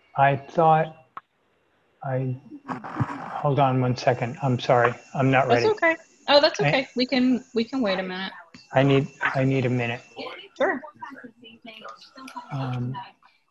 I thought hold on one second. I'm sorry. I'm not That's ready. okay. Oh, that's I, okay. We can wait a minute. I need a minute. Sure. Um,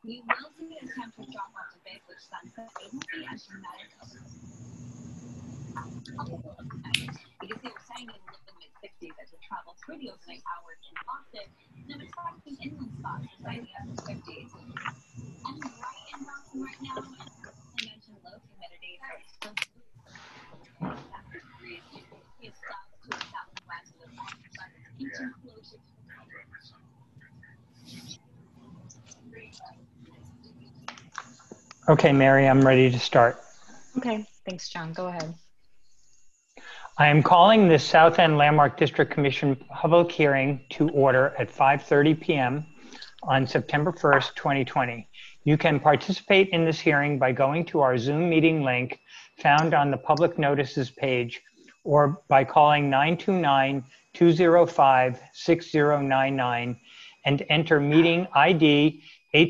okay, Mary, I'm ready to start. Okay. Thanks, John. Go ahead. I am calling this South End Landmark District Commission public hearing to order at 5:30 p.m. on September 1st, 2020. You can participate in this hearing by going to our Zoom meeting link found on the public notices page or by calling 929-205-6099 and enter meeting ID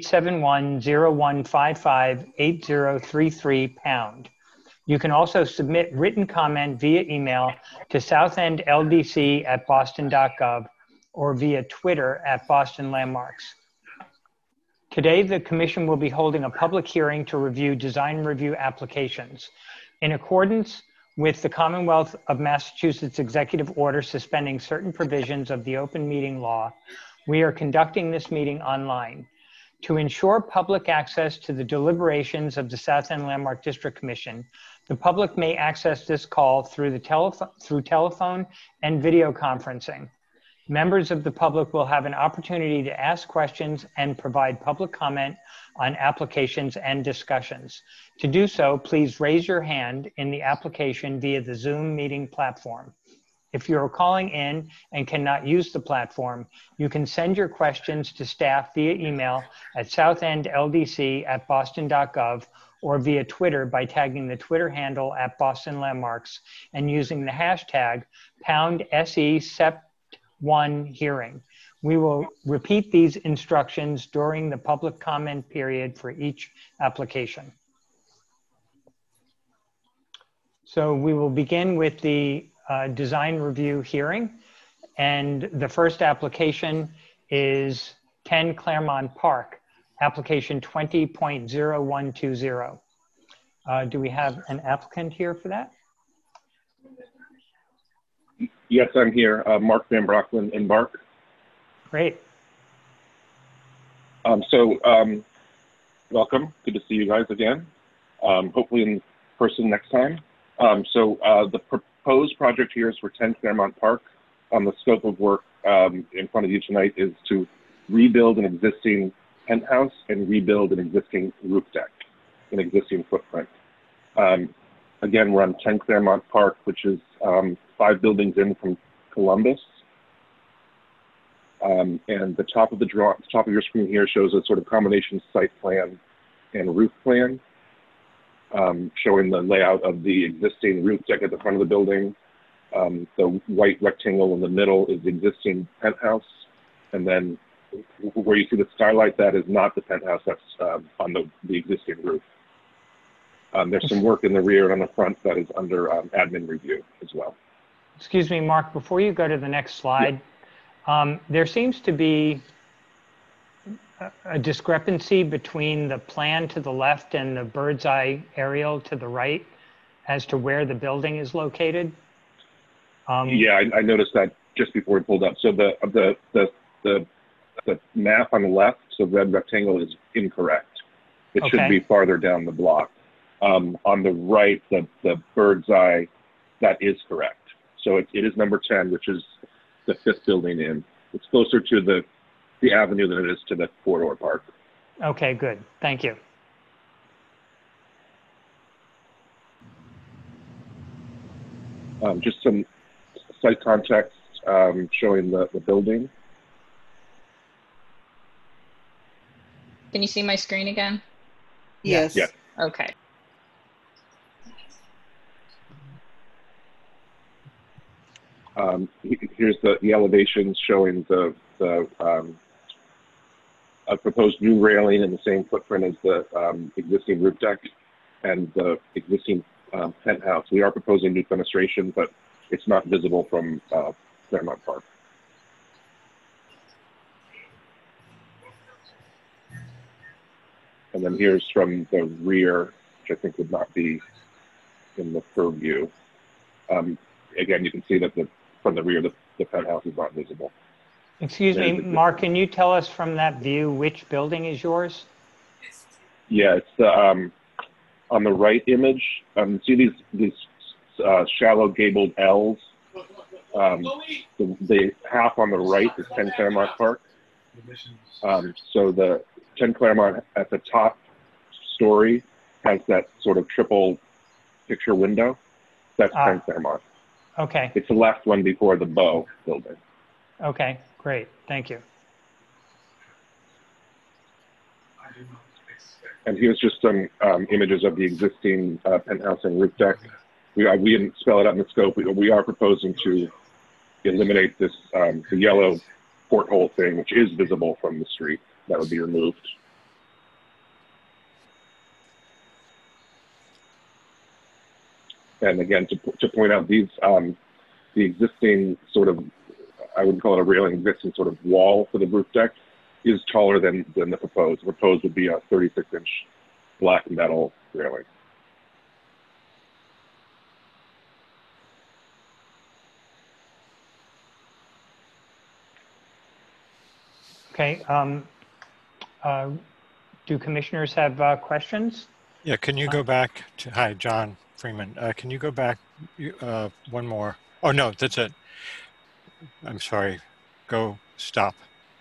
871-0155-8033 #. You can also submit written comment via email to southendldc@boston.gov or via Twitter @Boston Landmarks. Today, the Commission will be holding a public hearing to review design review applications. In accordance with the Commonwealth of Massachusetts Executive Order suspending certain provisions of the open meeting law, we are conducting this meeting online. To ensure public access to the deliberations of the South End Landmark District Commission, the public may access this call through telephone and video conferencing. Members of the public will have an opportunity to ask questions and provide public comment on applications and discussions. To do so, please raise your hand in the application via the Zoom meeting platform. If you're calling in and cannot use the platform, you can send your questions to staff via email at southendldc@boston.gov or via Twitter by tagging the Twitter handle @BostonLandmarks and using the hashtag #SE-Sept1 hearing. We will repeat these instructions during the public comment period for each application. So we will begin with the design review hearing. And the first application is 10 Claremont Park, application 20.0120. Do we have an applicant here for that? Yes, I'm here. Mark Van Brocklin in Bark. Great. Welcome. Good to see you guys again. Hopefully in person next time. The proposed project here is for 10 Claremont Park. The scope of work in front of you tonight is to rebuild an existing penthouse and rebuild an existing roof deck, an existing footprint. Again, we're on 10 Claremont Park, which is 5 buildings in from Columbus. And the top of your screen here shows a sort of combination site plan and roof plan, showing the layout of the existing roof deck at the front of the building. The white rectangle in the middle is the existing penthouse. And then where you see the skylight, that is not the penthouse, that's on the existing roof. There's some work in the rear and on the front that is under admin review as well. Excuse me, Mark, before you go to the next slide, there seems to be a discrepancy between the plan to the left and the bird's eye aerial to the right as to where the building is located. Yeah, I noticed that just before we pulled up. So the map on the left, so red rectangle, is incorrect. It should be farther down the block. On the right, the bird's eye, that is correct. So it is number 10, which is the 5th building in. It's closer to the avenue than it is to the corridor park. Okay, good. Thank you. Just some site context showing the building. Can you see my screen again? Yes. Yeah. Okay. Here's the elevations showing the a proposed new railing in the same footprint as the existing roof deck and the existing penthouse. We are proposing new fenestration, but it's not visible from Claremont Park. And then here's from the rear, which I think would not be in the purview. Again, you can see that from the rear, the penthouse is not visible. Excuse me, Mark, can you tell us from that view which building is yours? Yeah, it's the on the right image. See these shallow gabled L's. The half on the right is 10 Claremont Park. So the 10 Claremont at the top story has that sort of triple picture window. That's 10 Claremont. Okay. It's the last one before the Bow building. Okay, great. Thank you. And here's just some images of the existing penthouse and roof deck. We didn't spell it out in the scope. We are proposing to eliminate this the yellow porthole thing, which is visible from the street. That would be removed. And again, to point out these, the existing sort of, I would call it a railing, existing sort of wall for the roof deck is taller than the proposed. The proposed would be a 36-inch black metal railing. Okay. Do commissioners have questions? Yeah, can you go back to, hi, John Freeman. Can you go back one more? Oh, no, that's it. I'm sorry. Go stop.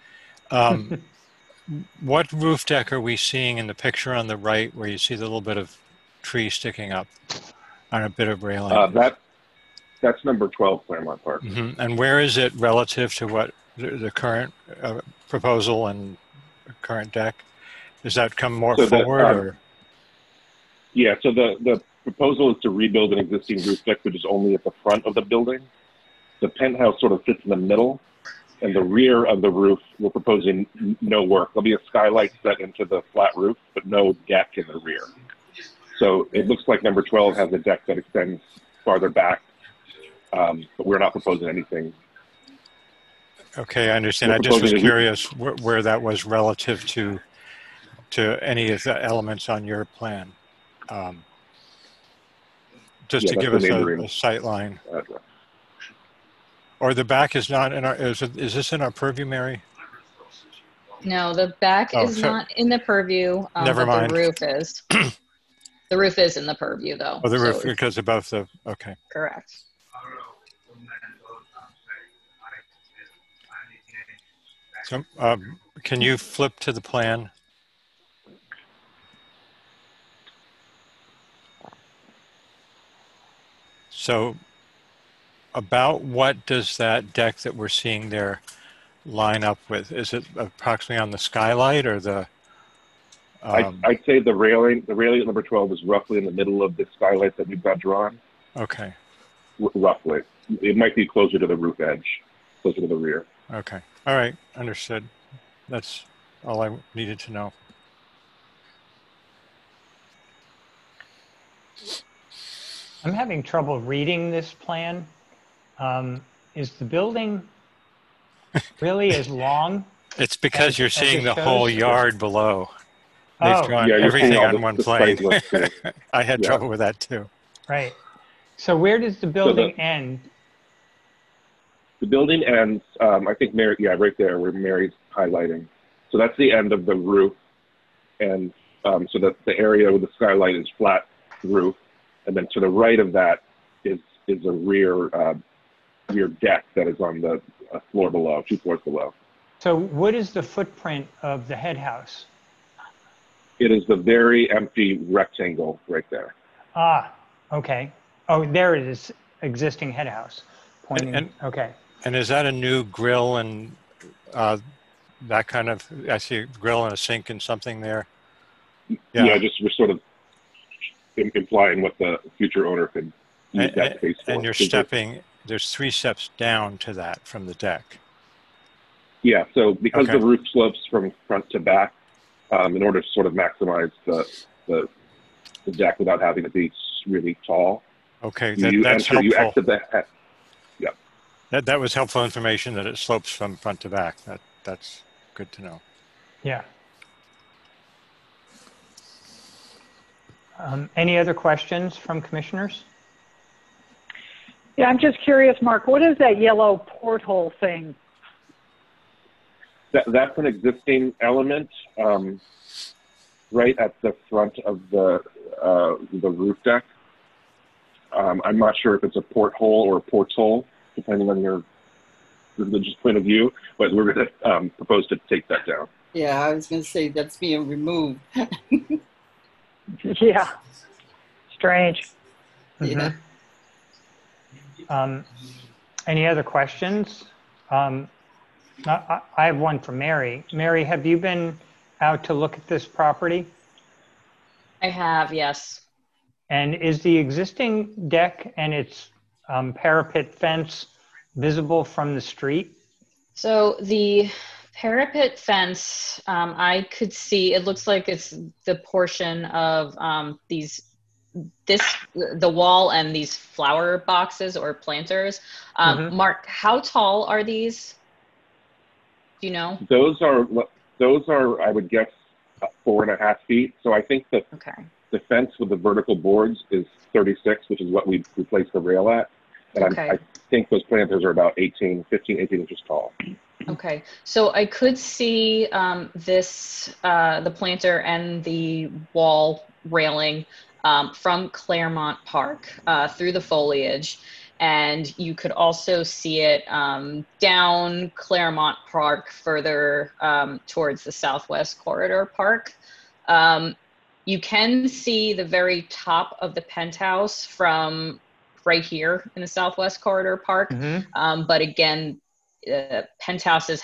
What roof deck are we seeing in the picture on the right where you see the little bit of tree sticking up on a bit of railing? That's number 12 Claremont Park. Mm-hmm. And where is it relative to what the current proposal and current deck? Does that come more forward? Or? Yeah, so the proposal is to rebuild an existing roof deck, which is only at the front of the building. The penthouse sort of sits in the middle, and the rear of the roof, we're proposing no work. There'll be a skylight set into the flat roof, but no deck in the rear. So it looks like number 12 has a deck that extends farther back, but we're not proposing anything. Okay, I understand. I just was curious where that was relative to any of the elements on your plan. Just to give us a sight line. Or the back is not in our, is this in our purview, Mary? No, the back is not in the purview. Never mind. The roof is. The roof is in the purview, though. Oh, the roof, because above the, okay. Correct. So, can you flip to the plan? So, about what does that deck that we're seeing there line up with? Is it approximately on the skylight or the? I'd say the railing at number 12 is roughly in the middle of the skylight that we've got drawn. Okay. Roughly, it might be closer to the roof edge, closer to the rear. Okay. All right. Understood. That's all I needed to know. I'm having trouble reading this plan. Is the building really as long? It's because you're seeing the whole yard below. They've drawn yeah, everything on one plane. I had Yeah. trouble with that too. Right. So where does the building end? The building ends, I think, Mary, yeah, right there where Mary's highlighting. So that's the end of the roof. And so that the area with the skylight is flat roof. And then to the right of that is a rear deck that is on the floor below, 2 floors below. So what is the footprint of the head house? It is the very empty rectangle right there. Ah, okay. Oh, there it is, existing head house. Pointing, okay. And is that a new grill and that kind of, I see a grill and a sink and something there? Yeah, just we're sort of implying what the future owner could use that space for. And you're stepping, there's 3 steps down to that from the deck. Yeah, so because Okay. the roof slopes from front to back, in order to sort of maximize the deck without having to be really tall, Okay, you that's you helpful. exit the, yeah. That was helpful information that it slopes from front to back. That's good to know. Yeah. Any other questions from commissioners? Yeah, I'm just curious, Mark, what is that yellow porthole thing? That's an existing element right at the front of the roof deck. I'm not sure if it's a porthole or a porthole, depending on your religious point of view, but we're going to propose to take that down. Yeah, I was going to say that's being removed. Yeah, strange. Yeah. Any other questions? I have one for Mary. Mary, have you been out to look at this property? I have, yes. And is the existing deck and its parapet fence visible from the street? So the parapet fence, I could see, it looks like it's the portion of the wall and these flower boxes or planters. Mark, how tall are these? Do you know? Those are, I would guess, 4.5 feet. So I think that the fence with the vertical boards is 36, which is what we replaced the rail at. And I think those planters are about 18 inches tall. Okay, so I could see the planter and the wall railing from Claremont Park through the foliage. And you could also see it down Claremont Park further towards the Southwest Corridor Park. You can see the very top of the penthouse from right here in the Southwest Corridor Park. But again, penthouses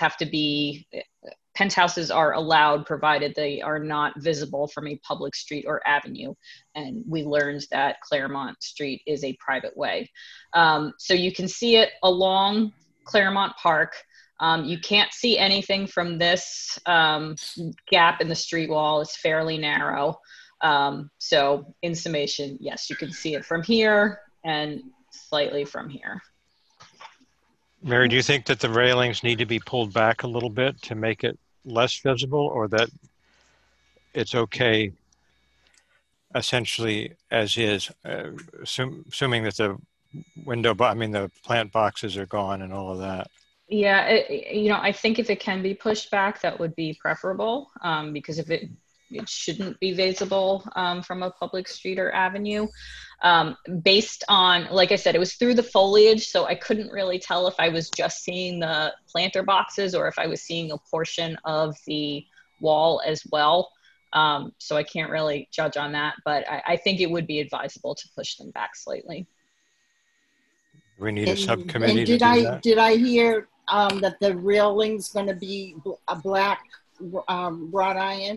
are allowed provided they are not visible from a public street or avenue. And we learned that Claremont Street is a private way. So you can see it along Claremont Park. You can't see anything from this gap in the street wall. It's fairly narrow. So in summation, yes, you can see it from here and slightly from here. Mary, do you think that the railings need to be pulled back a little bit to make it less visible, or that it's okay essentially as is, assuming that the the plant boxes are gone and all of that? Yeah, I think if it can be pushed back, that would be preferable, because if it shouldn't be visible from a public street or avenue. Based on, like I said, it was through the foliage, so I couldn't really tell if I was just seeing the planter boxes or if I was seeing a portion of the wall as well. So I can't really judge on that, but I think it would be advisable to push them back slightly. We need a subcommittee to do that? Did I hear that the railing's going to be a black wrought iron?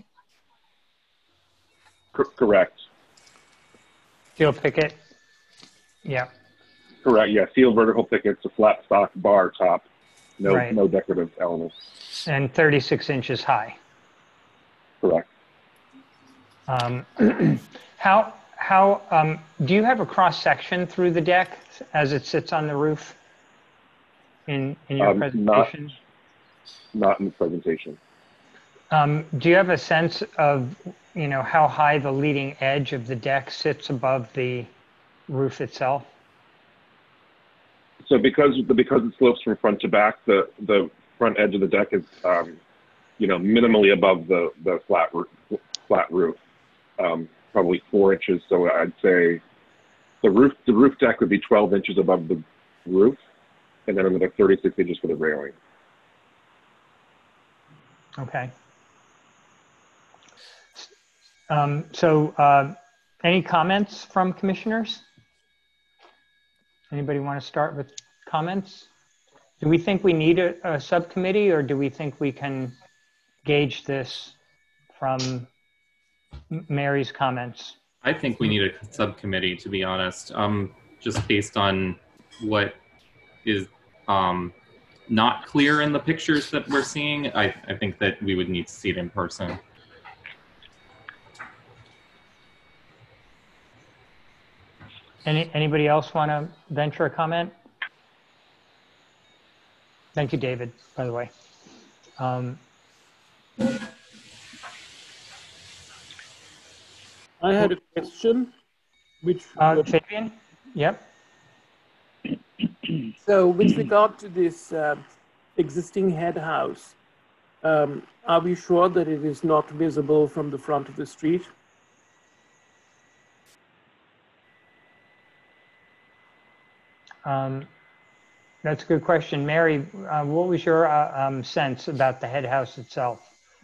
Correct. Steel picket? Yeah. Correct, yeah. Steel vertical pickets, a flat stock bar top, no decorative elements. And 36 inches high. Correct. Do you have a cross section through the deck as it sits on the roof in your presentation? Not in the presentation. Do you have a sense of how high the leading edge of the deck sits above the roof itself? So because it slopes from front to back, the front edge of the deck is minimally above the flat roof, probably 4 inches. So I'd say the roof deck would be 12 inches above the roof, and then another 36 inches for the railing. Okay. Any comments from commissioners? Anybody want to start with comments? Do we think we need a subcommittee, or do we think we can gauge this from Mary's comments? I think we need a subcommittee, to be honest, just based on what is not clear in the pictures that we're seeing, I think that we would need to see it in person. Anybody else want to venture a comment? Thank you, David, by the way. I had a question, which Fabian? Yep. so with regard to this existing head house, are we sure that it is not visible from the front of the street? That's a good question. Mary, what was your sense about the head house itself?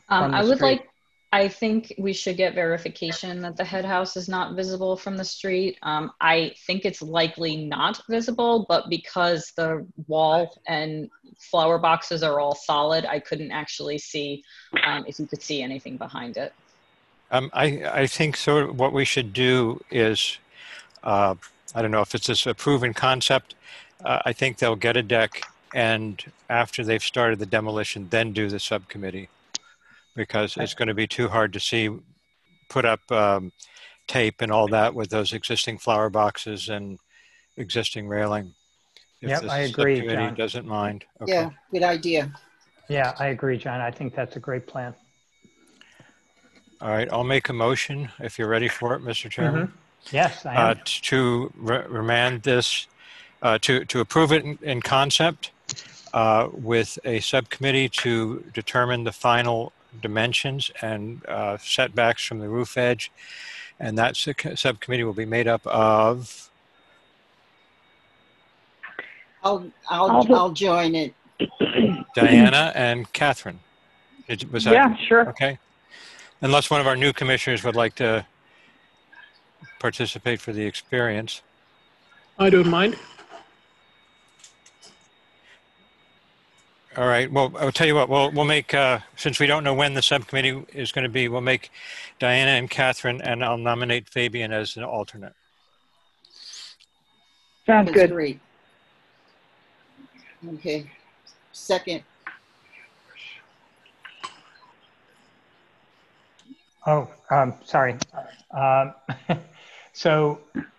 I think we should get verification that the head house is not visible from the street. I think it's likely not visible, but because the wall and flower boxes are all solid, I couldn't actually see if you could see anything behind it. I think so. What we should do is, I don't know if it's a proven concept. I think they'll get a deck, and after they've started the demolition, then do the subcommittee, because it's going to be too hard to see, put up tape and all that with those existing flower boxes and existing railing. Yep, I agree, Subcommittee John. doesn't mind. Okay. Yeah, good idea. Yeah, I agree, John. I think that's a great plan. All right, I'll make a motion if you're ready for it, Mr. Chairman. Yes, I am. To remand this, to approve it in concept with a subcommittee to determine the final dimensions and setbacks from the roof edge. And that subcommittee will be made up of... I'll join it. Diana and Catherine. Was that? Yeah, sure. Okay. Unless one of our new commissioners would like to participate for the experience. I don't mind. All right. Well, I'll tell you what. We'll make since we don't know when the subcommittee is going to be, we'll make Diana and Catherine, and I'll nominate Fabian as an alternate. Sounds That's good. great. Okay. Second. Oh, sorry. So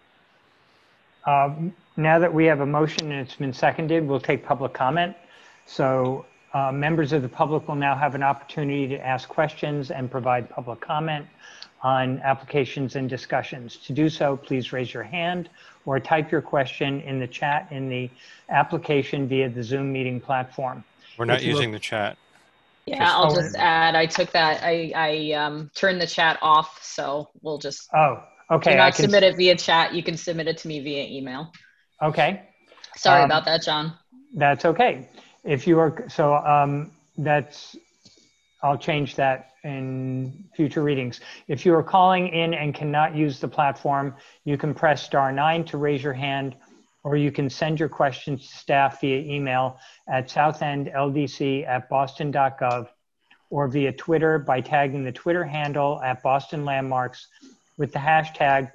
now that we have a motion and it's been seconded, we'll take public comment. So members of the public will now have an opportunity to ask questions and provide public comment on applications and discussions. To do so, please raise your hand or type your question in the chat in the application via the Zoom meeting platform. We're not using the chat. Yeah, I'll just add, I took that, I turned the chat off, so we'll just okay. do not submit it via chat. You can submit it to me via email. Okay. Sorry about that, John. That's okay. If you are, so I'll change that in future readings. If you are calling in and cannot use the platform, you can press *9 to raise your hand, or you can send your questions to staff via email at southendldc@boston.gov, or via Twitter by tagging the Twitter handle @BostonLandmarks with the hashtag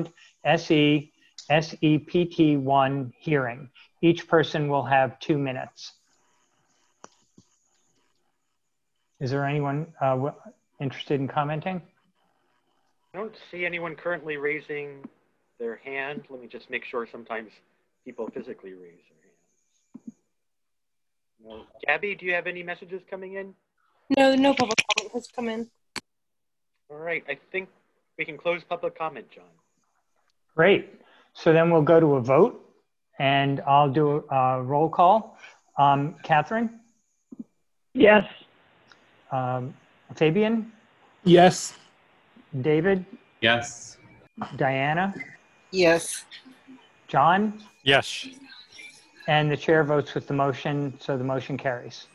#SEPT1 hearing. Each person will have 2 minutes. Is there anyone interested in commenting? I don't see anyone currently raising their hand. Let me just make sure. Sometimes people physically raise their hands. No. Gabby, do you have any messages coming in? No public comment has come in. All right, I think we can close public comment, John. Great. So then we'll go to a vote, and I'll do a roll call. Catherine? Yes. Fabian? Yes. David? Yes. Diana? Yes. John? Yes. And the chair votes with the motion, so the motion carries.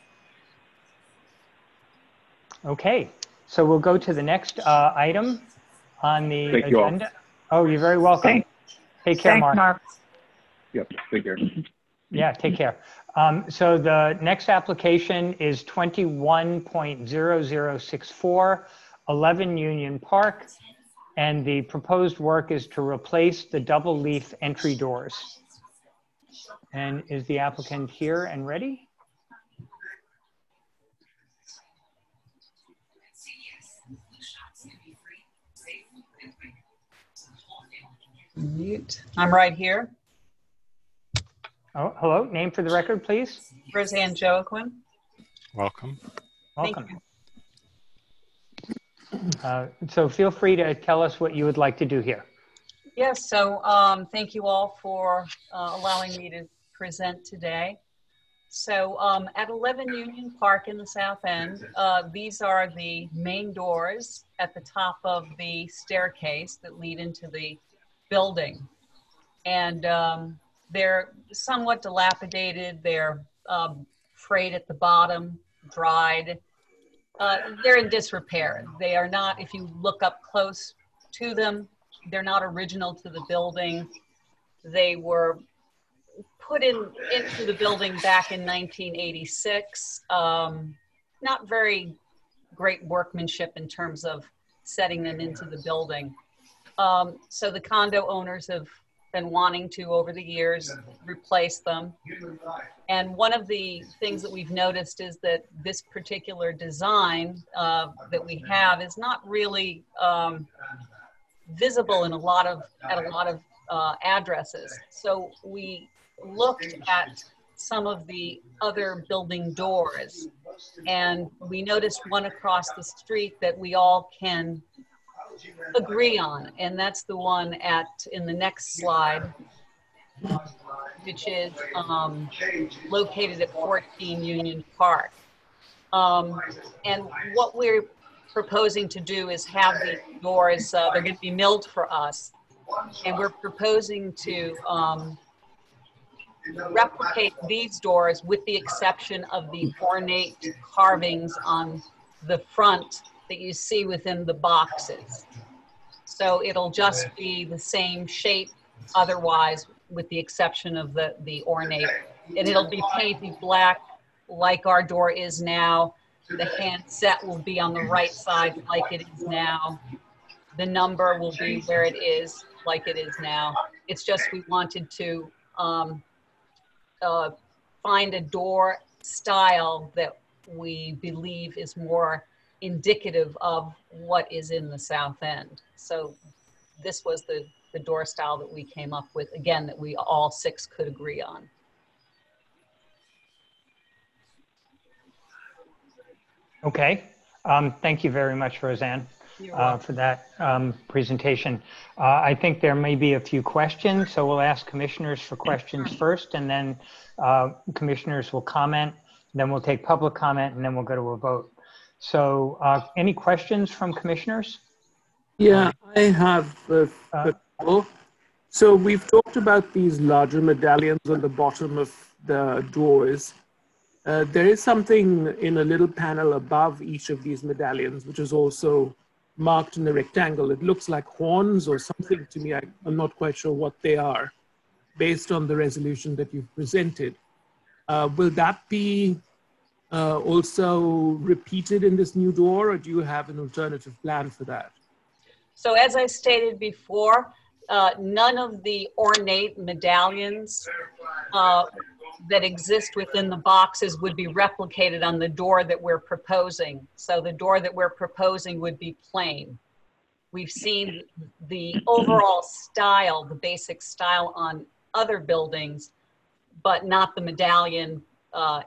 Okay, so we'll go to the next item on the agenda. Oh, you're very welcome. Take care, Mark. Yep, take care. Yeah, take care. So the next application is 21.0064, 11 Union Park, and the proposed work is to replace the double leaf entry doors. And is the applicant here and ready? Mute. I'm right here. Oh, hello. Name for the record, please. Roseanne Joaquin. Welcome. Welcome. So feel free to tell us what you would like to do here. Yes, so thank you all for allowing me to present today. So at 11 Union Park in the South End, these are the main doors at the top of the staircase that lead into the building. And they're somewhat dilapidated. They're frayed at the bottom, dried. They're in disrepair. They are not, if you look up close to them, they're not original to the building. They were put into the building back in 1986. Not very great workmanship in terms of setting them into the building. So the condo owners have been wanting to, over the years, replace them. And one of the things that we've noticed is that this particular design that we have is not really visible in a lot of addresses. So we looked at some of the other building doors, and we noticed one across the street that we all can agree on, and that's the one in the next slide, which is located at 14 Union Park. And what we're proposing to do is have the doors, they're going to be milled for us, and we're proposing to replicate these doors with the exception of the ornate carvings on the front that you see within the boxes. So it'll just be the same shape otherwise, with the exception of the ornate. And it'll be painted black like our door is now. The handset will be on the right side like it is now. The number will be where it is like it is now. It's just we wanted to find a door style that we believe is more indicative of what is in the South End. So this was the door style that we came up with, again, that we all six could agree on. Okay. Thank you very much, Roseanne, for that presentation. I think there may be a few questions, so we'll ask commissioners for questions first, and then commissioners will comment, then we'll take public comment, and then we'll go to a vote. So any questions from commissioners? Yeah, I have a couple. So we've talked about these larger medallions on the bottom of the doors. There is something in a little panel above each of these medallions, which is also marked in a rectangle. It looks like horns or something to me. I'm not quite sure what they are, based on the resolution that you've presented. Will that be also repeated in this new door, or do you have an alternative plan for that? So as I stated before, none of the ornate medallions that exist within the boxes would be replicated on the door that we're proposing. So the door that we're proposing would be plain. We've seen the overall style, the basic style on other buildings, but not the medallion what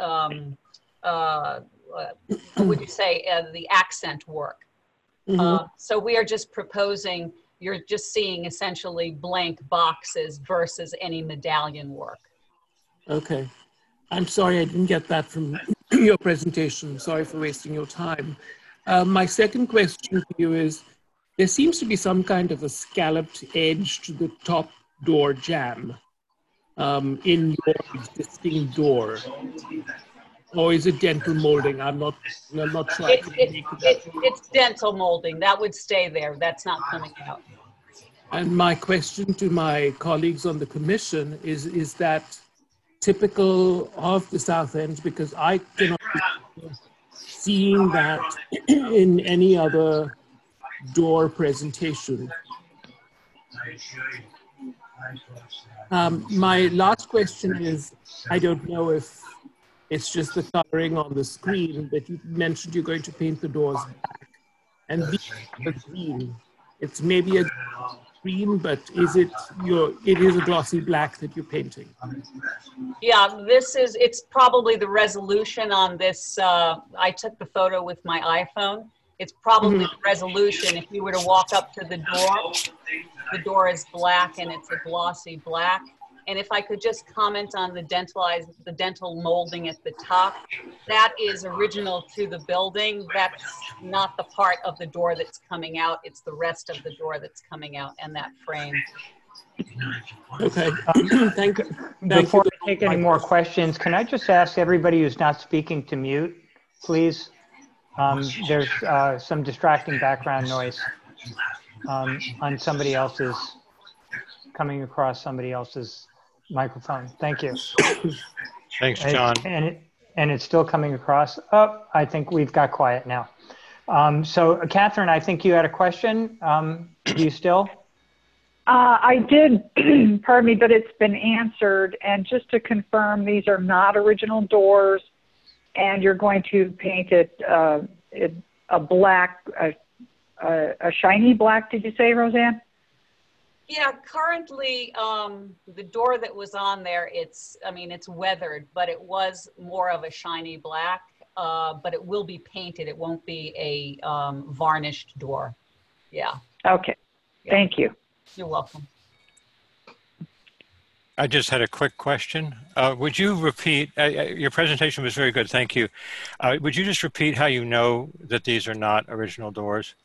would you say, the accent work. So we are just proposing, you're just seeing essentially blank boxes versus any medallion work. Okay. I'm sorry I didn't get that from your presentation. Sorry for wasting your time. My second question to you is, there seems to be some kind of a scalloped edge to the top door jamb in your existing door. Or is it dental molding? I'm not sure. It's dental molding. That would stay there. That's not coming out. And my question to my colleagues on the commission is that typical of the South End? Because I cannot be seeing that in any other door presentation. My last question is, I don't know if it's just the coloring on the screen, but you mentioned you're going to paint the doors black. And these are green. It's maybe a cream, but it is a glossy black that you're painting? Yeah, it's probably the resolution on this. I took the photo with my iPhone. It's probably the resolution. If you were to walk up to the door is black and it's a glossy black. And if I could just comment on the dental molding at the top, that is original to the building. That's not the part of the door that's coming out. It's the rest of the door that's coming out and that frame. Okay. Thank you. Before I take any more questions, can I just ask everybody who's not speaking to mute, please? There's some distracting background noise on somebody else's, coming across somebody else's microphone. Thank you. Thanks, John. And it's still coming across. Oh, I think we've got quiet now. So Catherine, I think you had a question. Do you still? I did, pardon me, but it's been answered. And just to confirm, these are not original doors, and you're going to paint it a black, a shiny black, did you say, Roseanne? Yeah, currently the door that was on there, it's weathered, but it was more of a shiny black, but it will be painted. It won't be a varnished door. Yeah. Okay. Yeah. Thank you. You're welcome. I just had a quick question. Would you repeat, your presentation was very good, thank you. Would you just repeat how you know that these are not original doors?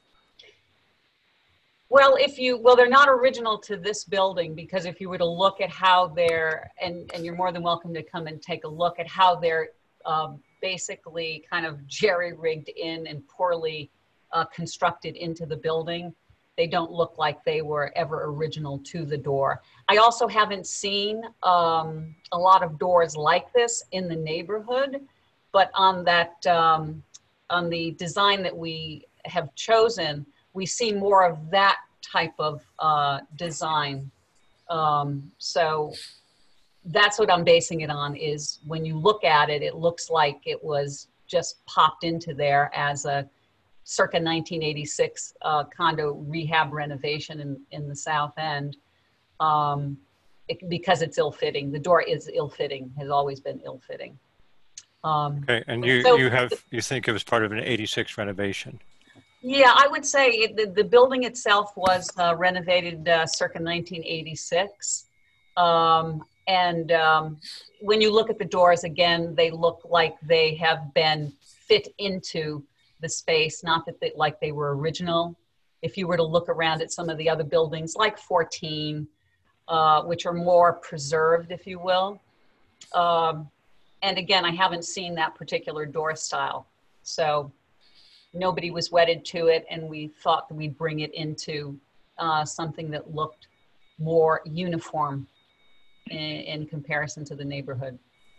Well, they're not original to this building, because if you were to look at how they're, and you're more than welcome to come and take a look at how they're basically kind of jerry-rigged in and poorly constructed into the building, they don't look like they were ever original to the door. I also haven't seen a lot of doors like this in the neighborhood, but on that, on the design that we have chosen, we see more of that type of design. So that's what I'm basing it on, is when you look at it, it looks like it was just popped into there as a circa 1986 condo rehab renovation in the South End, because it's ill-fitting. The door is ill-fitting, has always been ill-fitting. Okay, and you think it was part of an 86 renovation? Yeah, I would say the building itself was renovated circa 1986. And when you look at the doors, again, they look like they have been fit into the space, not that like they were original. If you were to look around at some of the other buildings like 14, which are more preserved, if you will. And again, I haven't seen that particular door style. So nobody was wedded to it, and we thought that we'd bring it into something that looked more uniform in comparison to the neighborhood.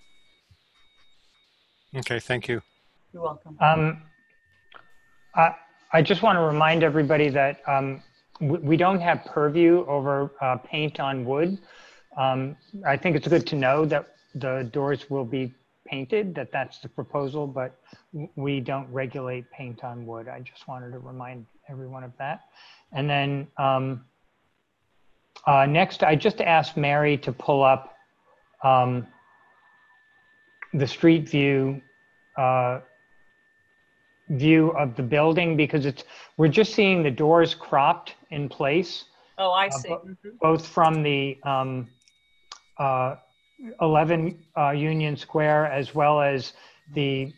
Okay, thank you. You're welcome. I just want to remind everybody that we don't have purview over paint on wood. I think it's good to know that the doors will be painted, that's the proposal, but we don't regulate paint on wood. I just wanted to remind everyone of that. And then next, I just asked Mary to pull up the street view of the building, because we're just seeing the doors cropped in place. Oh, I see. Both from the 11 Union Square as well as the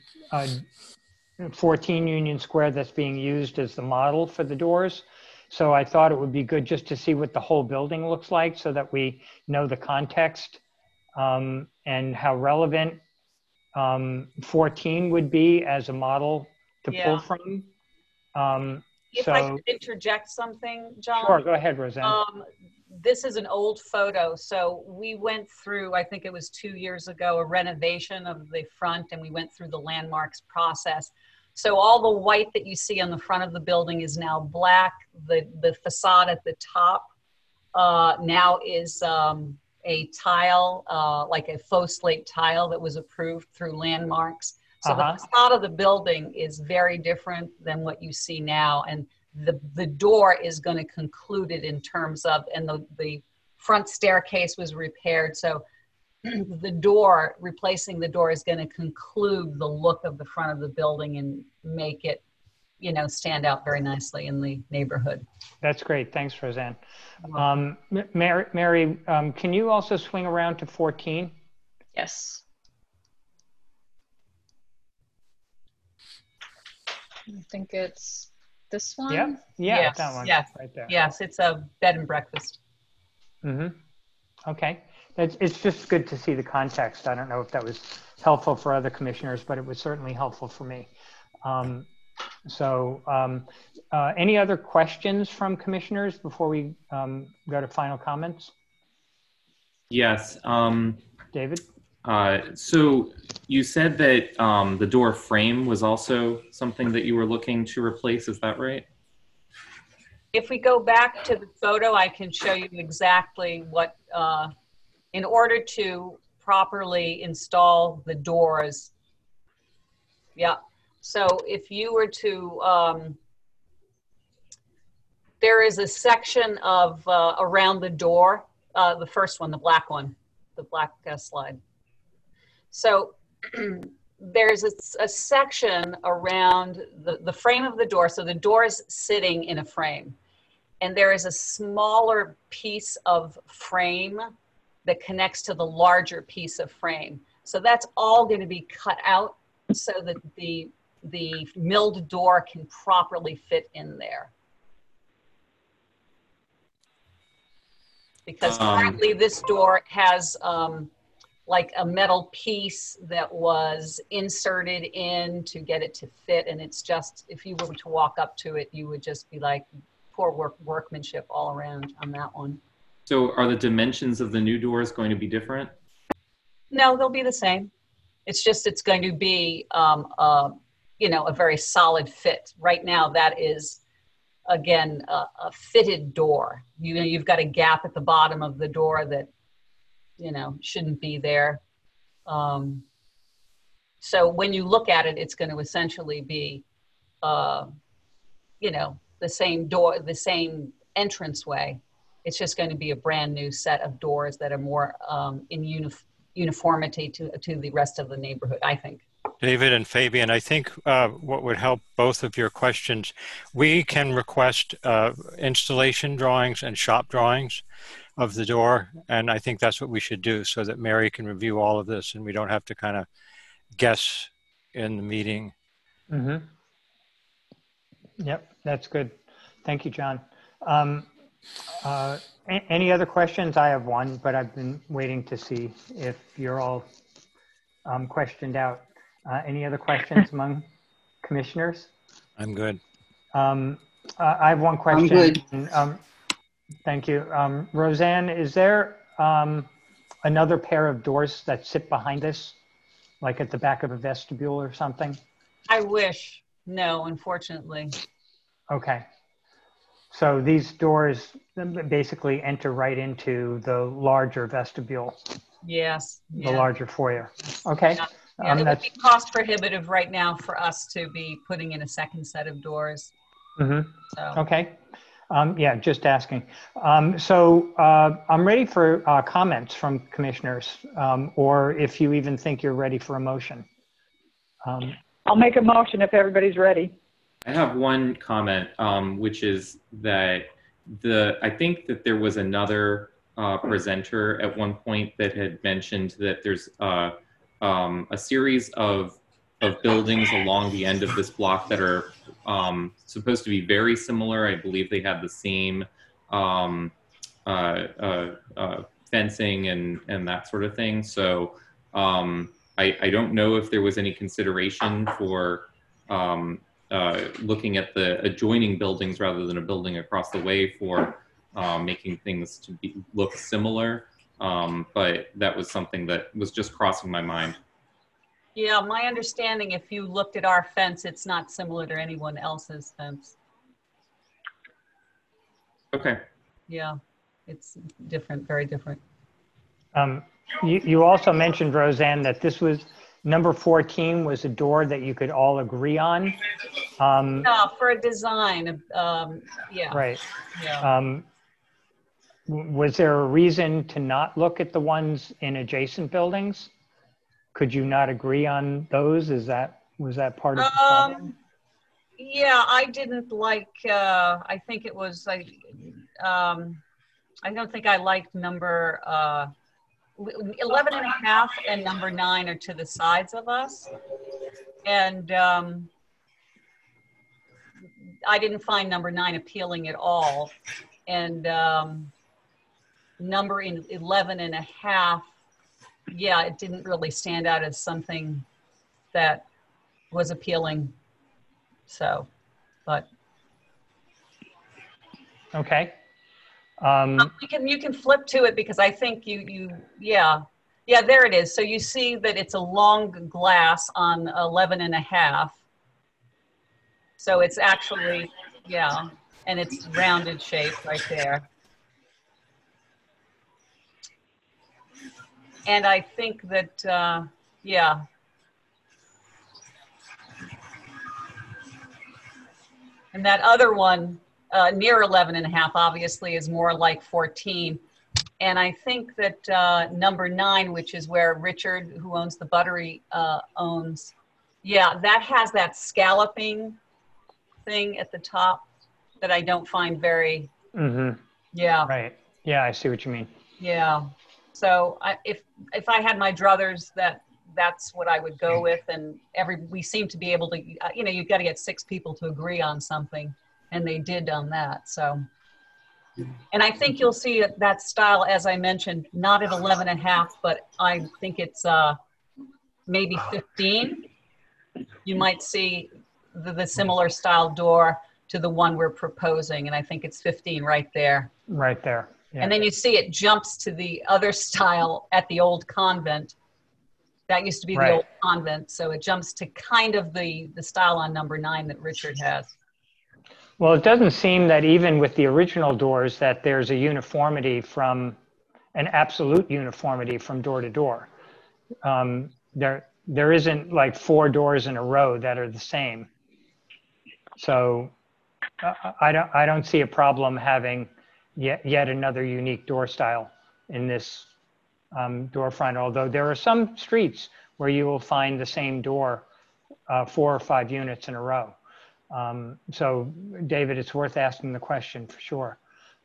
14 Union Square that's being used as the model for the doors. So I thought it would be good just to see what the whole building looks like, so that we know the context and how relevant 14 would be as a model to pull from. If I could interject something, John. Sure, go ahead, Roseanne. This is an old photo. So we went through, I think it was 2 years ago, a renovation of the front, and we went through the landmarks process. So all the white that you see on the front of the building is now black. The facade at the top now is a tile, like a faux slate tile that was approved through landmarks. So the facade of the building is very different than what you see now. And the door is going to conclude it in terms of, and the front staircase was repaired. So the door, replacing the door is going to conclude the look of the front of the building and make it, stand out very nicely in the neighborhood. That's great. Thanks, Roseanne. Mary, can you also swing around to 14? Yes. I think it's this one. Yeah, yes, that one. Yes, right there. Yes, it's a bed and breakfast. Mm-hmm. Okay. It's just good to see the context. I don't know if that was helpful for other commissioners, but it was certainly helpful for me. Any other questions from commissioners before we go to final comments? Yes. David? So you said that the door frame was also something that you were looking to replace. Is that right? If we go back to the photo, I can show you exactly what, in order to properly install the doors. Yeah. So if you were to, there is a section of around the door, the first one, the black one, the black slide. So there's a section around the frame of the door. So the door is sitting in a frame. And there is a smaller piece of frame that connects to the larger piece of frame. So that's all going to be cut out so that the milled door can properly fit in there. Because currently this door has like a metal piece that was inserted in to get it to fit. And it's just, if you were to walk up to it, you would just be like, poor workmanship all around on that one. So are the dimensions of the new doors going to be different? No, they'll be the same. It's just, it's going to be, a very solid fit. Right now, that is, again, a fitted door. You've got a gap at the bottom of the door that, shouldn't be there. So when you look at it, it's going to essentially be, the same door, the same entranceway. It's just going to be a brand new set of doors that are more in uniformity to the rest of the neighborhood, I think. David and Fabian, I think what would help both of your questions, we can request installation drawings and shop drawings of the door, and I think that's what we should do so that Mary can review all of this and we don't have to kind of guess in the meeting. Mm-hmm. Yep, that's good. Thank you, John. Any other questions? I have one, but I've been waiting to see if you're all questioned out. Any other questions among commissioners? I'm good. I have one question. I'm good. Thank you. Roseanne, is there another pair of doors that sit behind this, like at the back of a vestibule or something? I wish. No, unfortunately. Okay. So these doors basically enter right into the larger vestibule. Yes. The larger foyer. Okay. Yeah, it would be cost prohibitive right now for us to be putting in a second set of doors. Mm-hmm. So. Okay. Yeah, just asking. I'm ready for comments from commissioners, or if you even think you're ready for a motion. I'll make a motion if everybody's ready. I have one comment, which is that I think that there was another presenter at one point that had mentioned that there's a series of buildings along the end of this block that are supposed to be very similar. I believe they have the same fencing and that sort of thing. So I don't know if there was any consideration for looking at the adjoining buildings rather than a building across the way for making things to look similar. But that was something that was just crossing my mind. Yeah, my understanding, if you looked at our fence, it's not similar to anyone else's fence. Okay. Yeah, it's different, very different. You also mentioned, Roseanne, that this was number 14 was a door that you could all agree on. Yeah, for a design, yeah. Right. Yeah. Was there a reason to not look at the ones in adjacent buildings? Could you not agree on those? Was that part of the problem? Yeah, I didn't like, I think it was like, I don't think I liked number 11 and a half and number 9 are to the sides of us. And I didn't find number 9 appealing at all. And number 11 and a half, yeah, it didn't really stand out as something that was appealing. So, but. Okay. You can flip to it because I think yeah, there it is. So you see that it's a long glass on 11 and a half. So it's actually, yeah, and it's rounded shape right there. And I think that, yeah. And that other one, near 11 and a half, obviously, is more like 14. And I think that number 9, which is where Richard, who owns the Buttery, owns, yeah, that has that scalloping thing at the top that I don't find very, yeah. Right. Yeah, I see what you mean. Yeah. So if I had my druthers, that's what I would go with. And we seem to be able to, you know, you've got to get 6 people to agree on something. And they did on that. So, and I think you'll see that style, as I mentioned, not at 11 and a half, but I think it's maybe 15. You might see the similar style door to the one we're proposing. And I think it's 15 right there. Right there. Yeah. And then you see it jumps to the other style at the old convent. That used to be the old convent. So it jumps to kind of the style on number 9 that Richard has. Well, it doesn't seem that even with the original doors that there's a uniformity an absolute uniformity from door to door. There isn't like 4 doors in a row that are the same. So I don't see a problem having yet another unique door style in this door front, although there are some streets where you will find the same door 4 or 5 units in a row. So David, it's worth asking the question for sure.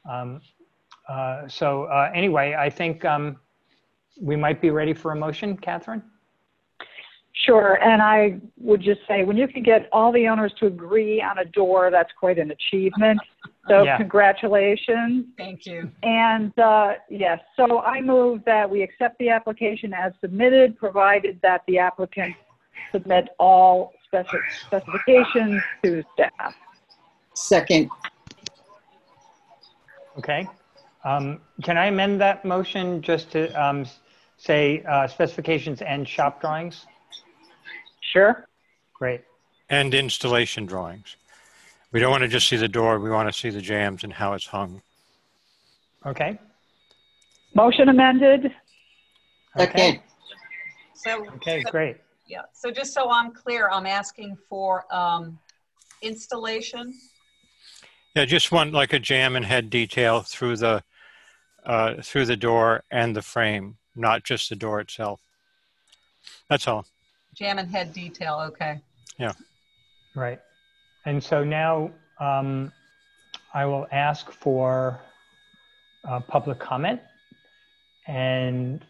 Anyway, I think we might be ready for a motion, Catherine? Sure, and I would just say, when you can get all the owners to agree on a door, that's quite an achievement. So congratulations. Thank you. And yes, so I move that we accept the application as submitted, provided that the applicant submit all specifications to staff. Second. Okay. Can I amend that motion just to say specifications and shop drawings? Sure. Great. And installation drawings. We don't want to just see the door. We want to see the jambs and how it's hung. Okay. Motion amended. Okay. Okay, great. Yeah, so just so I'm clear, I'm asking for installation. Yeah, just one like a jamb and head detail through the door and the frame, not just the door itself. That's all. Jamb and head detail, okay. Yeah. Right. And so now I will ask for public comment, and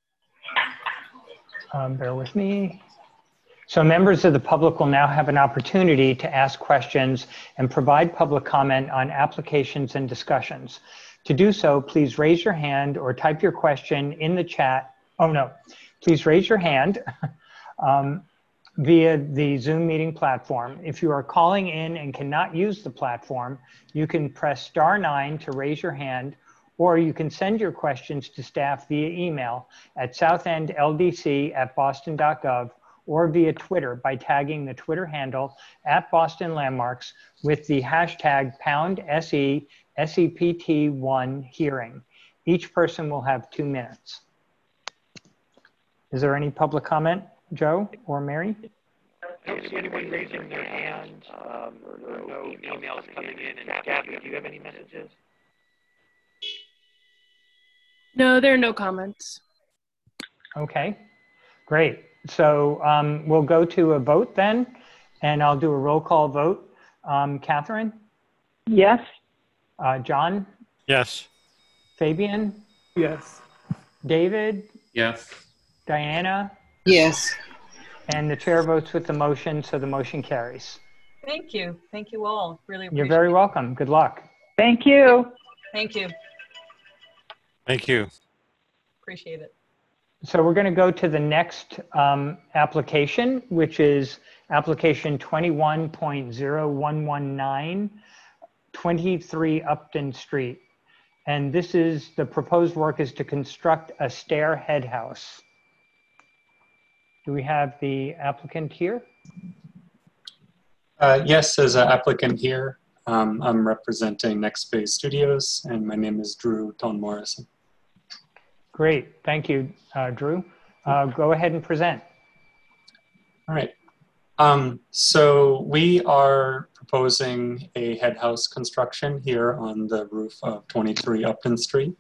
bear with me. So members of the public will now have an opportunity to ask questions and provide public comment on applications and discussions. To do so, please raise your hand or type your question in the chat. Oh no, please raise your hand via the Zoom meeting platform. If you are calling in and cannot use the platform, you can press *9 to raise your hand, or you can send your questions to staff via email at southendldc@boston.gov or via Twitter by tagging the Twitter handle @BostonLandmarks with the hashtag #SECPT1 hearing. Each person will have 2 minutes. Is there any public comment, Joe or Mary? I don't see anyone raising their hand, or no emails coming in. And Gabby, do you have any messages? No, there are no comments. Okay, great. So we'll go to a vote then, and I'll do a roll call vote. Catherine? Yes. John? Yes. Fabian? Yes. David? Yes. Diana? Yes. And the chair votes with the motion, so the motion carries. Thank you. Thank you all. Really appreciate You're very it. welcome. Good luck. Thank you. Thank you. Thank you. Appreciate it. So we're going to go to the next application, which is application 21.0119, 23 Upton Street. And this is, the proposed work is to construct a stair head house. Do we have the applicant here? Yes, as an applicant here, I'm representing Next Phase Studios, and my name is Drew Don Morrison. Great, thank you, Drew. Go ahead and present. All right. So we are proposing a head house construction here on the roof of 23 Upton Street.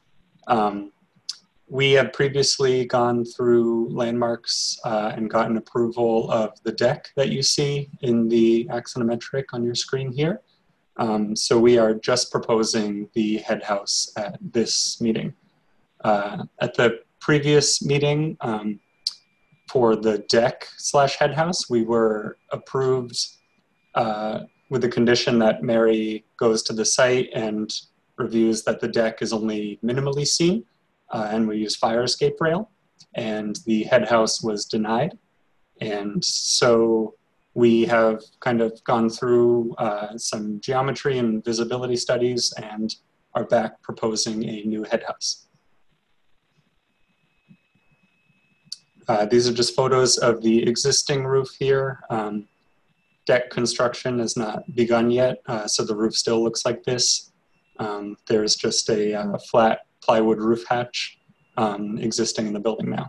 We have previously gone through landmarks and gotten approval of the deck that you see in the axonometric on your screen here. So we are just proposing the head house at this meeting. At the previous meeting, for the deck / head house, we were approved with the condition that Mary goes to the site and reviews that the deck is only minimally seen, and we use fire escape rail, and the head house was denied. And so we have kind of gone through some geometry and visibility studies and are back proposing a new head house. These are just photos of the existing roof here. Deck construction has not begun yet, so the roof still looks like this. There's just a flat plywood roof hatch existing in the building now.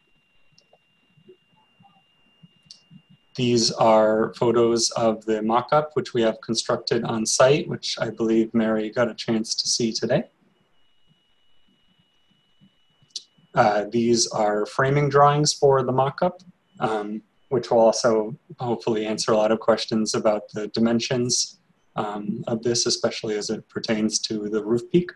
These are photos of the mock-up, which we have constructed on site, which I believe Mary got a chance to see today. These are framing drawings for the mock-up, which will also hopefully answer a lot of questions about the dimensions of this, especially as it pertains to the roof peak.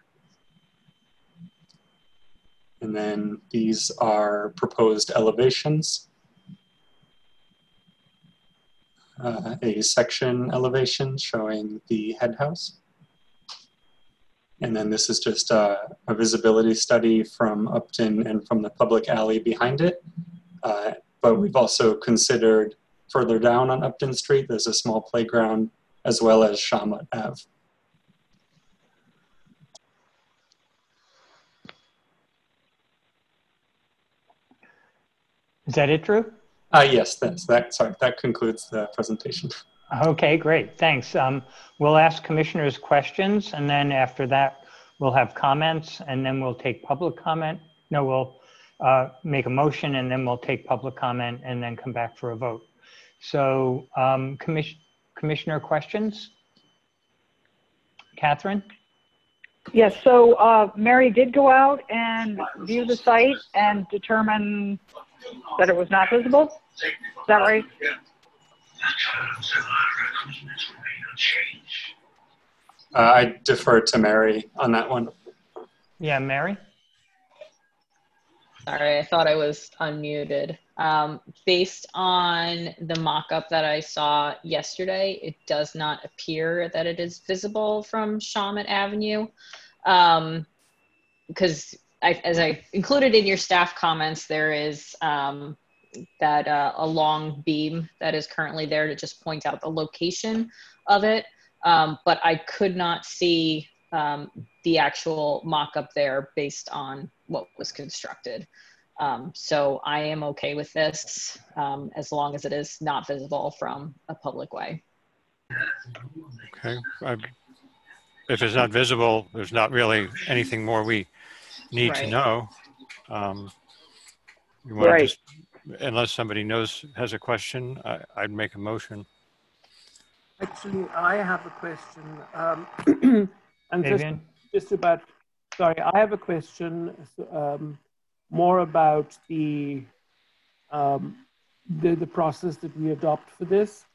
And then these are proposed elevations. A section elevation showing the head house. And then this is just a visibility study from Upton and from the public alley behind it. But we've also considered further down on Upton Street, there's a small playground, as well as Shawmut Ave. Is that it, Drew? Yes, that concludes the presentation. Okay, great, thanks. We'll ask commissioners questions, and then after that, we'll have comments, and then we'll take public comment. No, we'll make a motion, and then we'll take public comment, and then come back for a vote. So, commissioner questions? Catherine? Yes, so Mary did go out and view the site and determine that it was not visible? Is that right? I defer to Mary on that one. Yeah, Mary? Sorry, I thought I was unmuted. Based on the mock-up that I saw yesterday, it does not appear that it is visible from Shawmut Avenue. Because as I included in your staff comments, there is a long beam that is currently there to just point out the location of it. But I could not see the actual mock-up there based on what was constructed. So I am okay with this as long as it is not visible from a public way. Okay. If it's not visible, there's not really anything more we need to know. You want to just unless somebody has a question, I'd make a motion. Actually, I have a question. And just about, sorry, I have a question more about the process that we adopt for this.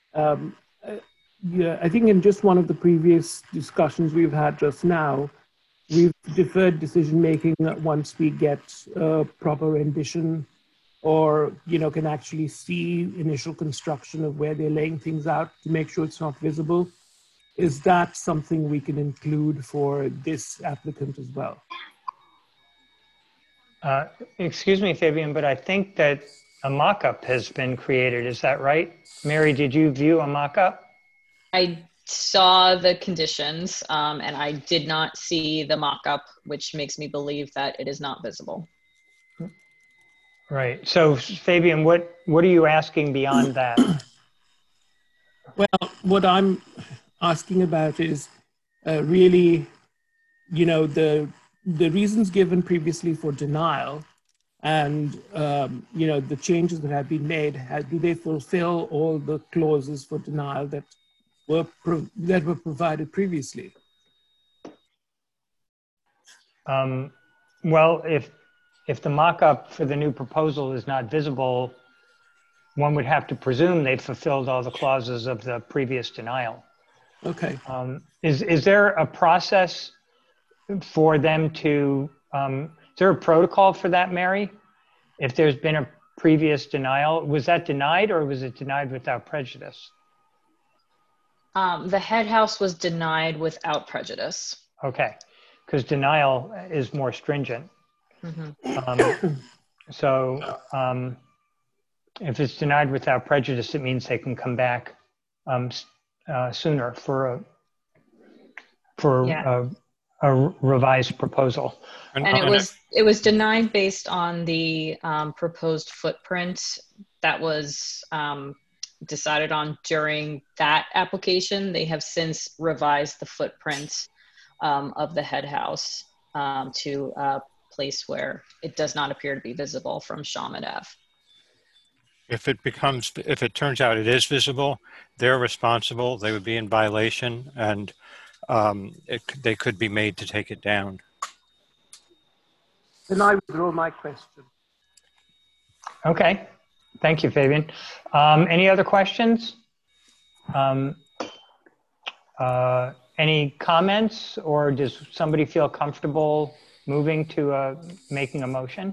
Yeah, I think in just one of the previous discussions we've had just now, we've deferred decision making once we get proper rendition or, can actually see initial construction of where they're laying things out to make sure it's not visible. Is that something we can include for this applicant as well? Excuse me, Fabian, but I think that a mock-up has been created. Is that right? Mary, did you view a mock-up? I saw the conditions and I did not see the mock-up, which makes me believe that it is not visible. Right. So, Fabian, what are you asking beyond that? Well, what I'm asking about is really, the reasons given previously for denial and, the changes that have been made, do they fulfill all the clauses for denial that were provided previously? Well, if the mock-up for the new proposal is not visible, one would have to presume they've fulfilled all the clauses of the previous denial. Okay. Is there a process for them to, is there a protocol for that, Mary? If there's been a previous denial, was that denied or was it denied without prejudice? The head house was denied without prejudice. Okay, because denial is more stringent. Mm-hmm. If it's denied without prejudice, it means they can come back sooner for a revised proposal. And it was denied based on the proposed footprint that was decided on during that application. They have since revised the footprint of the head house to a place where it does not appear to be visible from Shawmut Ave. If it turns out it is visible, they're responsible. They would be in violation, and they could be made to take it down. Then I withdraw my question. Okay, thank you, Fabian. Any other questions? Any comments, or does somebody feel comfortable moving to making a motion?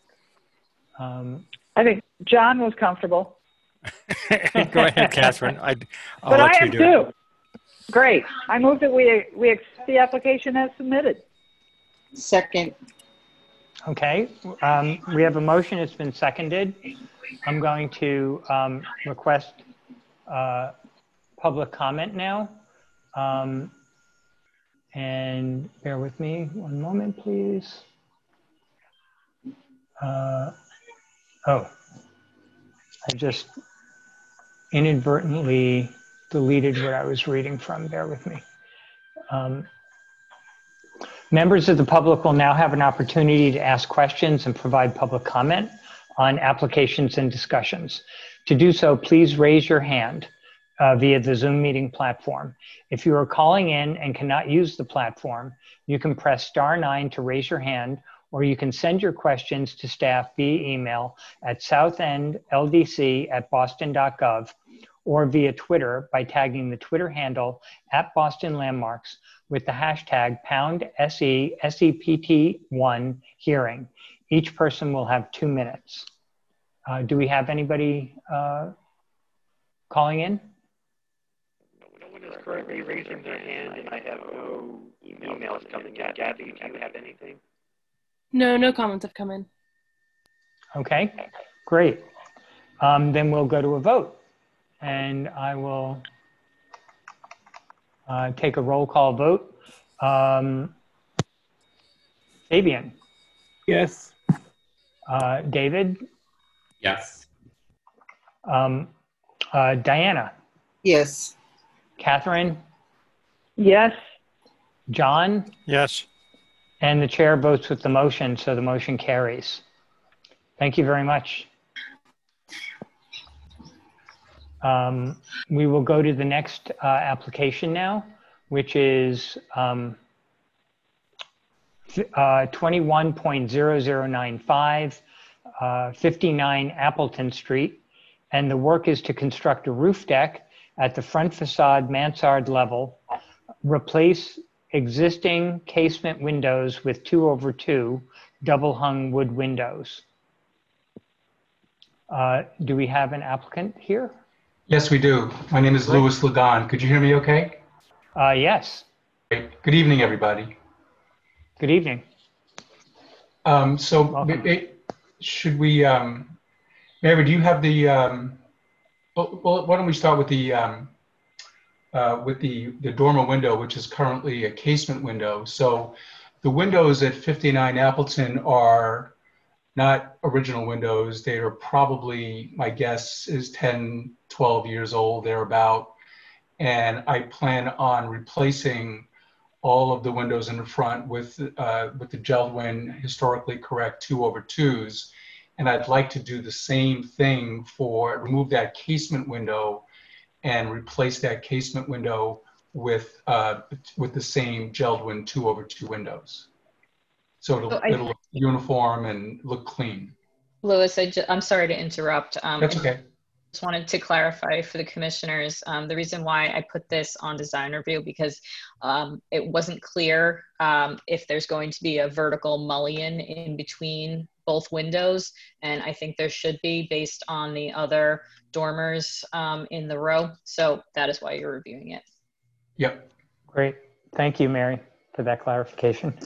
I think John was comfortable. Go ahead, Catherine. I'll but let I you am do too. it. Great. I move that we accept the application as submitted. Second. Okay. We have a motion. It's been seconded. I'm going to request public comment now. And bear with me one moment, please. Oh, I just inadvertently deleted what I was reading from. Bear with me. Members of the public will now have an opportunity to ask questions and provide public comment on applications and discussions. To do so, please raise your hand via the Zoom meeting platform. If you are calling in and cannot use the platform, you can press *9 to raise your hand, or you can send your questions to staff via email at southendldc@boston.gov or via Twitter by tagging the Twitter handle @BostonLandmarks with the hashtag #SEPT1 hearing. Each person will have 2 minutes. Do we have anybody calling in? No one is currently raising their hand, and I have no emails coming in. Gabby, do you have anything? No comments have come in. Okay, great. Then we'll go to a vote. And I will take a roll call vote. Fabian? Yes. David? Yes. Diana? Yes. Catherine? Yes. John? Yes. And the chair votes with the motion, so the motion carries. Thank you very much. We will go to the next application now, which is 21.0095, 59 Appleton Street. And the work is to construct a roof deck at the front facade mansard level, replace existing casement windows with 2/2 double hung wood windows. Do we have an applicant here? Yes, we do. My name is Louis Lagan. Could you hear me okay? Yes. Great. Good evening, everybody. Good evening. Should we, Mary, do you have the, well, why don't we start with the dormer window, which is currently a casement window. So the windows at 59 Appleton are not original windows. They are probably, my guess is 10, 12 years old, thereabout. And I plan on replacing all of the windows in the front with the JELD-WEN historically correct 2/2s. And I'd like to do the same thing for, remove that casement window and replace that casement window with the same JELD-WEN 2/2 windows. So it'll look uniform and look clean. Louis, I'm sorry to interrupt. That's okay. Just wanted to clarify for the commissioners, the reason why I put this on design review, because it wasn't clear if there's going to be a vertical mullion in between both windows. And I think there should be based on the other dormers in the row. So that is why you're reviewing it. Yep. Great. Thank you, Mary, for that clarification.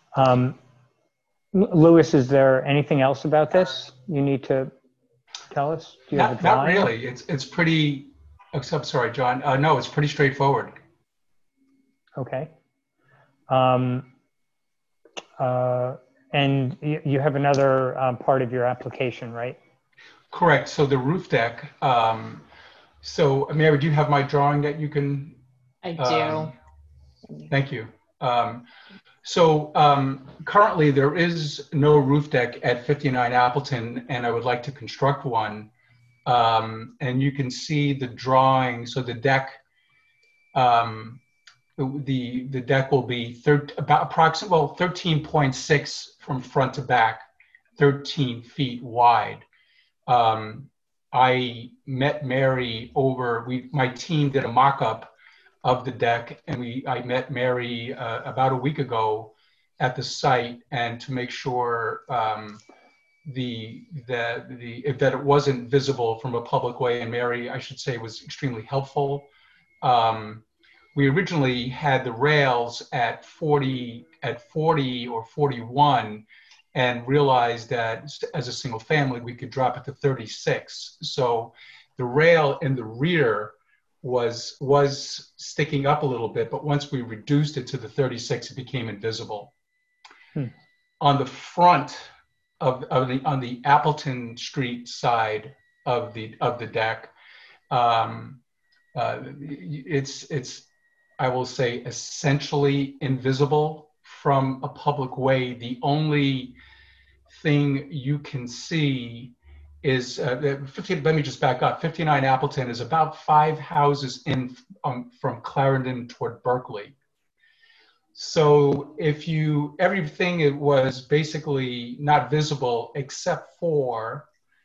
Louis, is there anything else about this you need to tell us? Do you have a not really. It's pretty, except, sorry, John. No, it's pretty straightforward. Okay. And you have another part of your application, right? Correct. So the roof deck. So Mary, do you have my drawing that you can? I do. Thank you. Currently there is no roof deck at 59 Appleton, and I would like to construct one. And you can see the drawing. So the deck, the deck will be approximately 13.6 from front to back, 13 feet wide. I met Mary my team did a mock-up of the deck, and I met Mary about a week ago at the site, and to make sure that it wasn't visible from a public way, and Mary, I should say, was extremely helpful. We originally had the rails at 40 or 41, and realized that as a single family we could drop it to 36. So the rail in the rear was sticking up a little bit, but once we reduced it to the 36, it became invisible. On the front on the Appleton Street side of the deck, it's I will say essentially invisible from a public way. The only thing you can see is, let me just back up. 59 Appleton is about 5 houses in from Clarendon toward Berkeley. So everything it was basically not visible except for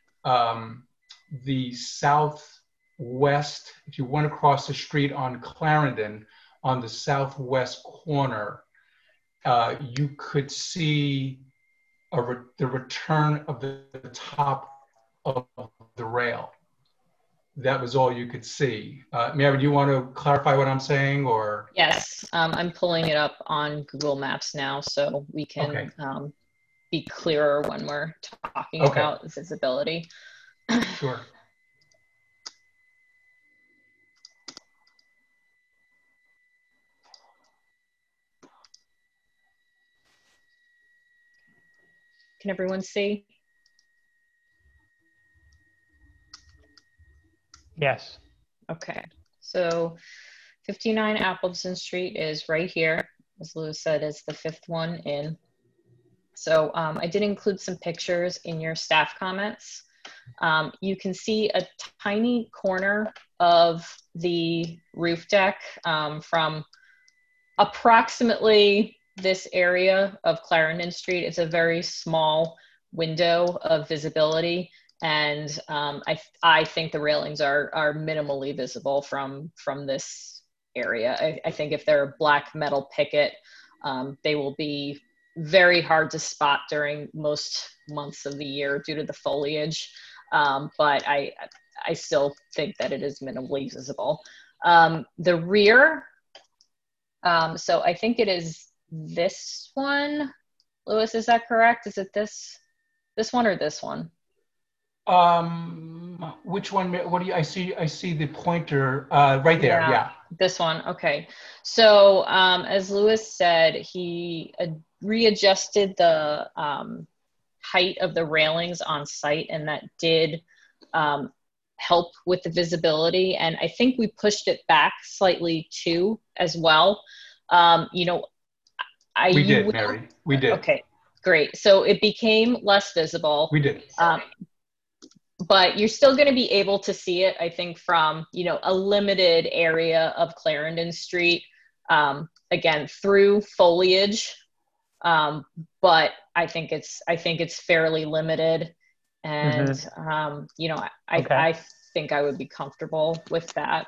the southwest. If you went across the street on Clarendon, on the southwest corner, you could see the return of the top of the rail. That was all you could see. Mary, do you want to clarify what I'm saying, or? Yes, I'm pulling it up on Google Maps now, so we can be clearer when we're talking about visibility. Sure. Can everyone see? Yes. Okay, so 59 Appleton Street is right here. As Louis said, it's the 5th one in. So I did include some pictures in your staff comments. You can see a tiny corner of the roof deck from approximately this area of Clarendon Street. It's a very small window of visibility, and I think the railings are minimally visible from this area. I think if they're a black metal picket, they will be very hard to spot during most months of the year due to the foliage, but I still think that it is minimally visible. The rear, so I think it is this one. Louis, is that correct? Is it this one or this one? Which one? What do you? I see the pointer right there. Yeah. This one. Okay. So as Louis said, he readjusted the height of the railings on site, and that did help with the visibility. And I think we pushed it back slightly too, as well. You know, we did, Mary. We did. Okay, great. So it became less visible. We did. But you're still going to be able to see it, I think, from, you know, a limited area of Clarendon Street, again, through foliage. But I think it's fairly limited. And, you know, I think I would be comfortable with that.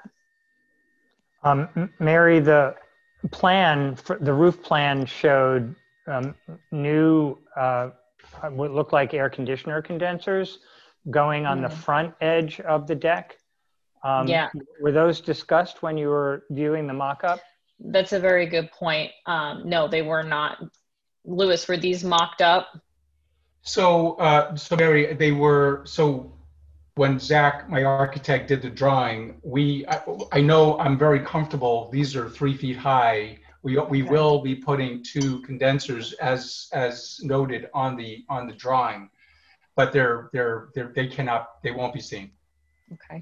Mary, the plan, the roof plan showed new, what looked like air conditioner condensers going on the front edge of the deck. Yeah. Were those discussed when you were viewing the mock-up? That's a very good point. No, they were not. Louis, were these mocked up? So Mary, they were, so when Zach, my architect, did the drawing, I know I'm very comfortable. These are 3 feet high. We will be putting 2 condensers as noted on the drawing, but they won't be seen. Okay.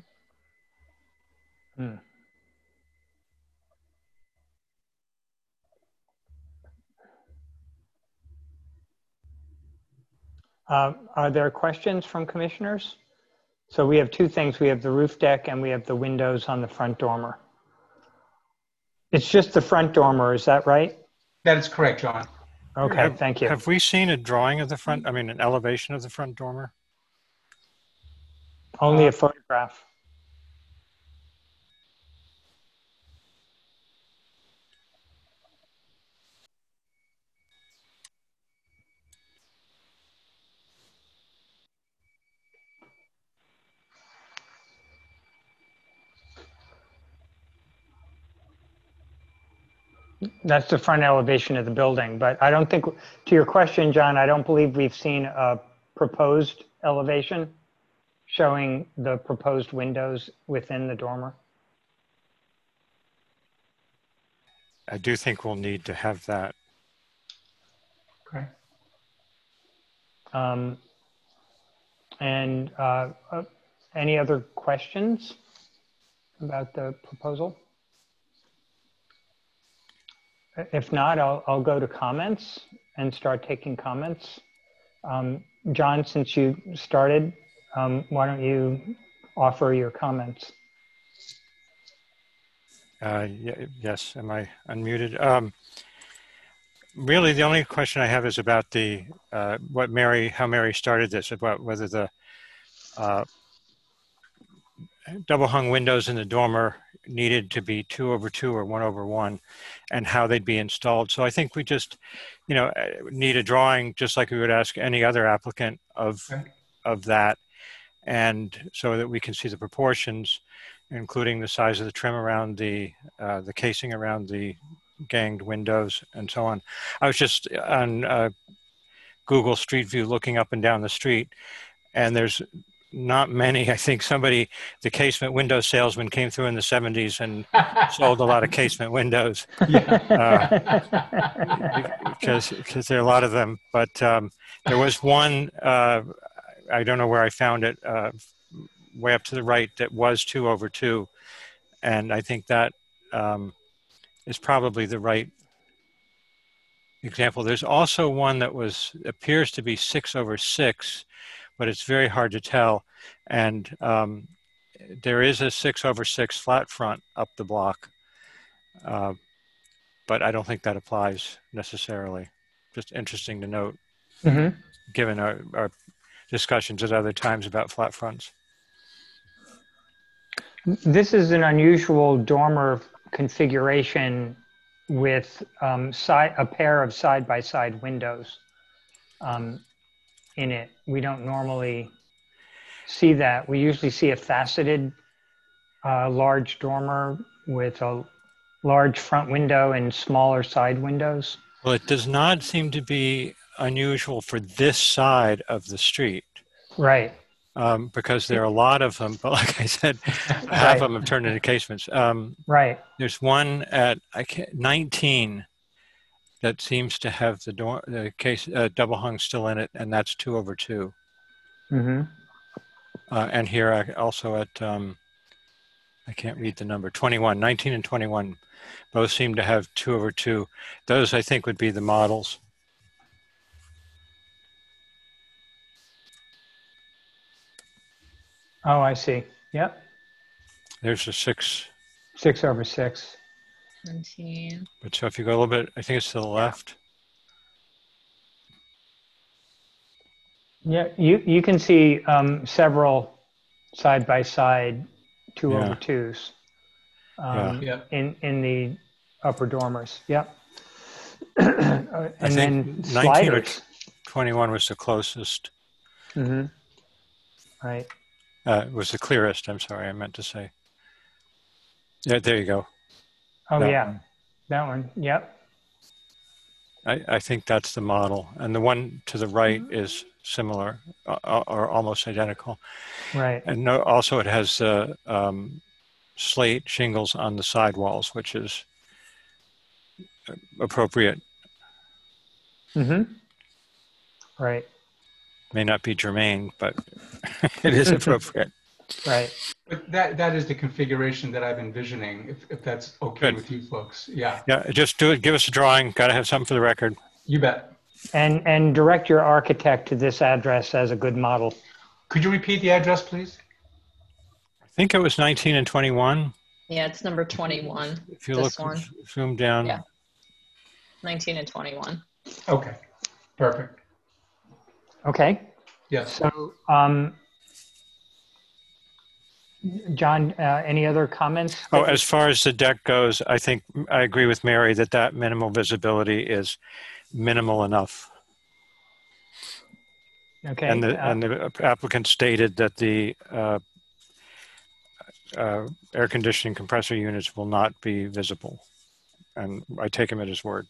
Are there questions from commissioners? So we have 2 things. We have the roof deck and we have the windows on the front dormer. It's just the front dormer, is that right? That is correct, John. Okay, thank you. Have we seen a drawing of the front, I mean, an elevation of the front dormer? Only a photograph. That's the front elevation of the building, but I don't think, to your question, John, I don't believe we've seen a proposed elevation showing the proposed windows within the dormer. I do think we'll need to have that. Okay. And any other questions about the proposal? If not, I'll go to comments and start taking comments. John, since you started, why don't you offer your comments? Yes, am I unmuted? Really, the only question I have is about the how Mary started this, about whether the double hung windows in the dormer needed to be 2/2 or 1/1, and how they'd be installed. So I think we just, you know, need a drawing, just like we would ask any other applicant of that, and so that we can see the proportions, including the size of the trim around the casing around the ganged windows and so on. I was just on Google Street View looking up and down the street, and there's not many. I think the casement window salesman came through in the 70s and sold a lot of casement windows, because there are a lot of them. But there was one, I don't know where I found it, way up to the right, that was 2/2. And I think that is probably the right example. There's also one that appears to be 6/6, but it's very hard to tell. And there is a 6/6 flat front up the block, but I don't think that applies necessarily. Just interesting to note, given our discussions at other times about flat fronts. This is an unusual dormer configuration with a pair of side-by-side windows in it. We don't normally see that. We usually see a faceted large dormer with a large front window and smaller side windows. Well, it does not seem to be unusual for this side of the street. Right. Because there are a lot of them, but like I said, half of them have turned into casements. Right. There's one at 19 that seems to have the double hung still in it, and that's 2/2. And here also at I can't read the number, 21, 19 and 21, both seem to have 2/2. Those I think would be the models. Oh, I see. Yep. There's a 6. 6/6. 19. But so if you go a little bit, I think it's to the left. Yeah, you can see several side-by-side 2/2s in the upper dormers. Yep. And I think then 19 sliders. or 21 was the closest. Right. Was the clearest, I'm sorry, I meant to say. Yeah, there you go. Oh, that yeah. one. That one. Yep. I think that's the model. And the one to the right is similar or almost identical. Right. And also it has slate shingles on the sidewalls, which is appropriate. Right. May not be germane, but it is appropriate. Right. But that is the configuration that I'm envisioning, if that's okay with you folks. Yeah. Yeah, just do it. Give us a drawing. Got to have something for the record. You bet. And direct your architect to this address as a good model. Could you repeat the address, please? I think it was 19 and 21. Yeah, it's number 21. If you look, zoom down. Yeah. 19 and 21. Okay. Perfect. Okay. Yes. So, John, any other comments? Oh, as far as the deck goes, I think I agree with Mary that minimal visibility is minimal enough. Okay. And the applicant stated that the air conditioning compressor units will not be visible. And I take him at his word.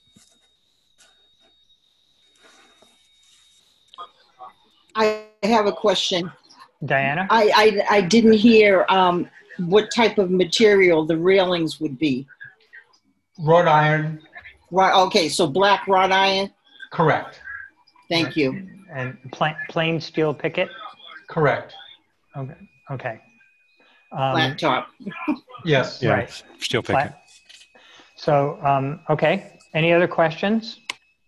I have a question. Diana? I didn't hear what type of material the railings would be. Wrought iron. Right. Okay, so black wrought iron? Correct. Thank you. And plain steel picket? Correct. Okay. Okay. Flat top. Yes. Yeah, right. Steel picket. So, okay. Any other questions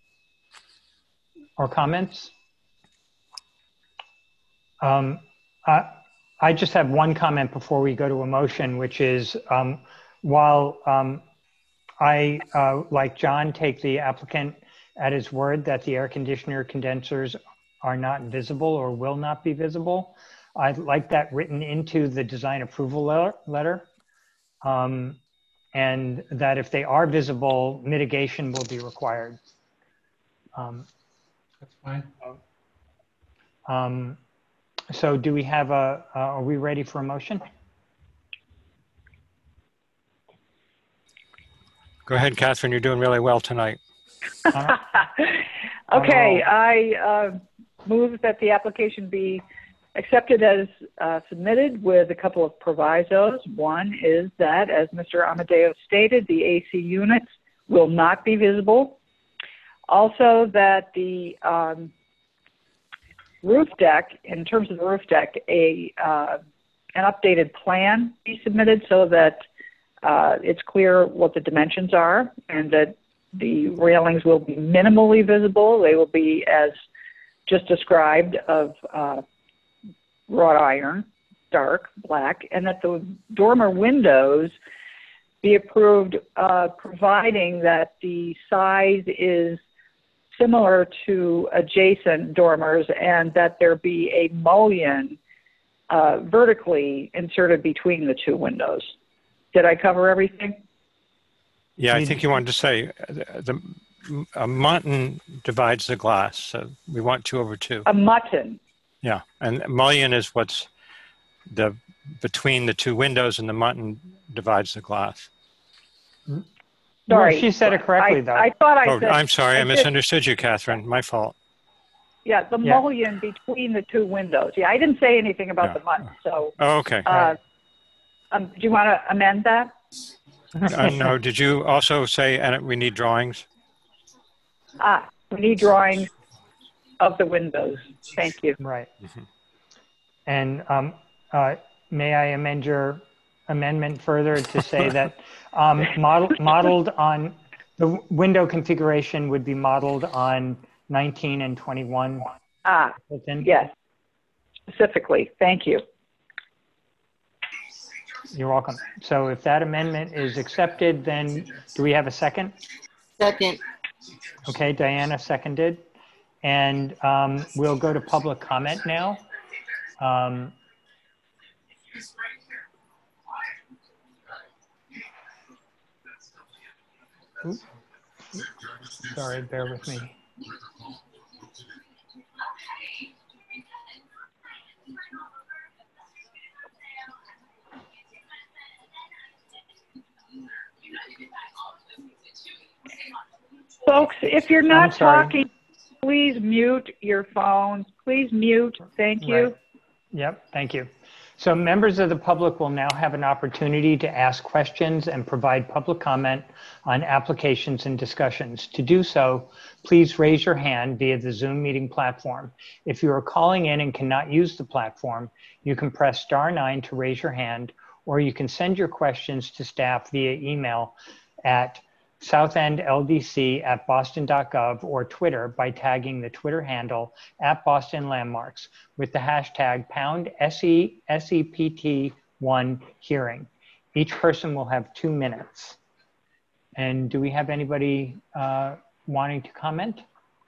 or comments? I just have one comment before we go to a motion, which is while I, like John, take the applicant at his word that the air conditioner condensers are not visible or will not be visible, I'd like that written into the design approval letter. And that if they are visible, mitigation will be required. That's fine. So do we have are we ready for a motion? Go ahead, Catherine. You're doing really well tonight. Okay, I move that the application be accepted as submitted with a couple of provisos. One is that, as Mr. Amadeo stated, the AC units will not be visible. Also that the roof deck, in terms of the roof deck, an updated plan be submitted so that it's clear what the dimensions are and that the railings will be minimally visible. They will be, as just described, of wrought iron, dark, black, and that the dormer windows be approved, providing that the size is similar to adjacent dormers and that there be a mullion vertically inserted between the two windows. Did I cover everything? Yeah, I think you wanted to say a mutton divides the glass, so we want 2/2. A mutton. Yeah, and mullion is what's between the two windows, and the mutton divides the glass. Sorry, well, she said it correctly, though. I thought I said. I'm sorry, I misunderstood you, Catherine. My fault. Yeah, the mullion between the two windows. Yeah, I didn't say anything about the mutton, so. Oh, okay. Do you want to amend that? No, did you also say we need drawings? We need drawings of the windows. Thank you. Right. And may I amend your amendment further to say that modeled on the window configuration would be modeled on 19 and 21? Yes, specifically. Thank you. You're welcome. So if that amendment is accepted, then do we have a second? Second. Okay, Diana seconded. And we'll go to public comment now. Oops. Sorry, bear with me. Folks, if you're not talking, please mute your phones. Please mute. Thank you. Right. Yep, thank you. So members of the public will now have an opportunity to ask questions and provide public comment on applications and discussions. To do so, please raise your hand via the Zoom meeting platform. If you are calling in and cannot use the platform, you can press *9 to raise your hand, or you can send your questions to staff via email at southendldc@boston.gov or Twitter by tagging the Twitter handle @BostonLandmarks with the hashtag #SEPT1 hearing. Each person will have 2 minutes. And do we have anybody wanting to comment?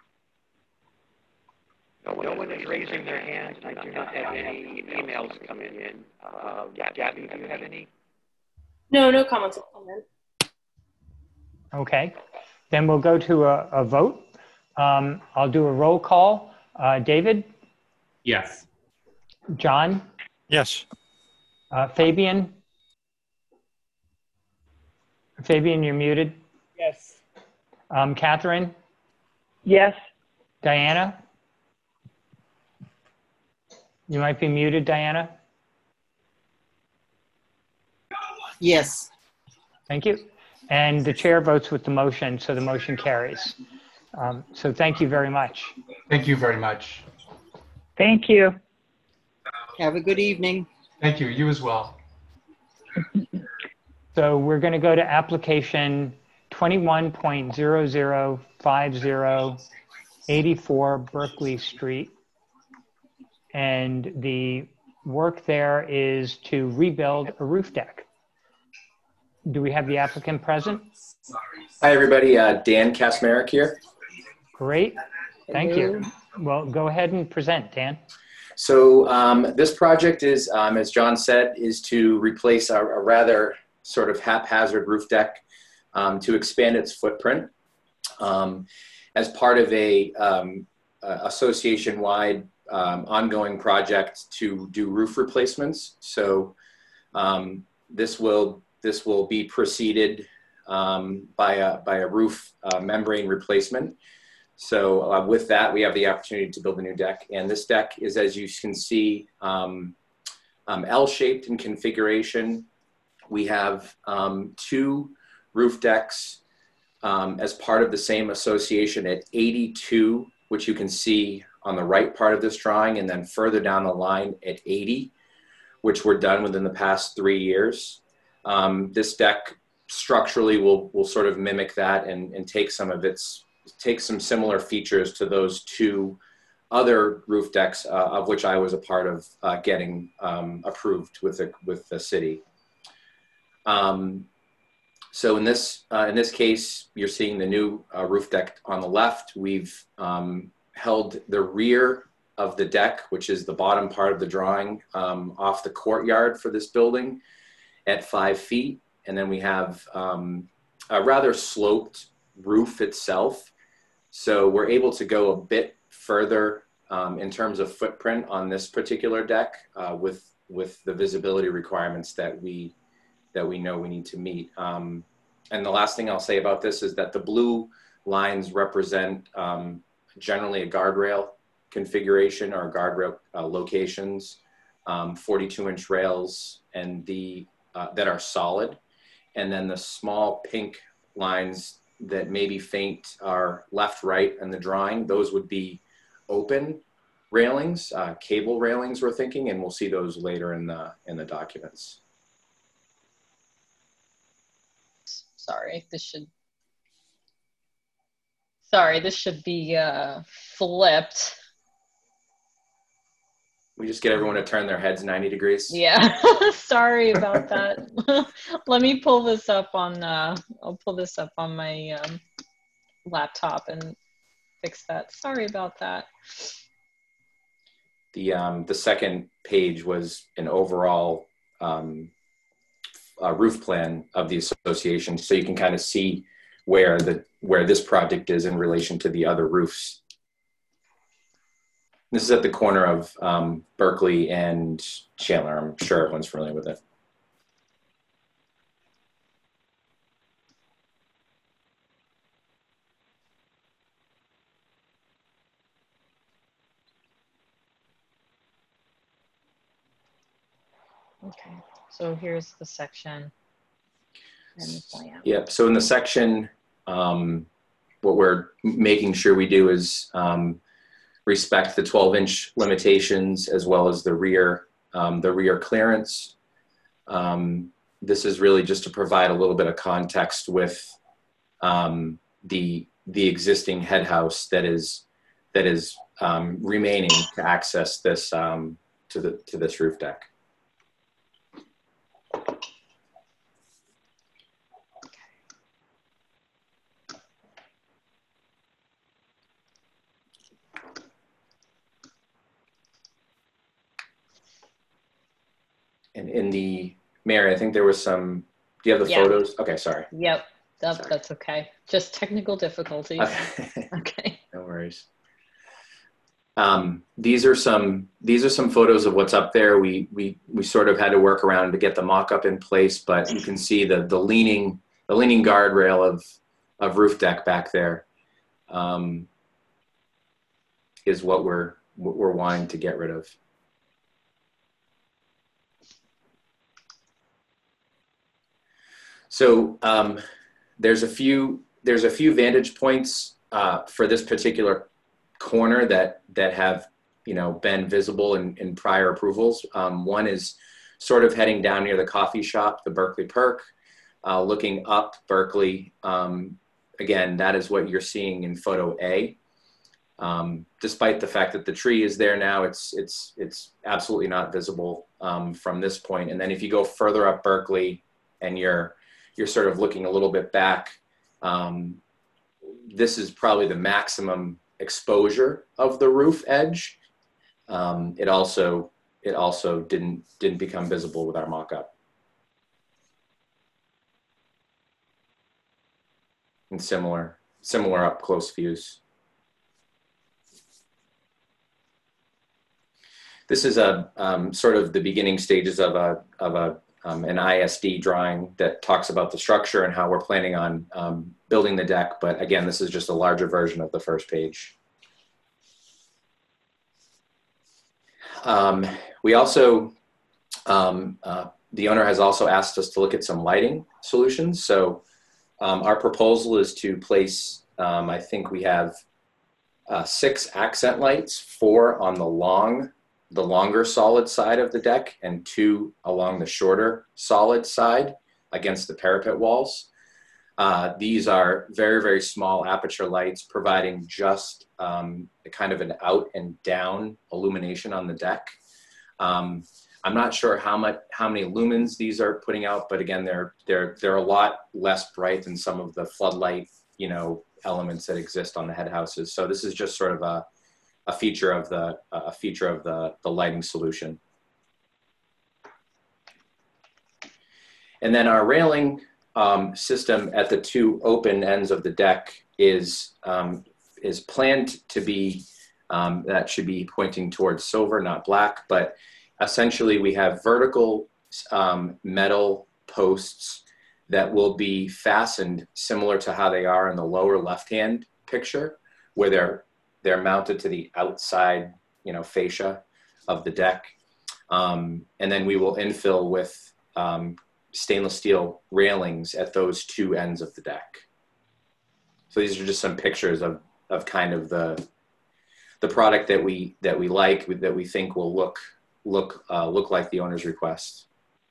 No one is raising their hand. I do not have any emails coming in. Gabby, do you have any? No comments have come in. Okay, then we'll go to a vote. I'll do a roll call. David? Yes. John? Yes. Fabian? Fabian, you're muted. Yes. Catherine? Yes. Diana? You might be muted, Diana. Yes. Thank you. And the chair votes with the motion, so the motion carries. So thank you very much. Thank you very much. Thank you. Have a good evening. Thank you. You as well. So we're going to go to application 21.0050 84 Berkeley Street. And the work there is to rebuild a roof deck. Do we have the applicant present? Hi, everybody. Dan Kasmarek here. Great. Thank you. Well, go ahead and present, Dan. So this project is, as John said, is to replace a rather sort of haphazard roof deck to expand its footprint as part of a association-wide ongoing project to do roof replacements. So this will be preceded by a roof membrane replacement. So with that, we have the opportunity to build a new deck. And this deck is, as you can see, L-shaped in configuration. We have 2 roof decks as part of the same association at 82, which you can see on the right part of this drawing, and then further down the line at 80, which were done within the past 3 years. This deck structurally will sort of mimic that and take some similar features to those 2 other roof decks, of which I was a part of getting approved with the city. So in this case, you're seeing the new roof deck on the left. We've held the rear of the deck, which is the bottom part of the drawing, off the courtyard for this building at 5 feet. And then we have a rather sloped roof itself. So we're able to go a bit further in terms of footprint on this particular deck with the visibility requirements that we know we need to meet. And the last thing I'll say about this is that the blue lines represent generally a guardrail configuration or guardrail locations, 42-inch rails, and that are solid. And then the small pink lines that maybe faint are left, right in the drawing. Those would be open railings, cable railings we're thinking, and we'll see those later in the documents. Sorry, this should be flipped. We just get everyone to turn their heads 90 degrees. Yeah, sorry about that. Let me pull this up on, I'll pull this up on my laptop and fix that. Sorry about that. The second page was an overall roof plan of the association, so you can kind of see where this project is in relation to the other roofs. This is at the corner of Berkeley and Chandler. I'm sure everyone's familiar with it. Okay, so here's the section and the plan. Yep, so in the section, what we're making sure we do is respect the 12-inch limitations as well as the rear clearance. This is really just to provide a little bit of context with the existing head house that is remaining to access this to this roof deck. And in the, Mary, I think there was some, do you have the photos? Okay, sorry. Yep, that's okay. Just technical difficulties. Okay. No worries. These are some photos of what's up there. We sort of had to work around to get the mock-up in place, but you can see the leaning guardrail of roof deck back there is what we're wanting to get rid of. So there's a few vantage points for this particular corner that have been visible in prior approvals. One is sort of heading down near the coffee shop, the Berkeley Perk, looking up Berkeley. Again, that is what you're seeing in photo A. Despite the fact that the tree is there now, it's absolutely not visible from this point. And then if you go further up Berkeley and you're sort of looking a little bit back, this is probably the maximum exposure of the roof edge. It also didn't become visible with our mock-up. And similar up close views. This is sort of the beginning stages of an ISD drawing that talks about the structure and how we're planning on building the deck. But again, this is just a larger version of the first page. We also, the owner has also asked us to look at some lighting solutions. So our proposal is to place, I think we have 6 accent lights, 4 on the longer solid side of the deck and 2 along the shorter solid side against the parapet walls. These are very, very small aperture lights providing just kind of an out and down illumination on the deck. I'm not sure how many lumens these are putting out, but again, they're a lot less bright than some of the floodlight, elements that exist on the head houses. So this is just sort of a feature of the lighting solution. And then our railing system at the two open ends of the deck is planned to be, that should be pointing towards silver, not black, but essentially we have vertical metal posts that will be fastened similar to how they are in the lower left-hand picture, where they're mounted to the outside, fascia of the deck. And then we will infill with stainless steel railings at those two ends of the deck. So these are just some pictures of kind of the product that we like, that we think will look like the owner's request.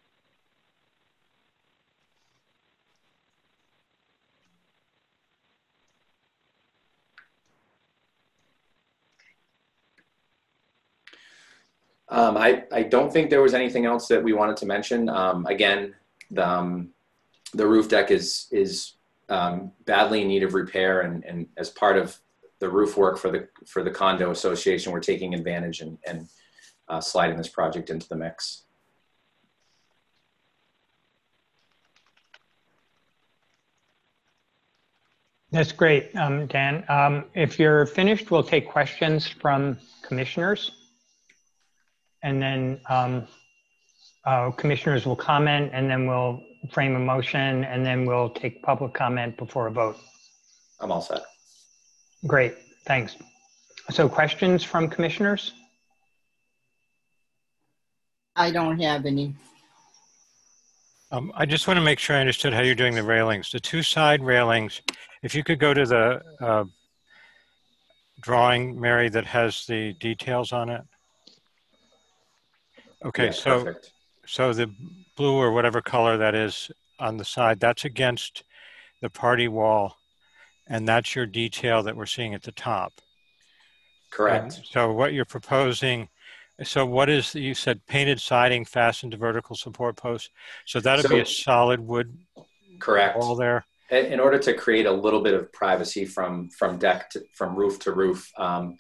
I don't think there was anything else that we wanted to mention. Again, the roof deck is badly in need of repair, and as part of the roof work for the condo association, we're taking advantage and sliding this project into the mix. That's great, Dan. If you're finished, we'll take questions from commissioners. And then commissioners will comment, and then we'll frame a motion, and then we'll take public comment before a vote. I'm all set. Great, thanks. So questions from commissioners? I don't have any. I just want to make sure I understood how you're doing the railings. The two side railings, if you could go to the drawing, Mary, that has the details on it. Okay, yeah, so perfect. So the blue or whatever color that is on the side, that's against the party wall, and that's your detail that we're seeing at the top. Correct. And so what you're proposing, so what is, you said painted siding fastened to vertical support posts. So that'd be a solid wood wall there? In order to create a little bit of privacy from roof to roof, a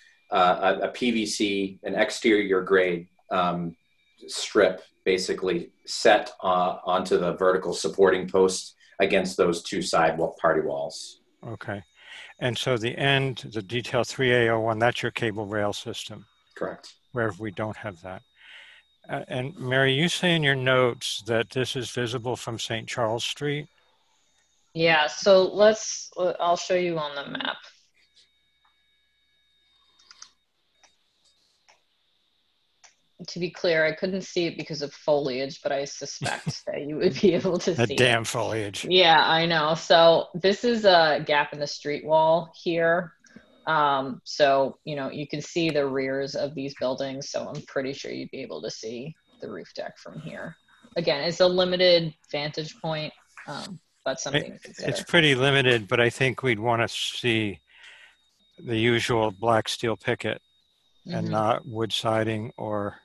PVC, an exterior grade strip basically set onto the vertical supporting posts against those two side party walls. Okay. And so the end, the detail 3A01, that's your cable rail system. Correct. Where we don't have that. And Mary, you say in your notes that this is visible from St. Charles Street? Yeah, so I'll show you on the map. To be clear, I couldn't see it because of foliage, but I suspect that you would be able to see that damn foliage. Yeah, I know. So this is a gap in the street wall here. So, you can see the rears of these buildings. So I'm pretty sure you'd be able to see the roof deck from here. Again, it's a limited vantage point, but something to consider. It's pretty limited, but I think we'd want to see the usual black steel picket and not wood siding or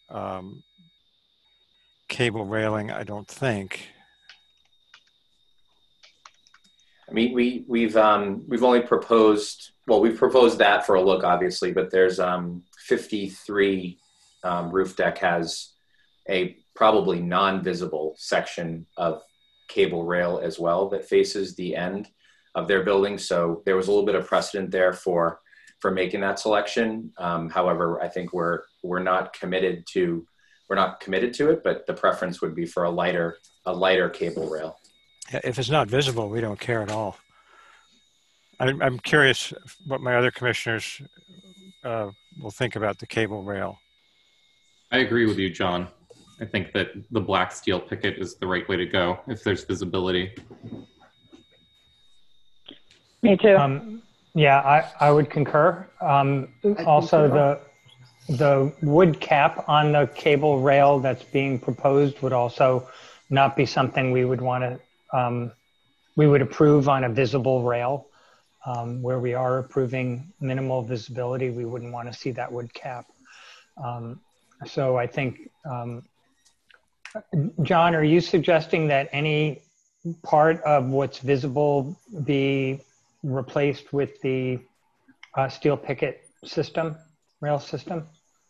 cable railing, I don't think. I mean, we've only proposed, well, we've proposed that for a look, obviously, but there's 53 roof deck has a probably non-visible section of cable rail as well that faces the end of their building. So there was a little bit of precedent there for making that selection. However, I think we're not committed to it, but the preference would be for a lighter cable rail. If it's not visible, we don't care at all. I'm curious what my other commissioners will think about the cable rail. I agree with you, John. I think that the black steel picket is the right way to go if there's visibility. Me too. Yeah, I would concur. Also, the wood cap on the cable rail that's being proposed would also not be something we would want to we would approve on a visible rail. Where we are approving minimal visibility, we wouldn't want to see that wood cap. So I think, John, are you suggesting that any part of what's visible be replaced with the steel picket system, rail system?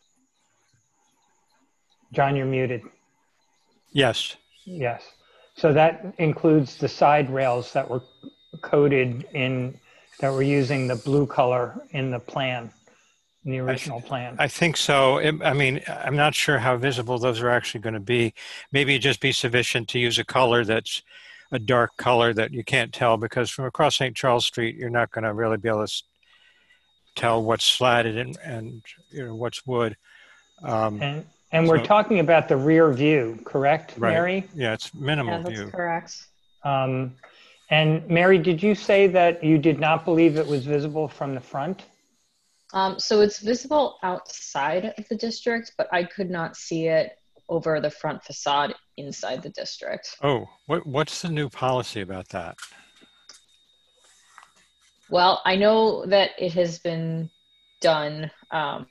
John, you're muted. Yes. Yes. So that includes the side rails that were coated in, that were using the blue color in the plan, in the original plan. I think so. I mean, I'm not sure how visible those are actually going to be. Maybe it'd just be sufficient to use a color that's a dark color that you can't tell, because from across St. Charles Street, you're not going to really be able to tell what's slatted and you know, what's wood. And we're talking about the rear view, correct, right. Mary? Yeah, it's minimal Yeah, that's view. correct. And Mary, did you say that you did not believe it was visible from the front? So it's visible outside of the district, but I could not see it over the front facade inside the district. Oh, what's the new policy about that? Well, I know that it has been done a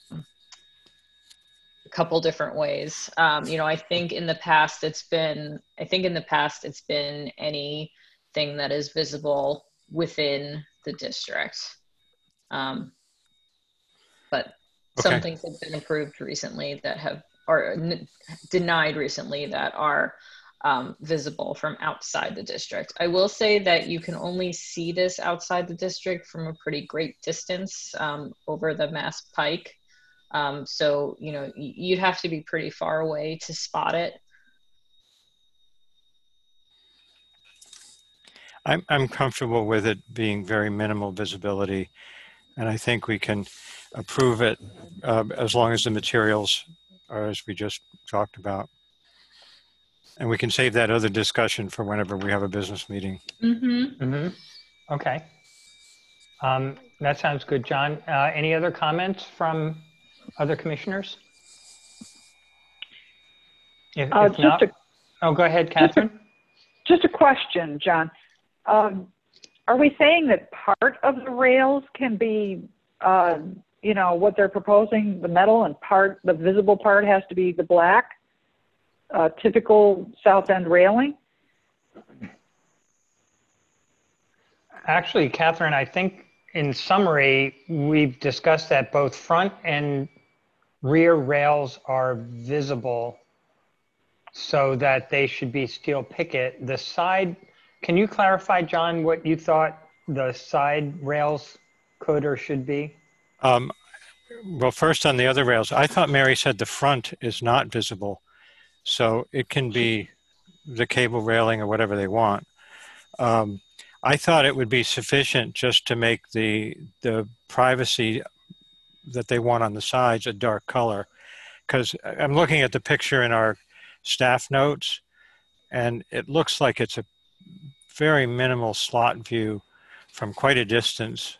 couple different ways. You know, I think in the past it's been anything that is visible within the district. But some things have been approved recently that have, or denied recently, that are visible from outside the district. I will say that you can only see this outside the district from a pretty great distance over the Mass Pike. So, you know, you'd have to be pretty far away to spot it. I'm comfortable with it being very minimal visibility, and I think we can approve it as long as the materials are as we just talked about. And we can save that other discussion for whenever we have a business meeting. Mm-hmm. Mm-hmm. Okay. That sounds good, John. Any other comments from other commissioners? If not, go ahead, Catherine. Just a question, John. Are we saying that part of the rails can be, you know, what they're proposing, the metal, and part, the visible part has to be the black, typical South End railing? Actually, Catherine, I think in summary, we've discussed that both front and rear rails are visible so that they should be steel picket. The side, can you clarify, John, what you thought the side rails could or should be? Well, first on the other rails, I thought Mary said the front is not visible. So it can be the cable railing or whatever they want. I thought it would be sufficient just to make the privacy that they want on the sides a dark color. Because I'm looking at the picture in our staff notes, and it looks like it's a very minimal slot view from quite a distance.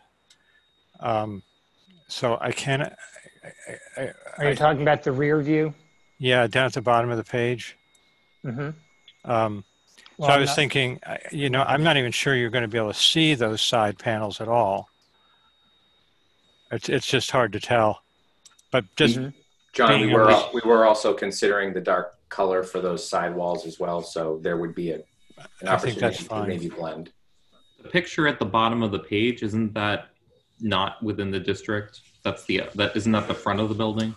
So I can't. Are you talking about the rear view? Yeah, down at the bottom of the page. Mm-hmm. So I was thinking, you know, I'm not even sure you're going to be able to see those side panels at all. It's just hard to tell. But just John, we were also considering the dark color for those side walls as well, so there would be an opportunity to maybe blend. The picture at the bottom of the page, isn't that not within the district? Isn't that the front of the building?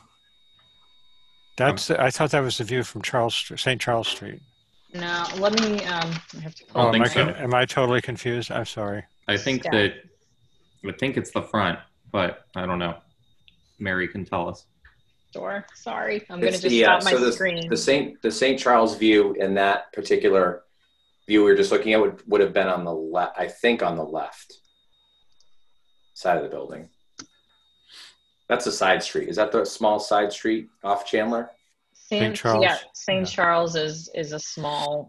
I thought that was the view from St. Charles Street. No, let me, I have to pull am I totally confused? I'm sorry. I think it's the front, but I don't know. Mary can tell us. Sure. Sorry. I'm going to just stop my screen. The St. Charles view in that particular view we were just looking at would have been on the left, I think on the left side of the building. That's a side street. Is that the small side street off Chandler? St. Charles. Yeah, St. Charles is a small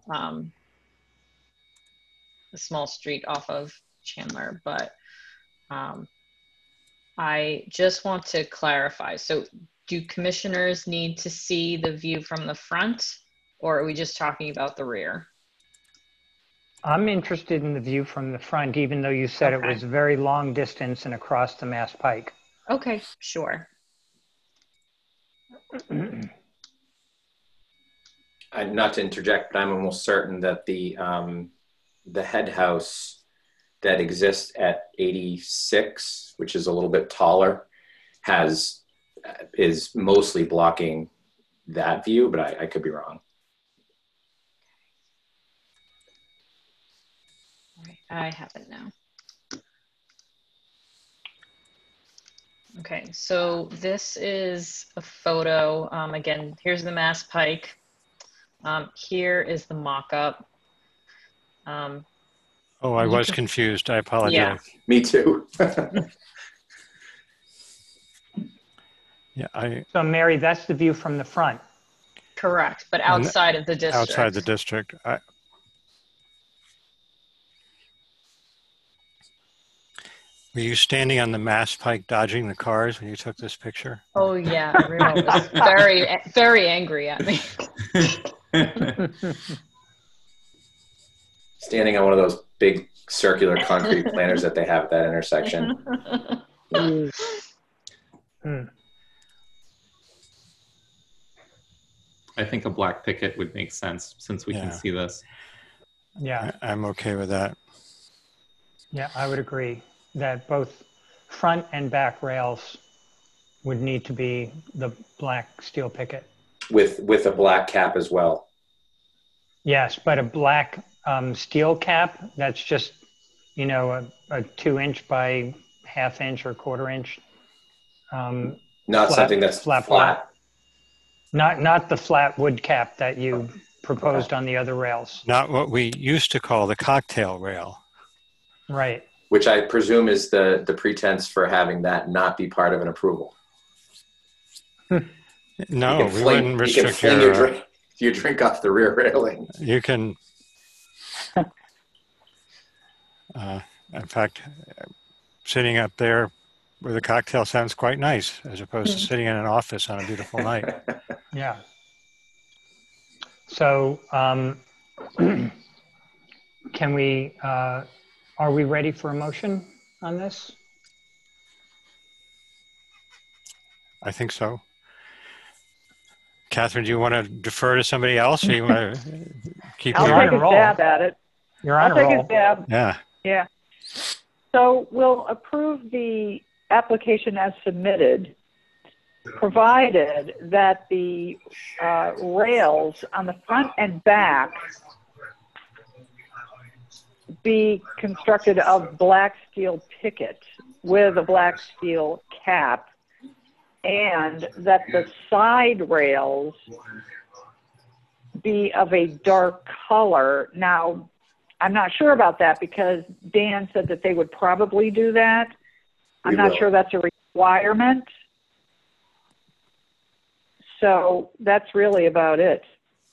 street off of Chandler, but I just want to clarify. So do commissioners need to see the view from the front, or are we just talking about the rear? I'm interested in the view from the front, even though you said it was a very long distance and across the Mass Pike. Okay, sure. Not to interject, but I'm almost certain that the head house that exists at 86, which is a little bit taller, is mostly blocking that view, but I could be wrong. All right, I have it now. Okay, so this is a photo. Again, here's the Mass Pike. Here is the mock-up. Oh, I was confused. I apologize. Yeah. Me too. Yeah, So Mary, that's the view from the front. Correct, but outside of the district. Outside the district. Were you standing on the Mass Pike dodging the cars when you took this picture? Oh yeah, everyone was very, very angry at me. Standing on one of those big circular concrete planters that they have at that intersection. I think a black picket would make sense since we can see this. Yeah. I'm okay with that. Yeah, I would agree that both front and back rails would need to be the black steel picket. With a black cap as well. Yes, but a black steel cap, that's just, you know, a 2-inch by 1/2 inch or 1/4 inch. Not something that's flat. Not the flat wood cap that you proposed on the other rails. Not what we used to call the cocktail rail. Right. Which I presume is the pretense for having that not be part of an approval. No, we wouldn't restrict your drink off the rear railing. You can, in fact, sitting up there with a cocktail sounds quite nice as opposed to sitting in an office on a beautiful night. Yeah. So can we, are we ready for a motion on this? I think so. Catherine, do you want to defer to somebody else, or you want to keep I'll take a stab at it. You're on I'll a roll. take a stab. Yeah. Yeah. So we'll approve the application as submitted, provided that the rails on the front and back be constructed of black steel picket with a black steel cap, and that the side rails be of a dark color. Now, I'm not sure about that because Dan said that they would probably do that. I'm not sure that's a requirement. So that's really about it.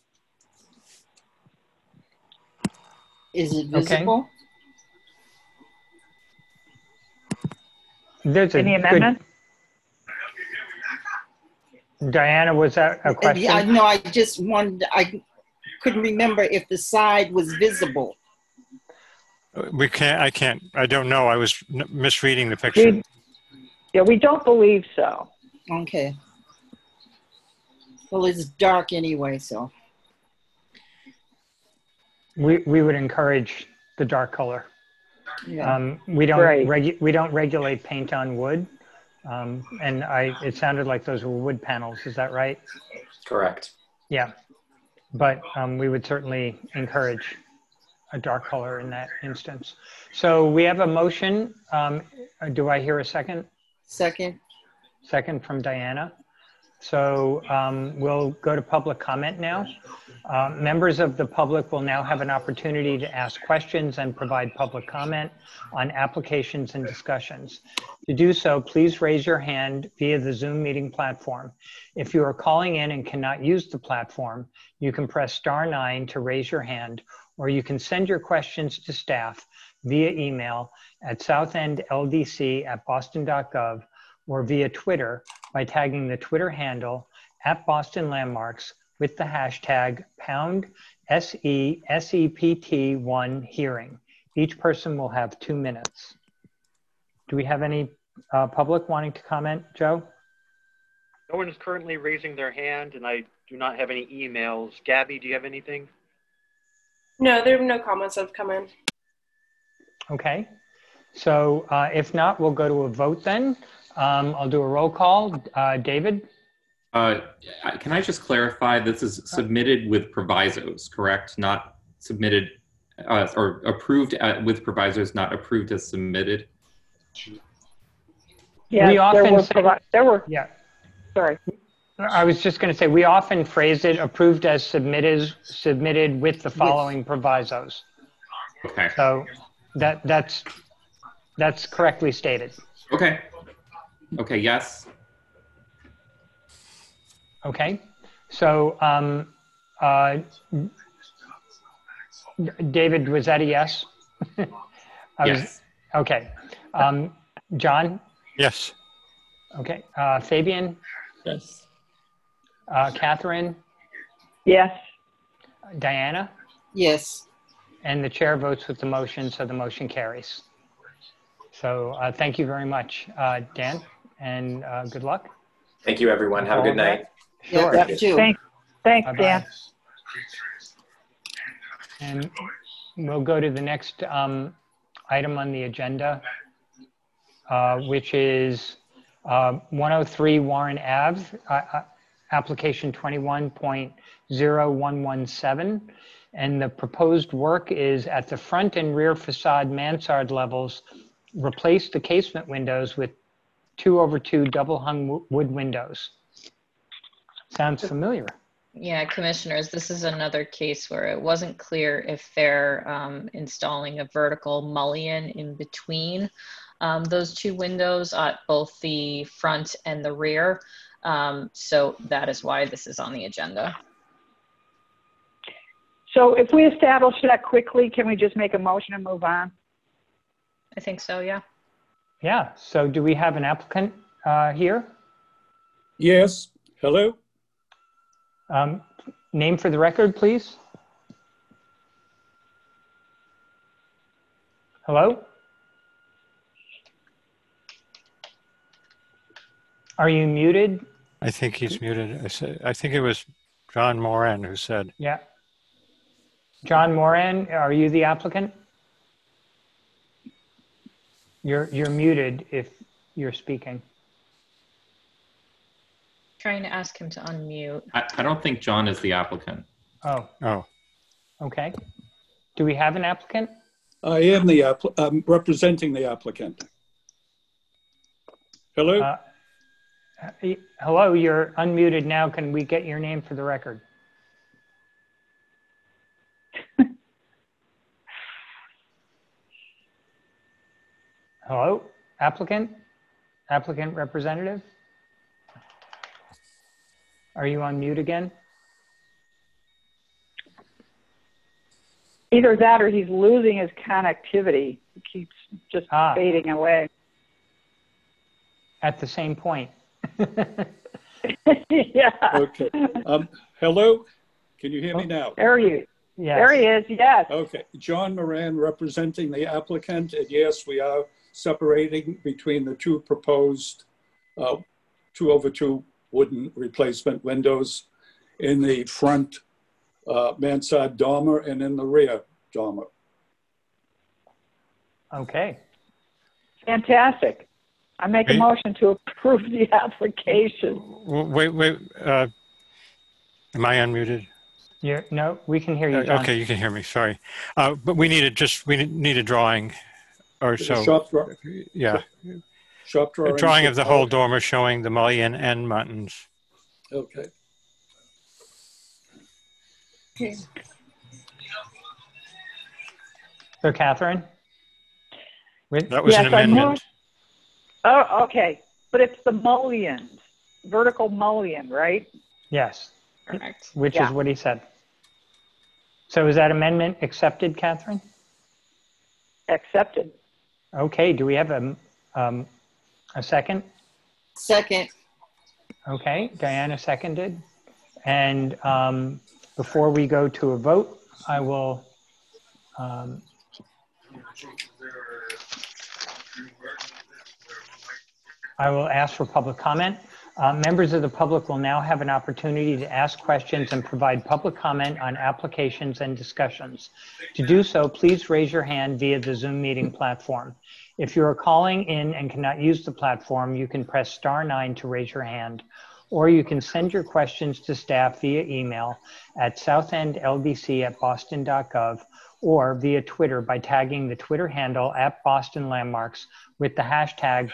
Is it visible? There's Any amendment? Diana, was that a question? Yeah, no, I just wanted, I couldn't remember if the side was visible. I don't know. I was misreading the picture. We don't believe so. Okay. Well, it's dark anyway, so. We would encourage the dark color. Yeah. We don't regulate paint on wood, and it sounded like those were wood panels. Is that right? Correct. Yeah, but we would certainly encourage a dark color in that instance. So we have a motion. Do I hear a second? Second. Second from Diana. So we'll go to public comment now. Members of the public will now have an opportunity to ask questions and provide public comment on applications and discussions. To do so, please raise your hand via the Zoom meeting platform. If you are calling in and cannot use the platform, you can press *9 to raise your hand, or you can send your questions to staff via email at southendldc@boston.gov or via Twitter by tagging the Twitter handle @BostonLandmarks with the hashtag SE SEPT 1 hearing. Each person will have 2 minutes. Do we have any public wanting to comment, Joe? No one is currently raising their hand, and I do not have any emails. Gabby, do you have anything? No, there are no comments that have come in. Okay. So if not, we'll go to a vote then. I'll do a roll call. David? Can I just clarify, this is submitted with provisos, correct? Not submitted or approved with provisos, not approved as submitted? Yeah, we often there were. Yeah. Sorry. I was just going to say, we often phrase it approved as submitted with the following provisos. Okay. So that's correctly stated. Okay. Okay, yes. Okay. So David, was that a yes? Yes. Okay. John? Yes. Okay. Fabian? Yes. Catherine? Yes. Diana? Yes. And the chair votes with the motion, so the motion carries. So thank you very much, Dan, and good luck. Thank you, everyone. Have a good night. Sure. Yeah, too. Thanks, Bye-bye. Dan. And we'll go to the next item on the agenda, which is 103 Warren Ave, application 21.0117. And the proposed work is at the front and rear facade mansard levels, replace the casement windows with 2/2 double hung wood windows. Sounds familiar. Yeah, commissioners, this is another case where it wasn't clear if they're installing a vertical mullion in between those two windows at both the front and the rear. So that is why this is on the agenda. So if we establish that quickly, can we just make a motion and move on? I think so, yeah. Yeah, so do we have an applicant here? Yes, hello? Name for the record, please. Hello? Are you muted? I think he's muted. I think it was John Moran who said. Yeah. John Moran, are you the applicant? You're muted if you're speaking. Trying to ask him to unmute. I don't think John is the applicant. Oh, okay. Do we have an applicant? I am I'm representing the applicant. Hello? Hello, you're unmuted now. Can we get your name for the record? Hello, applicant? Applicant representative? Are you on mute again? Either that or he's losing his connectivity. He keeps just fading away. At the same point. Yeah. Okay. Hello? Can you hear me now? There he is, yes. Okay. John Moran representing the applicant. And yes, we are separating between the two proposed 2/2 wooden replacement windows in the front mansard dormer and in the rear dormer. Okay. Fantastic. I make a motion to approve the application. Wait. Am I unmuted? No, we can hear you, John. Okay, you can hear me. Sorry, but we need a drawing, or so. Shop drawer. Yeah. Shop drawing. A drawing of the whole dormer showing the mullion and muttons. Okay. Okay. So, Catherine? That was an amendment. Oh, okay. But it's the mullions, vertical mullion, right? Yes. Correct. Which is what he said. So is that amendment accepted, Catherine? Accepted. Okay. Do we have a second? Second. Okay. Diana seconded. And before we go to a vote, I will ask for public comment. Members of the public will now have an opportunity to ask questions and provide public comment on applications and discussions. To do so, please raise your hand via the Zoom meeting platform. If you are calling in and cannot use the platform, you can press *9 to raise your hand, or you can send your questions to staff via email at southendldc@boston.gov or via Twitter by tagging the Twitter handle @BostonLandmarks with the hashtag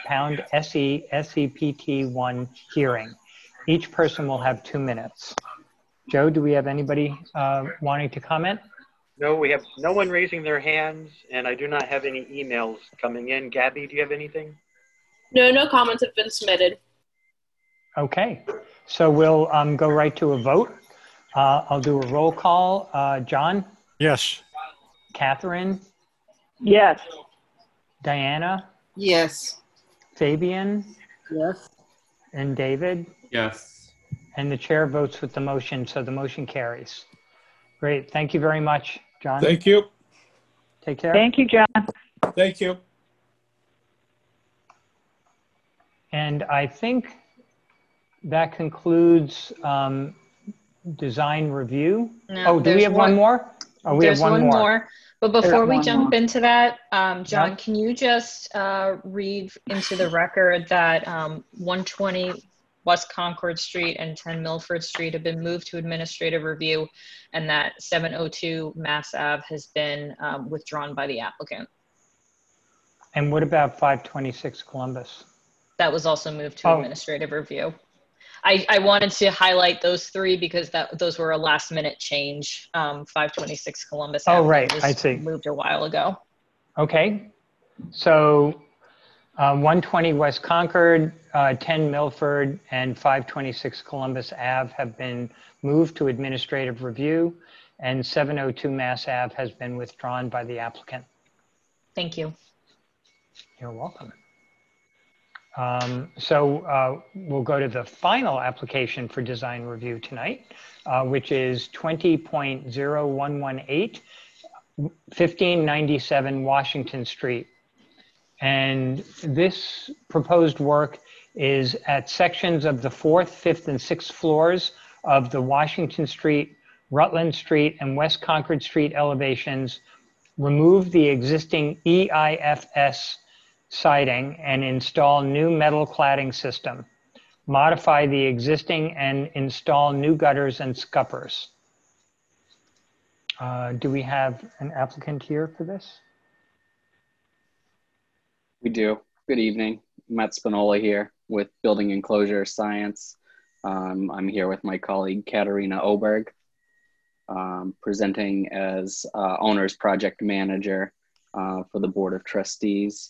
#SEPT1 hearing. Each person will have 2 minutes. Joe, do we have anybody wanting to comment? No, we have no one raising their hands, and I do not have any emails coming in. Gabby, do you have anything? No, no comments have been submitted. Okay, so we'll go right to a vote. I'll do a roll call. John? Yes. Catherine? Yes. Diana? Yes. Fabian? Yes. And David? Yes. And the chair votes with the motion, so the motion carries. Great, thank you very much, John. Thank you. Take care. Thank you, John. Thank you. And I think that concludes design review. No, Do we have one more? Oh, we have one more. But before we one jump more. into that, John, Yeah. can you just read into the record that 120 West Concord Street and 10 Milford Street have been moved to administrative review, and that 702 Mass Ave has been withdrawn by the applicant? And what about 526 Columbus? That was also moved to administrative review. I wanted to highlight those three because those were a last minute change. 526 Columbus Avenue Right, was I see. moved a while ago. Okay, so 120 West Concord, 10 Milford, and 526 Columbus Ave have been moved to administrative review, and 702 Mass Ave has been withdrawn by the applicant. Thank you. You're welcome. We'll go to the final application for design review tonight, which is 20.0118, 1597 Washington Street. And this proposed work is at sections of the 4th, 5th, and 6th floors of the Washington Street, Rutland Street, and West Concord Street elevations, remove the existing EIFS siding and install new metal cladding system, modify the existing and install new gutters and scuppers. Do we have an applicant here for this? We do. Good evening. Matt Spinola here with Building Enclosure Science. I'm here with my colleague Katarina Oberg, presenting as owner's project manager for the Board of Trustees.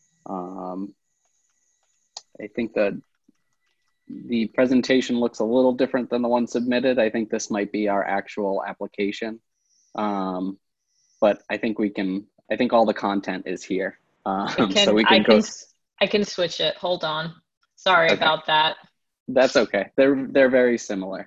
I think that the presentation looks a little different than the one submitted. I think this might be our actual application. But I think I think all the content is here. So we can go. I can switch it. Hold on. Sorry about that. That's okay. They're very similar.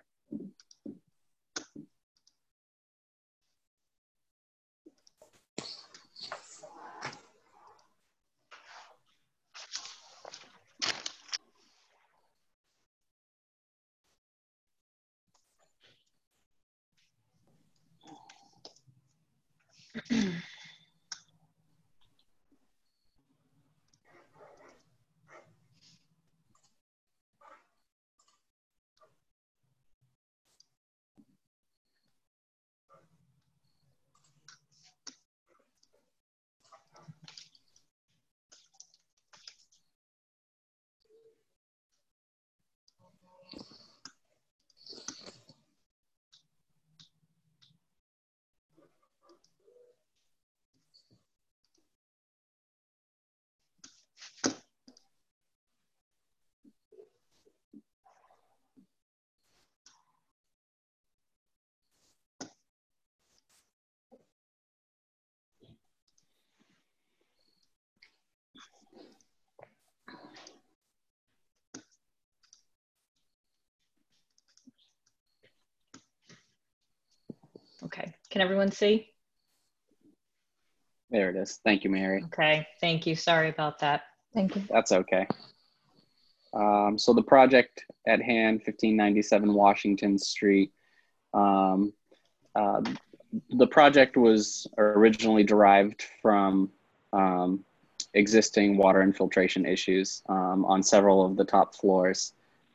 Can everyone see? There it is. Thank you, Mary. Okay, thank you. Sorry about that. Thank you. That's okay. So the project at hand, 1597 Washington Street. The project was originally derived from existing water infiltration issues on several of the top floors.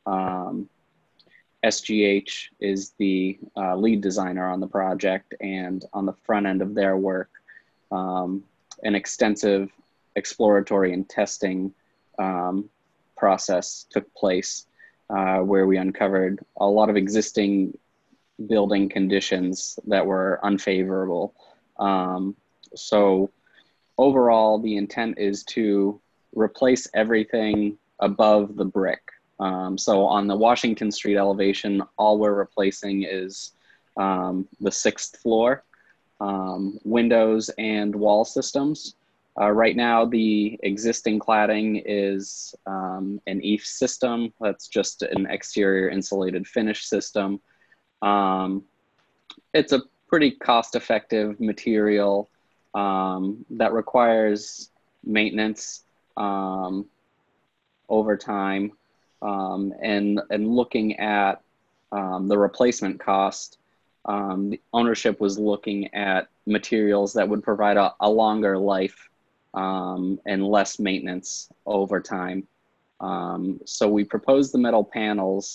SGH is the lead designer on the project, and on the front end of their work, an extensive exploratory and testing process took place where we uncovered a lot of existing building conditions that were unfavorable. So overall, the intent is to replace everything above the brick. So on the Washington Street elevation, all we're replacing is the 6th floor, windows and wall systems. Right now, the existing cladding is an EIFS system. That's just an exterior insulated finish system. It's a pretty cost-effective material that requires maintenance over time. And looking at the replacement cost, the ownership was looking at materials that would provide a longer life and less maintenance over time. So we proposed the metal panels,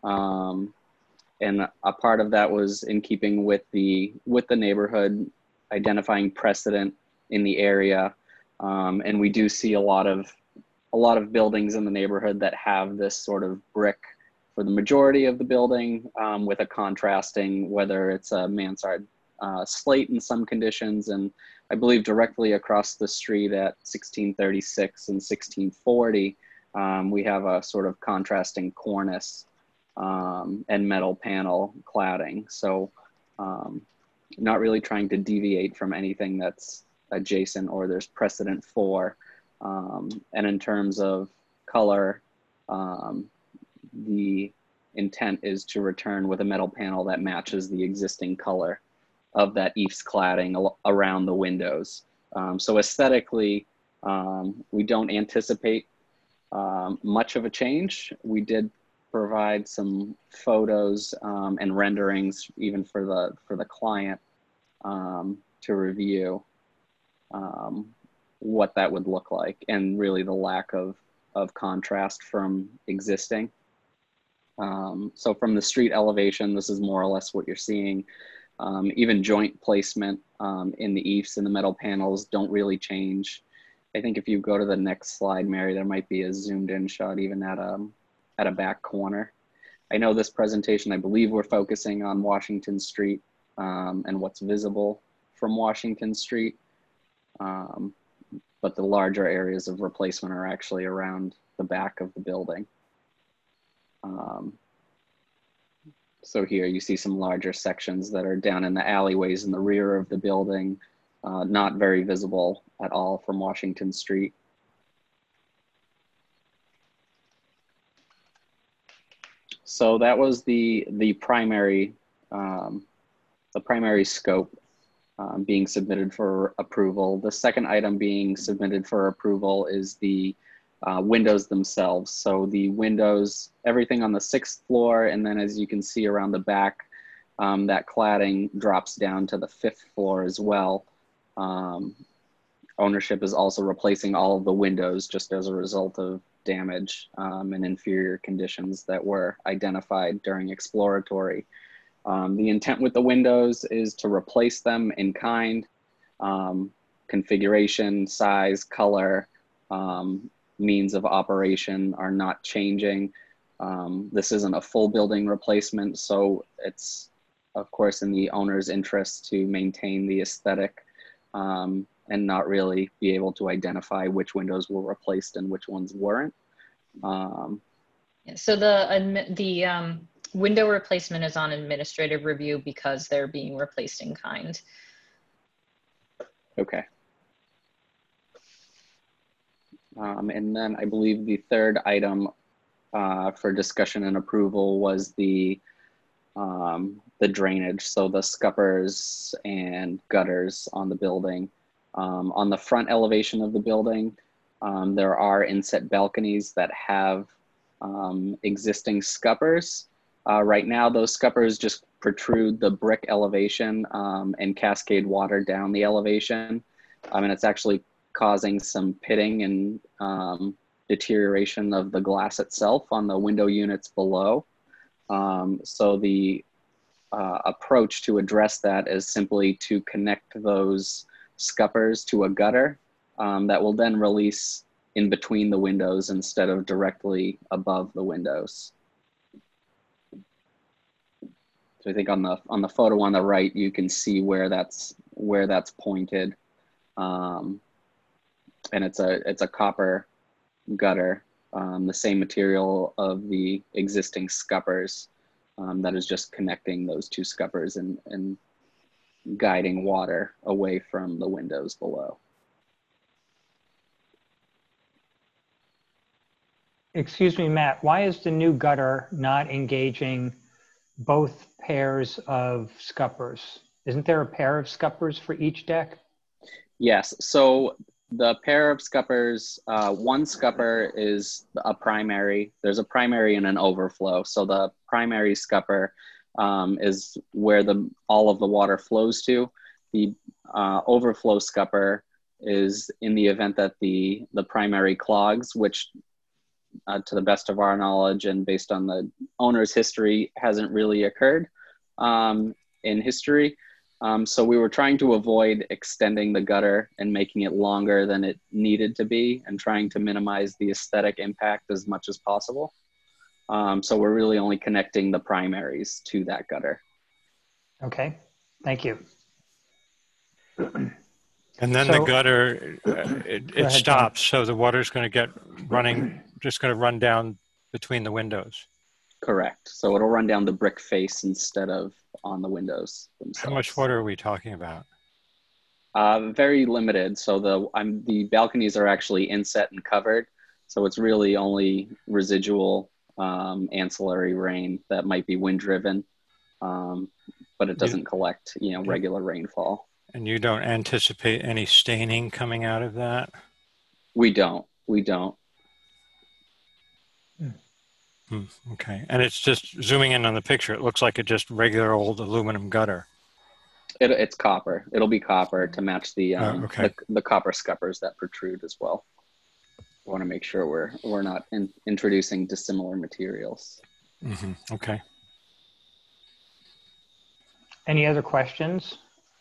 and a part of that was in keeping with the neighborhood, identifying precedent in the area, and we do see a lot of buildings in the neighborhood that have this sort of brick for the majority of the building, with a contrasting, whether it's a mansard slate in some conditions, and I believe directly across the street at 1636 and 1640, we have a sort of contrasting cornice and metal panel cladding. So not really trying to deviate from anything that's adjacent or there's precedent for. And in terms of color, the intent is to return with a metal panel that matches the existing color of that EIFS cladding around the windows. So aesthetically, we don't anticipate much of a change. We did provide some photos and renderings even for the client to review what that would look like, and really the lack of contrast from existing. So from the street elevation, this is more or less what you're seeing. Even joint placement in the EIFS and the metal panels don't really change. I think if you go to the next slide, Mary, there might be a zoomed in shot even at a back corner. I know this presentation, I believe we're focusing on Washington Street and what's visible from Washington Street. But the larger areas of replacement are actually around the back of the building. So here you see some larger sections that are down in the alleyways in the rear of the building, not very visible at all from Washington Street. So that was the primary scope being submitted for approval. The second item being submitted for approval is the windows themselves. So the windows, everything on the 6th floor, and then as you can see around the back, that cladding drops down to the 5th floor as well. Ownership is also replacing all of the windows just as a result of damage and inferior conditions that were identified during exploratory. The intent with the windows is to replace them in kind, configuration, size, color, means of operation are not changing. This isn't a full building replacement, so it's of course in the owner's interest to maintain the aesthetic and not really be able to identify which windows were replaced and which ones weren't. So the window replacement is on administrative review because they're being replaced in kind. Okay. And then I believe the third item for discussion and approval was the the drainage, so the scuppers and gutters on the building. On the front elevation of the building, there are inset balconies that have existing scuppers. Right now, those scuppers just protrude the brick elevation and cascade water down the elevation. And it's actually causing some pitting and deterioration of the glass itself on the window units below. So the approach to address that is simply to connect those scuppers to a gutter that will then release in between the windows instead of directly above the windows. So I think on the photo on the right, you can see where that's pointed, and it's a copper gutter, the same material of the existing scuppers, that is just connecting those two scuppers and guiding water away from the windows below. Excuse me, Matt, why is the new gutter not engaging both pairs of scuppers? Isn't there a pair of scuppers for each deck? Yes, so the pair of scuppers, one scupper is a primary. There's a primary and an overflow. So the primary scupper is where all of the water flows to. The overflow scupper is in the event that the primary clogs, which to the best of our knowledge and based on the owner's history hasn't really occurred in history. So we were trying to avoid extending the gutter and making it longer than it needed to be and trying to minimize the aesthetic impact as much as possible. So we're really only connecting the primaries to that gutter. Okay, thank you. And then the gutter, it stops, so the water's going to get running, just going to run down between the windows. Correct. So it'll run down the brick face instead of on the windows themselves. How much water are we talking about? Very limited. So the balconies are actually inset and covered. So it's really only residual ancillary rain that might be wind driven, but it doesn't collect, regular rainfall. And you don't anticipate any staining coming out of that? We don't. Okay, and it's just zooming in on the picture. It looks like a just regular old aluminum gutter. It's copper. It'll be copper to match the the copper scuppers that protrude as well. I want to make sure we're not introducing dissimilar materials. Mm-hmm. Okay. Any other questions?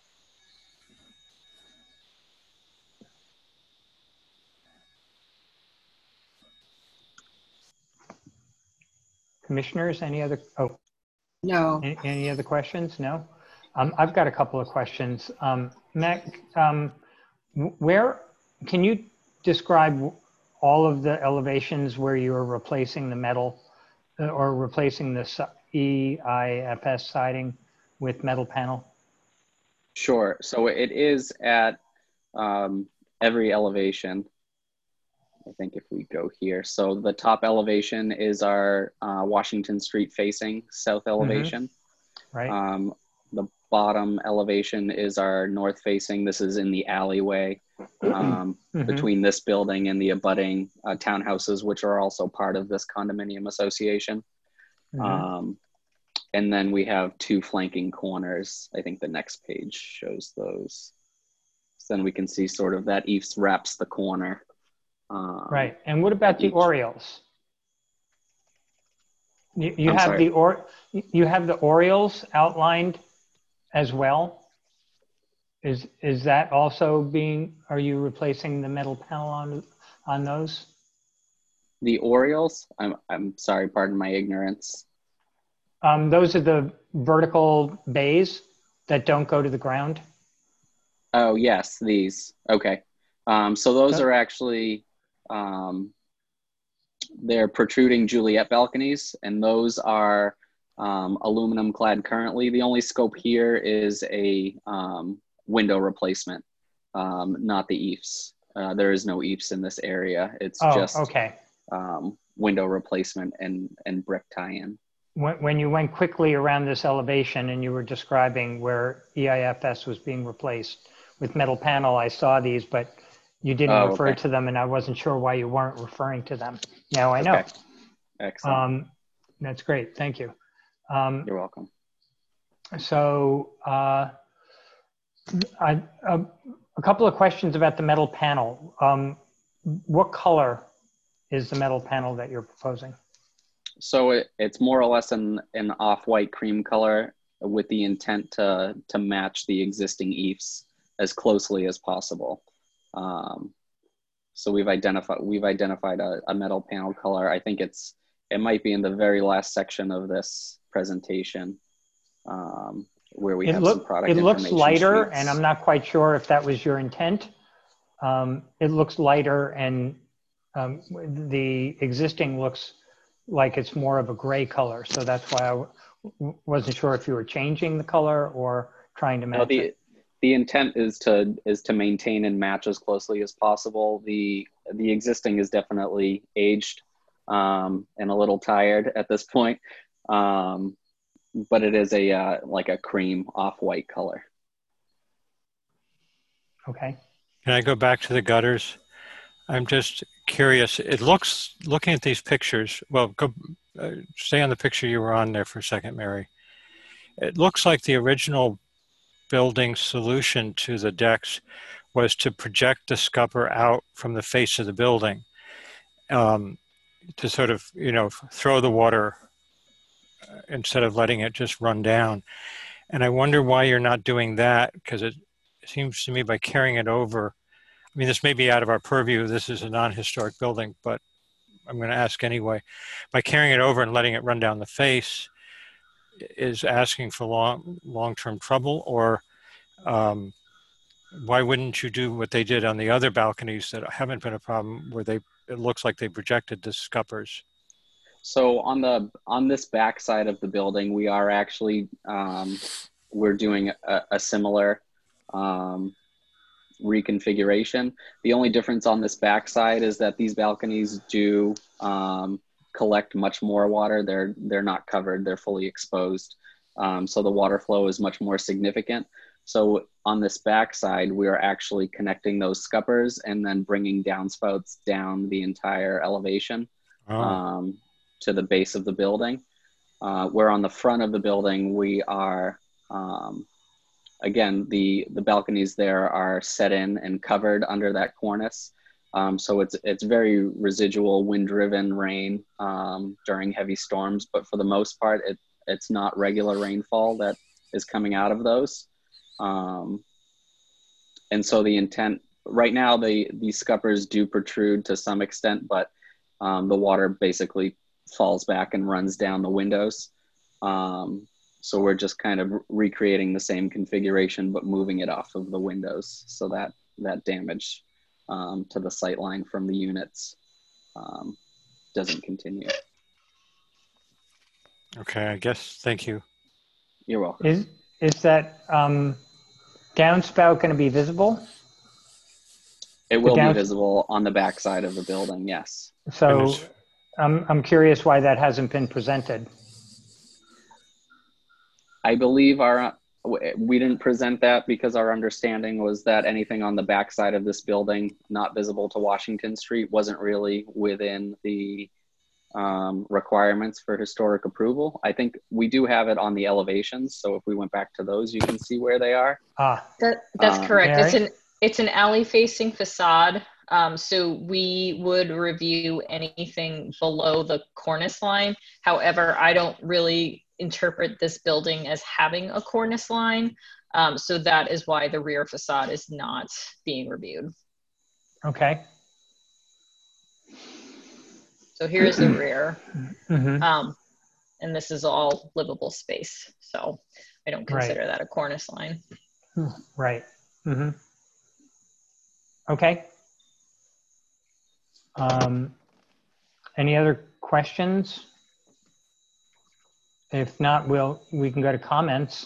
Commissioners, any other? Oh, no. Any other questions? No. I've got a couple of questions. Matt, where can you describe all of the elevations where you are replacing the metal or replacing the EIFS siding with metal panel? Sure. So it is at every elevation. I think if we go here, so the top elevation is our Washington Street facing south elevation. Mm-hmm. Right. The bottom elevation is our north facing. This is in the alleyway mm-hmm. between this building and the abutting townhouses, which are also part of this condominium association. Mm-hmm. And then we have two flanking corners. I think the next page shows those. So then we can see sort of that eaves wraps the corner. Right. And what about the Orioles? You have the Orioles outlined as well. Is that also being? Are you replacing the metal panel on those? The Orioles? I'm sorry. Pardon my ignorance. Those are the vertical bays that don't go to the ground. Oh yes, these. Okay. So those are actually. They're protruding Juliet balconies, and those are aluminum clad currently. The only scope here is a window replacement, not the eaves. There is no eaves in this area. It's just okay. Window replacement and brick tie-in. when you went quickly around this elevation and you were describing where EIFS was being replaced with metal panel, I saw these, but you didn't refer to them, and I wasn't sure why you weren't referring to them. Now I know. Okay. Excellent. That's great. Thank you. You're welcome. So a couple of questions about the metal panel. What color is the metal panel that you're proposing? So it's more or less an off-white cream color with the intent to match the existing eaves as closely as possible. So we've identified a metal panel color. I think it might be in the very last section of this presentation where we have some product information. It looks lighter, sheets. and I'm not quite sure if that was your intent. It looks lighter, and the existing looks like it's more of a gray color. So that's why I wasn't sure if you were changing the color or trying to match it. The intent is to maintain and match as closely as possible. The existing is definitely aged and a little tired at this point, but it is like a cream off-white color. Okay. Can I go back to the gutters? I'm just curious. It looks, looking at these pictures, well, stay on the picture you were on there for a second, Mary. It looks like the original building solution to the decks was to project the scupper out from the face of the building to sort of, throw the water instead of letting it just run down. And I wonder why you're not doing that, because it seems to me by carrying it over, I mean, this may be out of our purview. This is a non-historic building, but I'm going to ask anyway. By carrying it over and letting it run down the face is asking for long-term trouble, or why wouldn't you do what they did on the other balconies that haven't been a problem, where it looks like they projected the scuppers? So on this back side of the building, we are actually we're doing a similar reconfiguration. The only difference on this back side is that these balconies do collect much more water. They're not covered, they're fully exposed. So the water flow is much more significant. So on this back side, we are actually connecting those scuppers and then bringing downspouts down the entire elevation to the base of the building. Where on the front of the building, we are, again, the balconies there are set in and covered under that cornice. So it's very residual wind-driven rain during heavy storms, but for the most part, it's not regular rainfall that is coming out of those. And so the intent, right now, these scuppers do protrude to some extent, but the water basically falls back and runs down the windows. So we're just kind of recreating the same configuration, but moving it off of the windows so that damage to the sight line from the units doesn't continue. Okay, I guess, thank you. You're welcome. Is that downspout going to be visible? It will be visible on the back side of the building, yes. So I'm curious why that hasn't been presented. I believe we didn't present that because our understanding was that anything on the back side of this building not visible to Washington Street wasn't really within the requirements for historic approval. I think we do have it on the elevations, so if we went back to those, you can see where they are. That's correct. It's an alley facing facade. So we would review anything below the cornice line. However, I don't really interpret this building as having a cornice line. So that is why the rear facade is not being reviewed. Okay. So here's the rear. Mm-hmm. And this is all livable space. So I don't consider that a cornice line. Right. Mm-hmm. Okay. Any other questions? If not, we can go to comments.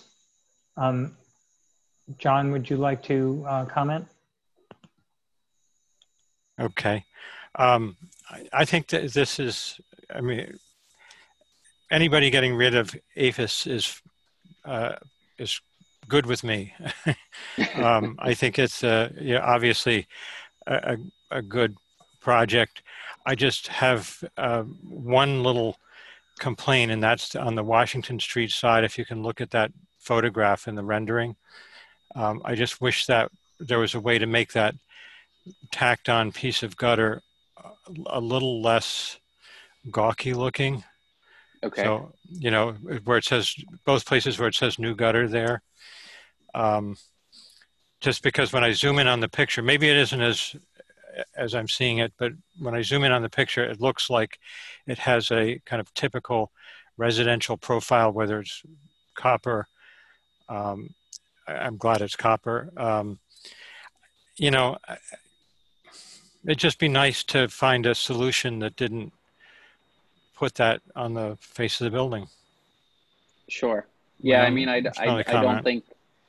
John, would you like to comment? Okay. I think that this is, I mean, anybody getting rid of APHIS is good with me. I think it's yeah, obviously a good project. I just have one little complaint, and that's on the Washington Street side. If you can look at that photograph in the rendering, I just wish that there was a way to make that tacked on piece of gutter a little less gawky looking. Okay. So, you know, where it says, both places where it says new gutter there, just because when I zoom in on the picture, maybe it isn't as I'm seeing it, but when I zoom in on the picture, it looks like it has a kind of typical residential profile, whether it's copper. I'm glad it's copper. You know, it'd just be nice to find a solution that didn't put that on the face of the building. Sure. Yeah, I mean, I don't think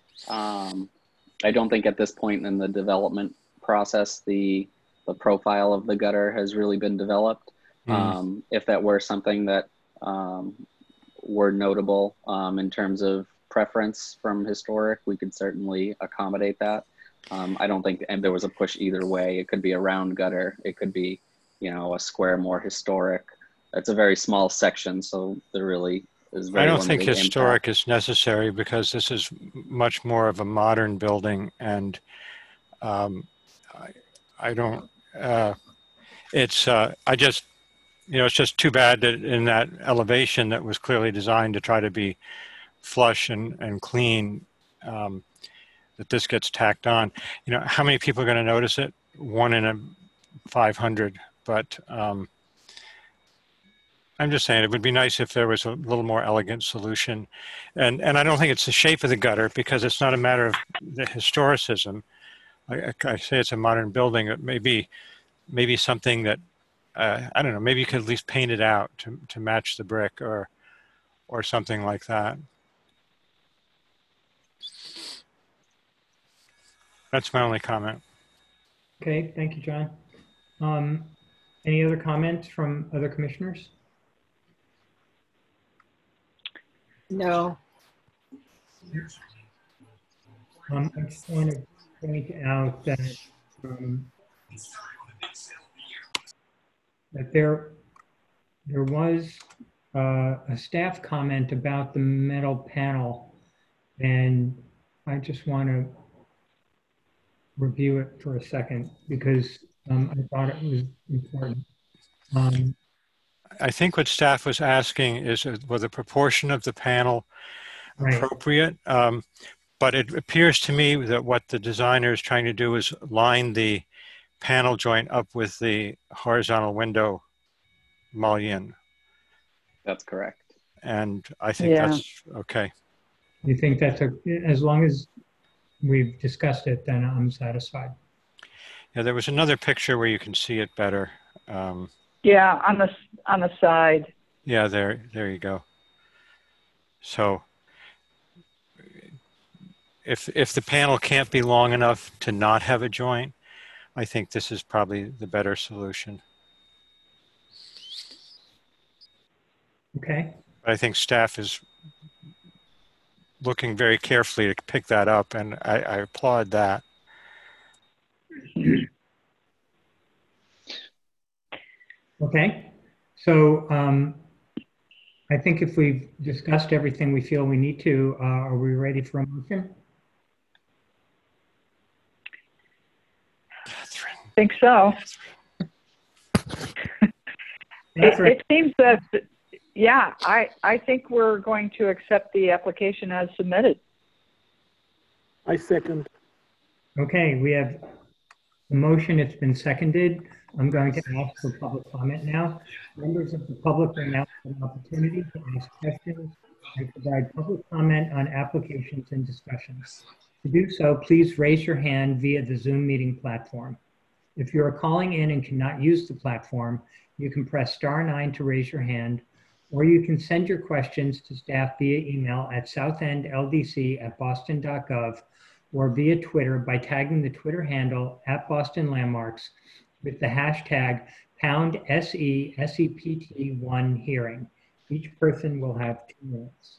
at this point in the development process, the profile of the gutter has really been developed. If that were something that were notable in terms of preference from historic, we could certainly accommodate that. I don't think there was a push either way. It could be a round gutter. It could be, you know, a square, more historic. It's a very small section, so there really is very limited I don't think historic impact. is necessary because this is much more of a modern building, and I don't. I just, you know, it's just too bad that in that elevation that was clearly designed to try to be flush and clean, that this gets tacked on. You know, how many people are going to notice it? 1 in a 500, but I'm just saying it would be nice if there was a little more elegant solution. And I don't think it's the shape of the gutter, because it's not a matter of the historicism. I say it's a modern building. It may be something that, I don't know, maybe you could at least paint it out to match the brick or something like that. That's my only comment. Okay, thank you, John. Any other comments from other commissioners? No. I just want to point out that that there was a staff comment about the metal panel, and I just want to review it for a second because I thought it was important. I think what staff was asking is was the proportion of the panel appropriate? But it appears to me that what the designer is trying to do is line the panel joint up with the horizontal window mullion. That's correct. And I think that's okay. You think that's as long as we've discussed it, then I'm satisfied. Yeah, there was another picture where you can see it better. Yeah, on the side. Yeah, there you go. So if the panel can't be long enough to not have a joint, I think this is probably the better solution. Okay. But I think staff is looking very carefully to pick that up, and I applaud that. Okay, so I think if we've discussed everything we feel we need to, are we ready for a motion? I think so. It seems that, yeah, I think we're going to accept the application as submitted. I second. Okay, we have the motion. It's been seconded. I'm going to ask for public comment now. Members of the public will now have an opportunity to ask questions and provide public comment on applications and discussions. To do so, please raise your hand via the Zoom meeting platform. If you are calling in and cannot use the platform, you can press *9 to raise your hand, or you can send your questions to staff via email at southendldc@boston.gov or via Twitter by tagging the Twitter handle @BostonLandmarks with the hashtag #SESEPT1 hearing. Each person will have 2 minutes.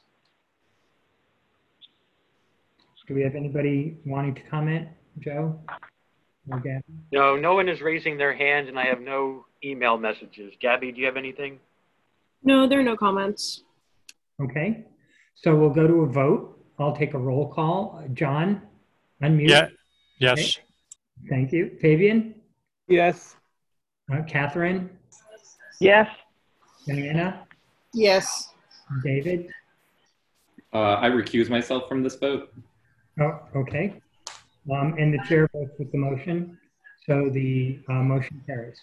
Do we have anybody wanting to comment, Joe? Or Gabby? No, no one is raising their hand, and I have no email messages. Gabby, do you have anything? No, there are no comments. Okay, so we'll go to a vote. I'll take a roll call. John, unmute. Yeah. Yes. Okay. Thank you. Fabian? Yes. Catherine? Yes. Diana? Yes. David? I recuse myself from this vote. Oh, okay. And the chair votes with the motion, so the motion carries.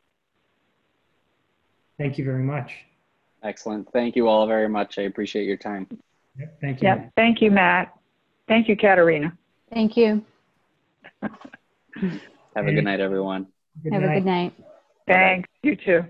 Thank you very much. Excellent. Thank you all very much. I appreciate your time. Yep, thank you. Yeah. Thank you, Matt. Thank you, Katerina. Thank you. Have a good night, everyone. Have a good night. Thanks. You too.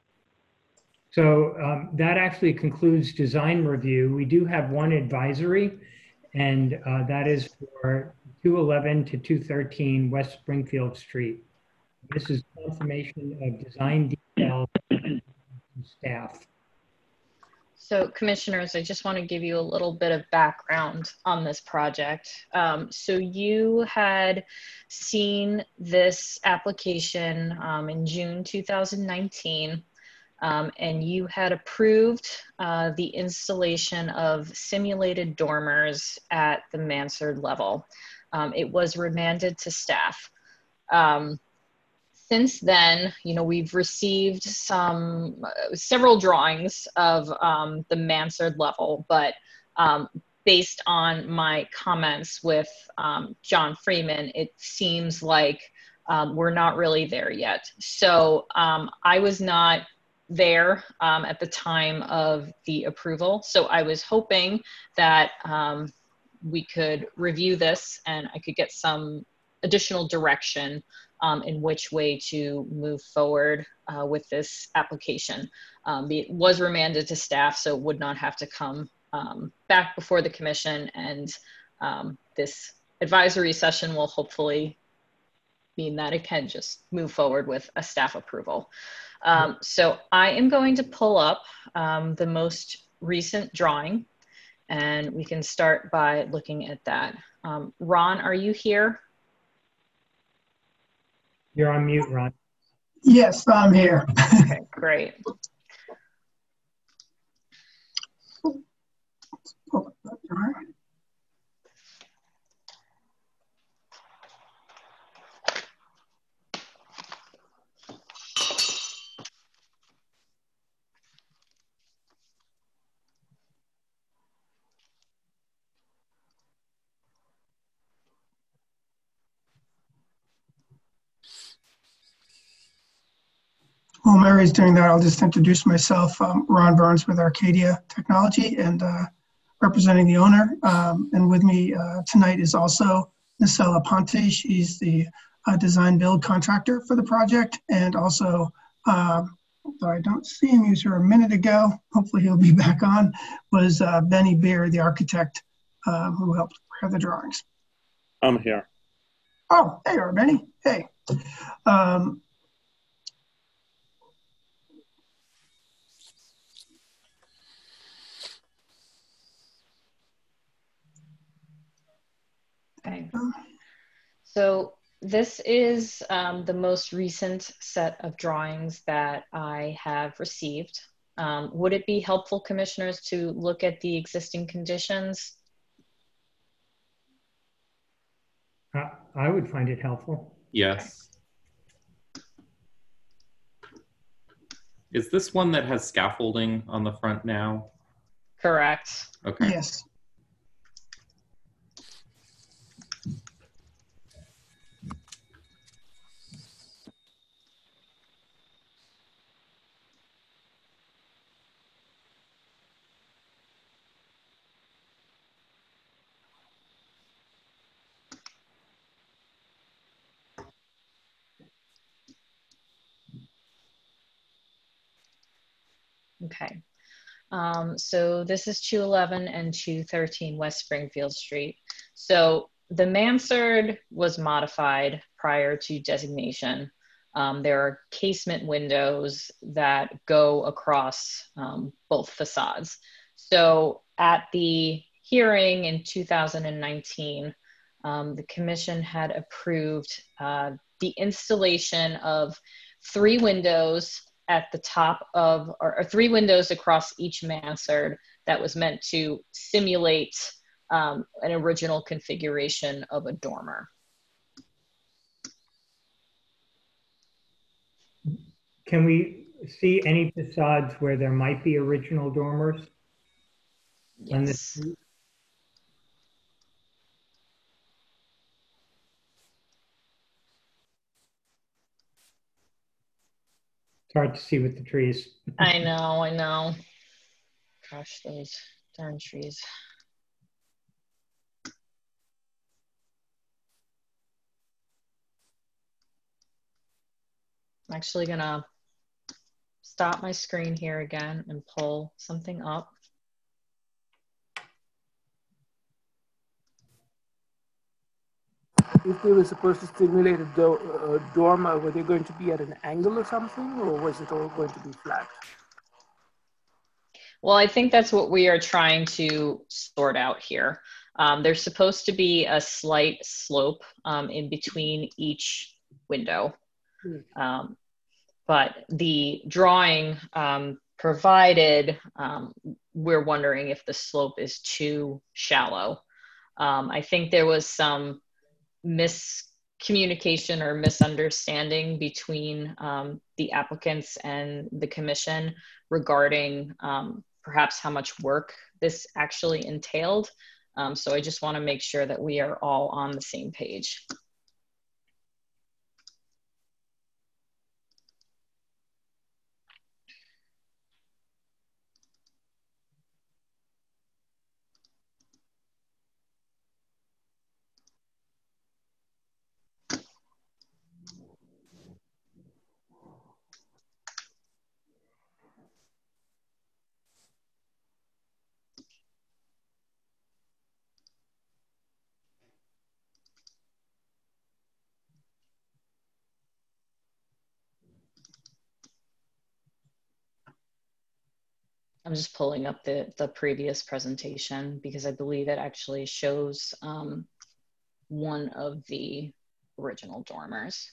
So that actually concludes design review. We do have one advisory, and that is for 211 to 213 West Springfield Street. This is confirmation of design details from staff. So commissioners, I just want to give you a little bit of background on this project. So you had seen this application in June 2019, and you had approved the installation of simulated dormers at the mansard level. It was remanded to staff. Since then, you know, we've received several drawings of the mansard level, but based on my comments with John Freeman, it seems like we're not really there yet. So I was not there at the time of the approval. So I was hoping that we could review this and I could get some additional direction in which way to move forward with this application. It was remanded to staff, so it would not have to come back before the commission, and this advisory session will hopefully mean that it can just move forward with a staff approval. So I am going to pull up the most recent drawing, and we can start by looking at that. Ron, are you here? You're on mute, Ron. Yes, I'm here. Okay, great. While Mary's doing that, I'll just introduce myself. Ron Burns with Arcadia Technology and representing the owner. And with me tonight is also Nacella Ponte. She's the design build contractor for the project. And also, though I don't see him, he was here a minute ago, hopefully he'll be back on, was Benny Beer, the architect who helped prepare the drawings. I'm here. Oh, there you are, Benny. Hey. Okay. So this is the most recent set of drawings that I have received. Would it be helpful, commissioners, to look at the existing conditions? I would find it helpful. Yes. Is this one that has scaffolding on the front now? Correct. Okay. Yes. Okay. So this is 211 and 213 West Springfield Street. So the mansard was modified prior to designation. There are casement windows that go across both facades. So at the hearing in 2019, the commission had approved the installation of 3 windows at the top of, or 3 windows across each mansard that was meant to simulate an original configuration of a dormer. Can we see any facades where there might be original dormers? Yes. It's hard to see with the trees. I know. Gosh, those darn trees. I'm actually gonna stop my screen here again and pull something up. If they were supposed to simulate a dormer, were they going to be at an angle or something, or was it all going to be flat? Well, I think that's what we are trying to sort out here. There's supposed to be a slight slope in between each window. But the drawing provided, we're wondering if the slope is too shallow. I think there was some miscommunication or misunderstanding between the applicants and the commission regarding perhaps how much work this actually entailed. So I just want to make sure that we are all on the same page. I'm just pulling up the previous presentation because I believe it actually shows one of the original dormers.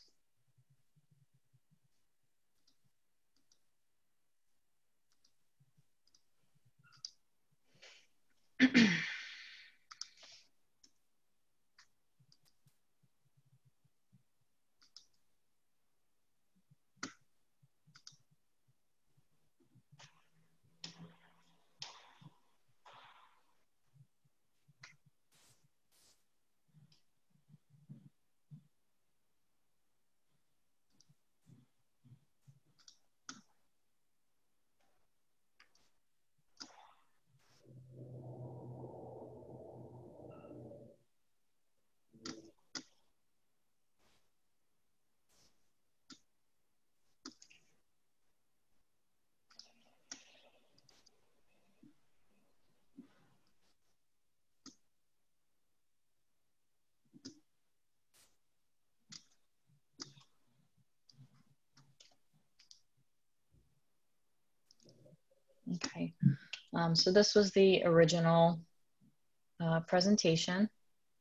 Okay, so this was the original presentation.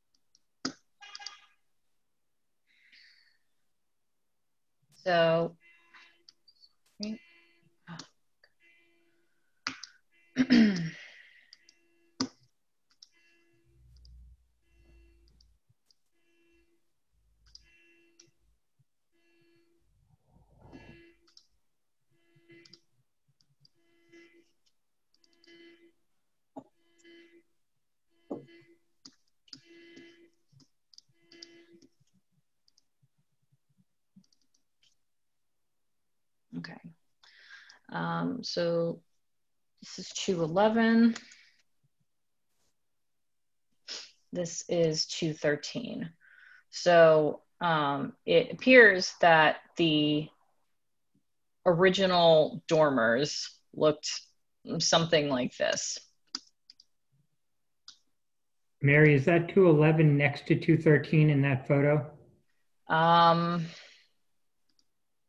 So, okay, so this is 211. This is 213. So it appears that the original dormers looked something like this. Mary, is that 211 next to 213 in that photo?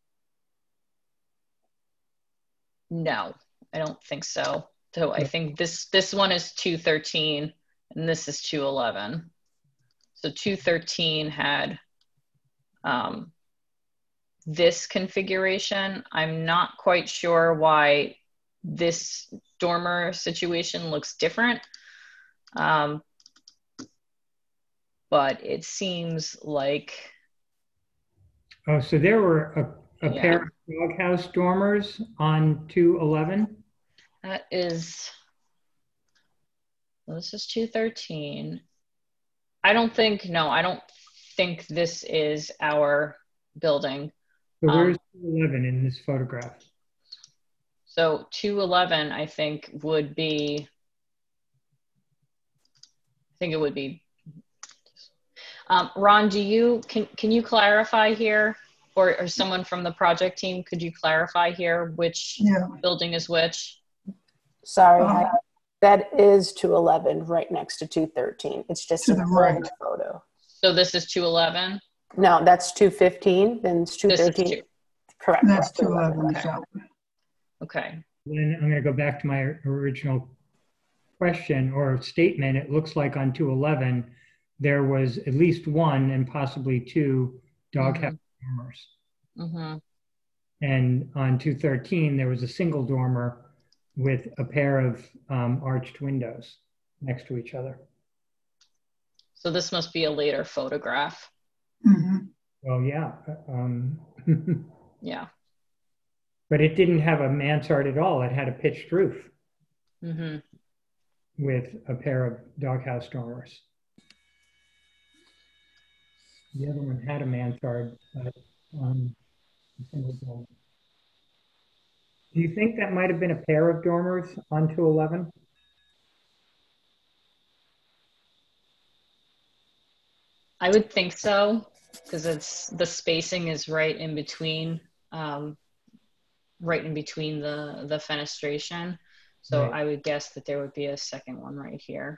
No, I don't think so. So I think this one is 213 and this is 211. So 213 had this configuration. I'm not quite sure why this dormer situation looks different. But it seems like... Oh, so there were a pair of doghouse dormers on 211? That is... Well, this is 213. I don't think this is our building. So where's 211 in this photograph? So 211, I think, would be... I think it would be... Ron, can you clarify here, or someone from the project team, could you clarify here which building is which? Sorry, that is 211 right next to 213. It's just to the right photo. So this is 211? No, that's 215, then it's 213. Correct. That's 211. Okay. Then I'm going to go back to my original question or statement. It looks like on 211, there was at least one and possibly two doghouse dormers. And on 213, there was a single dormer with a pair of arched windows next to each other. So this must be a later photograph. Well, yeah. Yeah. But it didn't have a mansard at all. It had a pitched roof with a pair of doghouse dormers. The other one had a mansard, but a single dormer. Do you think that might have been a pair of dormers on 211? I would think so, because the spacing is right in between the fenestration. So Right. I would guess that there would be a second one right here.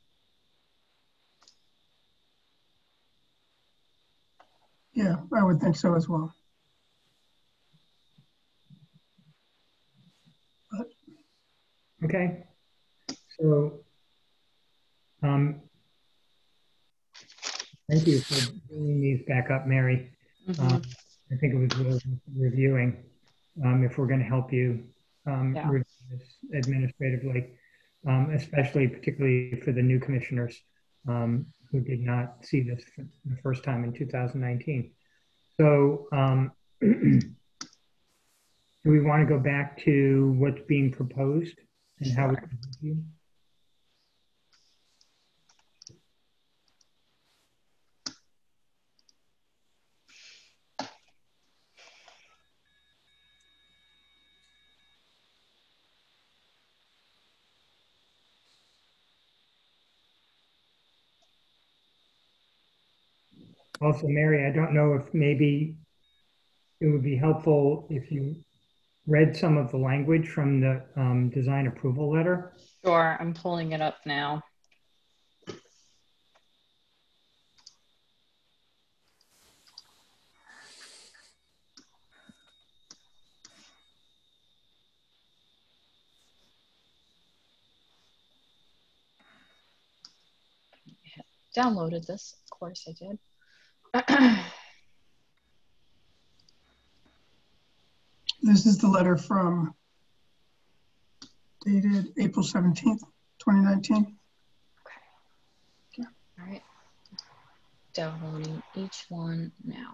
Yeah, I would think so as well. Okay. So, thank you for bringing these back up, Mary. I think it was really reviewing. If we're going to help you review this administratively, especially particularly for the new commissioners who did not see this for the first time in 2019. So do we want to go back to what's being proposed and how we can review? Also, Mary, I don't know if maybe it would be helpful if you read some of the language from the design approval letter. Sure, I'm pulling it up now. Downloaded this, of course I did. This is the letter from dated April 17th, 2019. Okay. All right. Downloading each one now.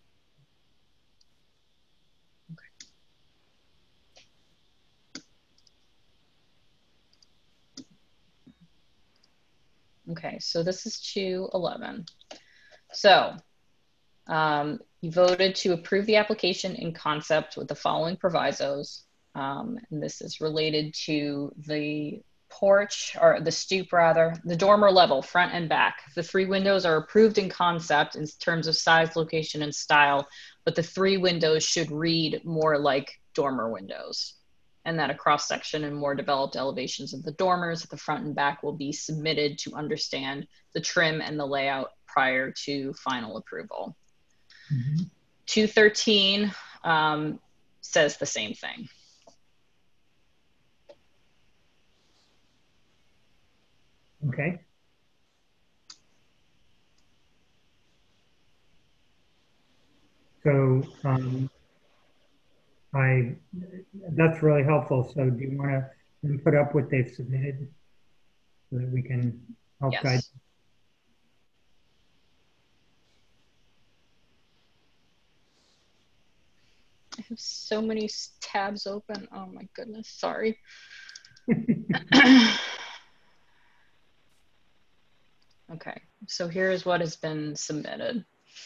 Okay, so this is 211. So you voted to approve the application in concept with the following provisos. And this is related to the porch, or the stoop rather, the dormer level, front and back. The three windows are approved in concept in terms of size, location, and style, but the three windows should read more like dormer windows. And that a cross-section and more developed elevations of the dormers at the front and back will be submitted to understand the trim and the layout prior to final approval. 213 says the same thing. Okay. So that's really helpful. So do you want to put up what they've submitted so that we can help guide? Yes. I have so many tabs open. Oh my goodness, sorry. Okay, so here's what has been submitted.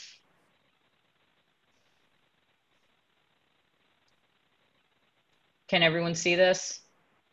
Can everyone see this?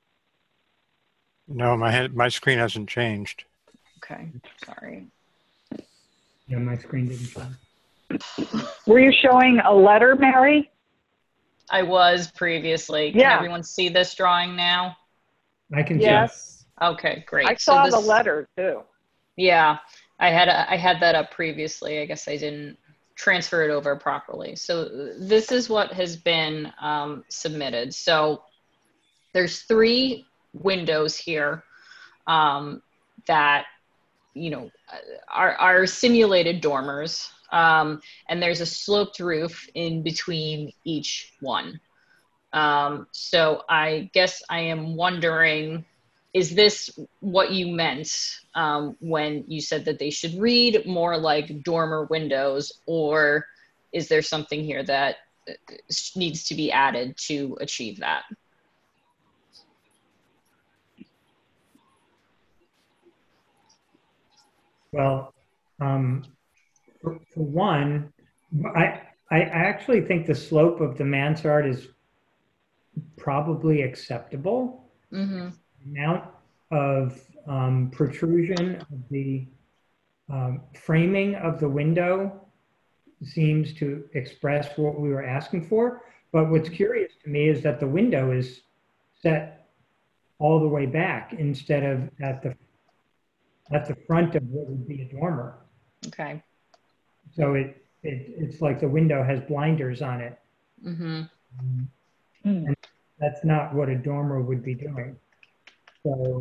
No, my screen hasn't changed. Okay, sorry. Yeah, my screen didn't change. Were you showing a letter, Mary? I was previously. Can everyone see this drawing now? I can Yes. Okay, great. I saw the letter too. Yeah, I had that up previously. I guess I didn't transfer it over properly. So this is what has been submitted. So there's 3 windows here that, you know, are simulated dormers. And there's a sloped roof in between each one. So I guess I am wondering, is this what you meant when you said that they should read more like dormer windows, or is there something here that needs to be added to achieve that? Well, for one, I actually think the slope of the mansard is probably acceptable. Mm-hmm. Amount of protrusion of the framing of the window seems to express what we were asking for. But what's curious to me is that the window is set all the way back instead of at the front of what would be a dormer. Okay. So it's like the window has blinders on it. Mm-hmm. And that's not what a dormer would be doing. So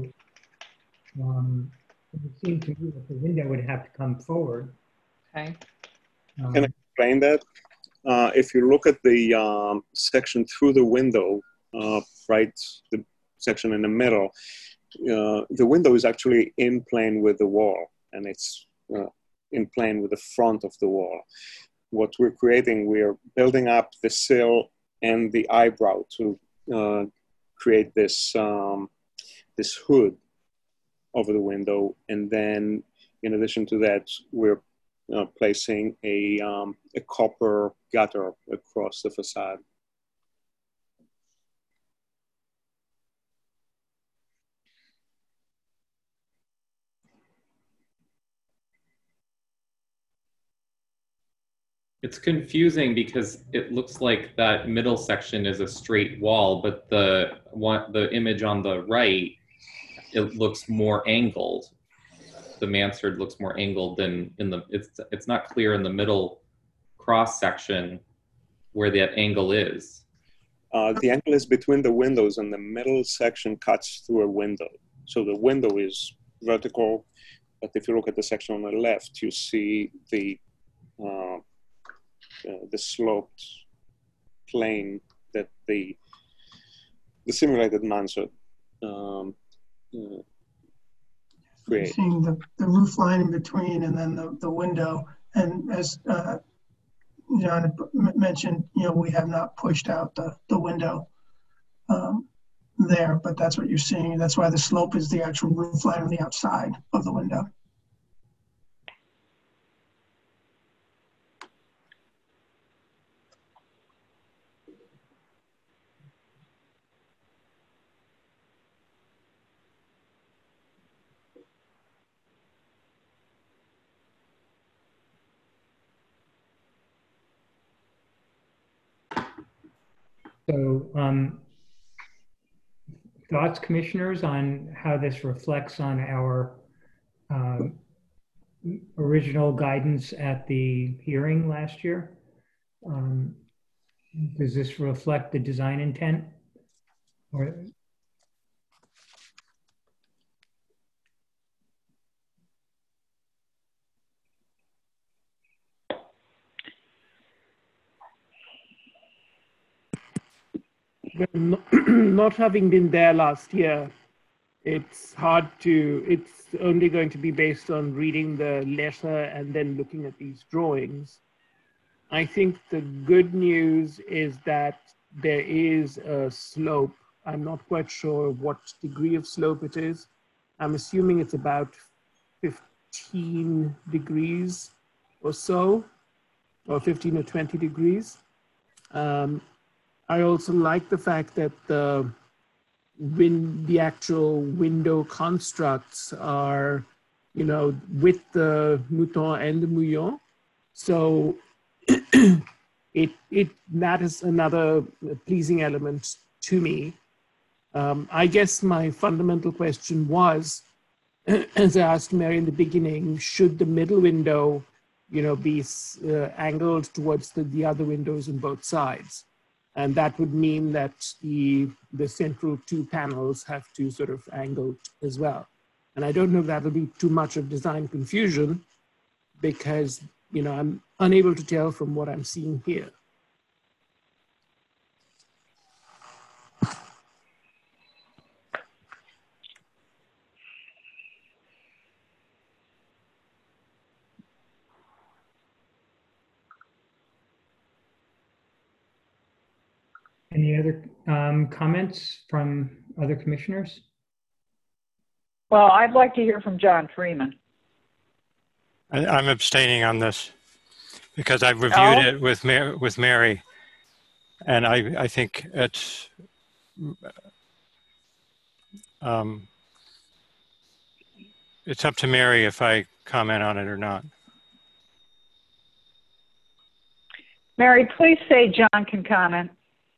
it seemed to me that the window would have to come forward. Okay. Can I explain that? If you look at the section through the window, right, the section in the middle, the window is actually in plane with the wall, and it's in plane with the front of the wall. What we're creating, we're building up the sill and the eyebrow to create this this hood over the window, and then in addition to that, we're placing a copper gutter across the facade. It's confusing because it looks like that middle section is a straight wall, but the image on the right, it looks more angled. The mansard looks more angled than in the, it's not clear in the middle cross section where that angle is. The angle is between the windows, and the middle section cuts through a window. So the window is vertical, but if you look at the section on the left, you see the sloped plane that the simulated mansard create. Seeing the roof line in between, and then the window. And as John mentioned, we have not pushed out the window there, but that's what you're seeing. That's why the slope is the actual roof line on the outside of the window. So thoughts, commissioners, on how this reflects on our original guidance at the hearing last year? Does this reflect the design intent? Or well, not having been there last year, it's only going to be based on reading the letter and then looking at these drawings. I think the good news is that there is a slope. I'm not quite sure what degree of slope it is. I'm assuming it's about 15 degrees or so, or 15 or 20 degrees. I also like the fact that the actual window constructs are, with the mouton and the mouillon. So that is another pleasing element to me. I guess my fundamental question was, as I asked Mary in the beginning, should the middle window, be angled towards the other windows on both sides? And that would mean that the central two panels have to sort of angle as well. And I don't know if that'll be too much of design confusion, because, I'm unable to tell from what I'm seeing here. Any other comments from other commissioners? Well, I'd like to hear from John Freeman. I'm abstaining on this because I've reviewed it with Mary, and I think it's up to Mary if I comment on it or not. Mary, please say John can comment.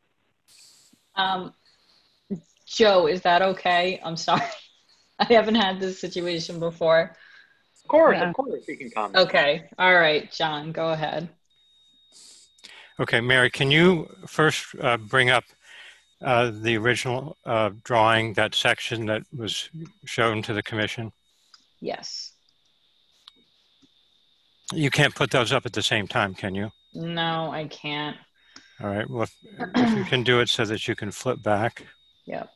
Joe, is that okay? I'm sorry. I haven't had this situation before. Of course, you can comment. Okay, all right, John, go ahead. Okay, Mary, can you first bring up the original drawing, that section that was shown to the commission? Yes. You can't put those up at the same time, can you? No, I can't. All right, well, if you can do it so that you can flip back. Yep.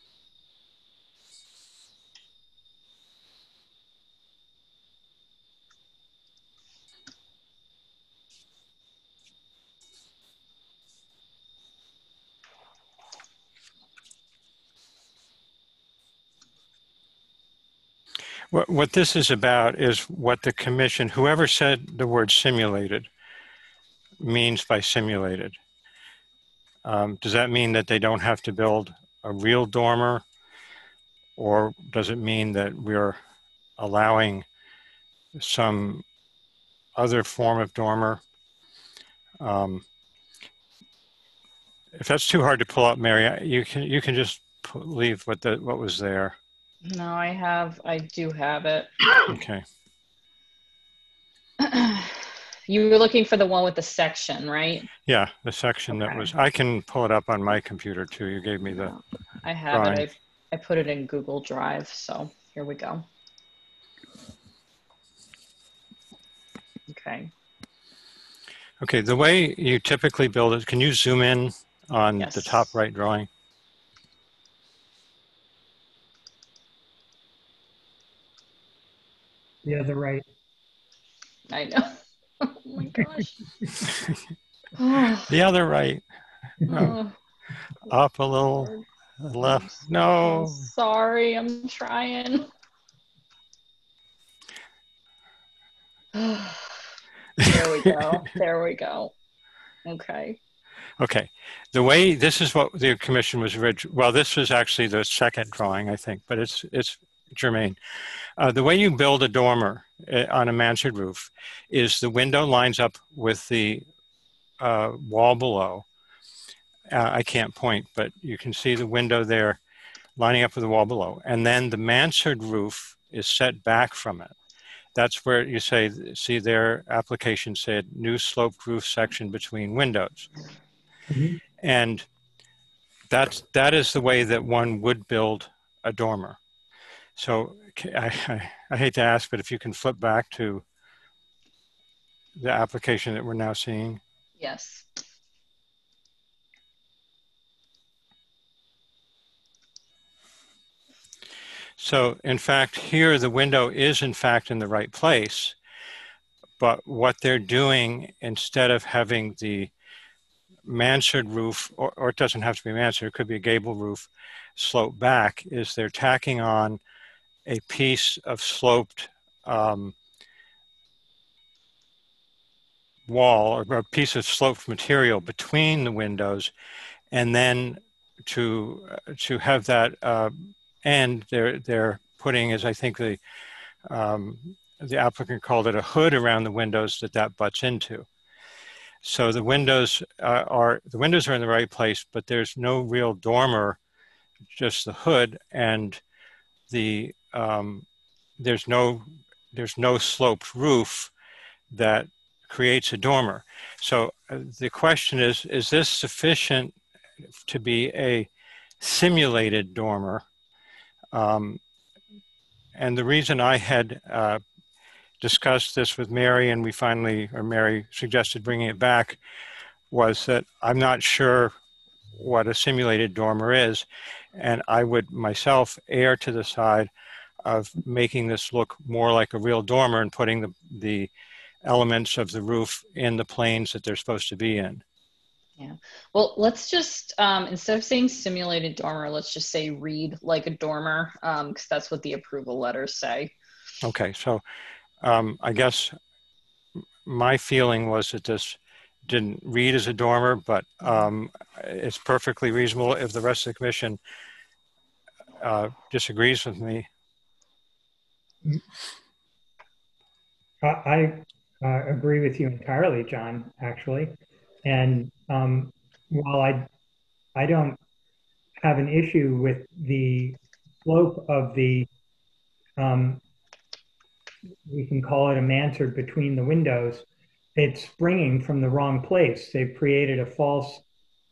What this is about is what the commission, whoever said the word simulated, means by simulated. Does that mean that they don't have to build a real dormer, or does it mean that we're allowing some other form of dormer? If that's too hard to pull up, Mary, you can just leave what was there. No, I do have it. Okay. You were looking for the one with the section, right? Yeah, the section that was, I can pull it up on my computer too. You gave me the I have drawing. it. I put it in Google Drive, so here we go. Okay. Okay, the way you typically build it, can you zoom in on the top right drawing? The other right. I know. Oh my gosh. The other right. No. Up a little. Left. No. Sorry, I'm trying. There we go. There we go. Okay. Okay. The way, this is what the commission was originally, well, this was actually the second drawing, I think, but it's germane. The way you build a dormer on a mansard roof is the window lines up with the wall below. I can't point, but you can see the window there lining up with the wall below. And then the mansard roof is set back from it. That's where you see their application said new sloped roof section between windows. Mm-hmm. And that is the way that one would build a dormer. So I hate to ask, but if you can flip back to the application that we're now seeing. Yes. So in fact, here the window is in fact in the right place, but what they're doing, instead of having the mansard roof, or it doesn't have to be mansard, it could be a gable roof, slope back, is they're tacking on a piece of sloped wall, or a piece of sloped material between the windows, and then to have that end, they're putting, as I think the applicant called it, a hood around the windows that butts into. So the windows are in the right place, but there's no real dormer, just the hood, and the there's no sloped roof that creates a dormer. So the question is this sufficient to be a simulated dormer? And the reason I had discussed this with Mary, and Mary suggested bringing it back, was that I'm not sure what a simulated dormer is, and I would myself err to the side of making this look more like a real dormer and putting the elements of the roof in the planes that they're supposed to be in. Yeah. Well, let's just, instead of saying simulated dormer, let's just say read like a dormer, because that's what the approval letters say. Okay, so I guess my feeling was that this didn't read as a dormer, but it's perfectly reasonable if the rest of the commission disagrees with me. I agree with you entirely, John, actually. And while I don't have an issue with the slope of the, we can call it a mansard between the windows, it's springing from the wrong place. They've created a false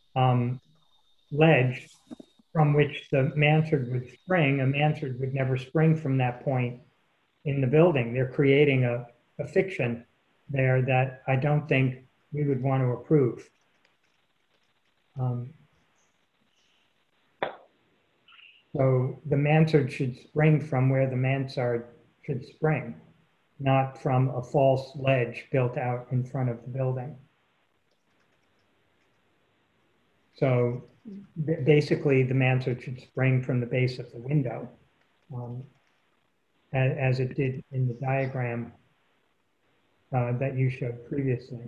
ledge from which the mansard would spring. A mansard would never spring from that point in the building. They're creating a fiction there that I don't think we would want to approve. So the mansard should spring from where the mansard should spring, not from a false ledge built out in front of the building. So basically the mansard should spring from the base of the window, as it did in the diagram that you showed previously.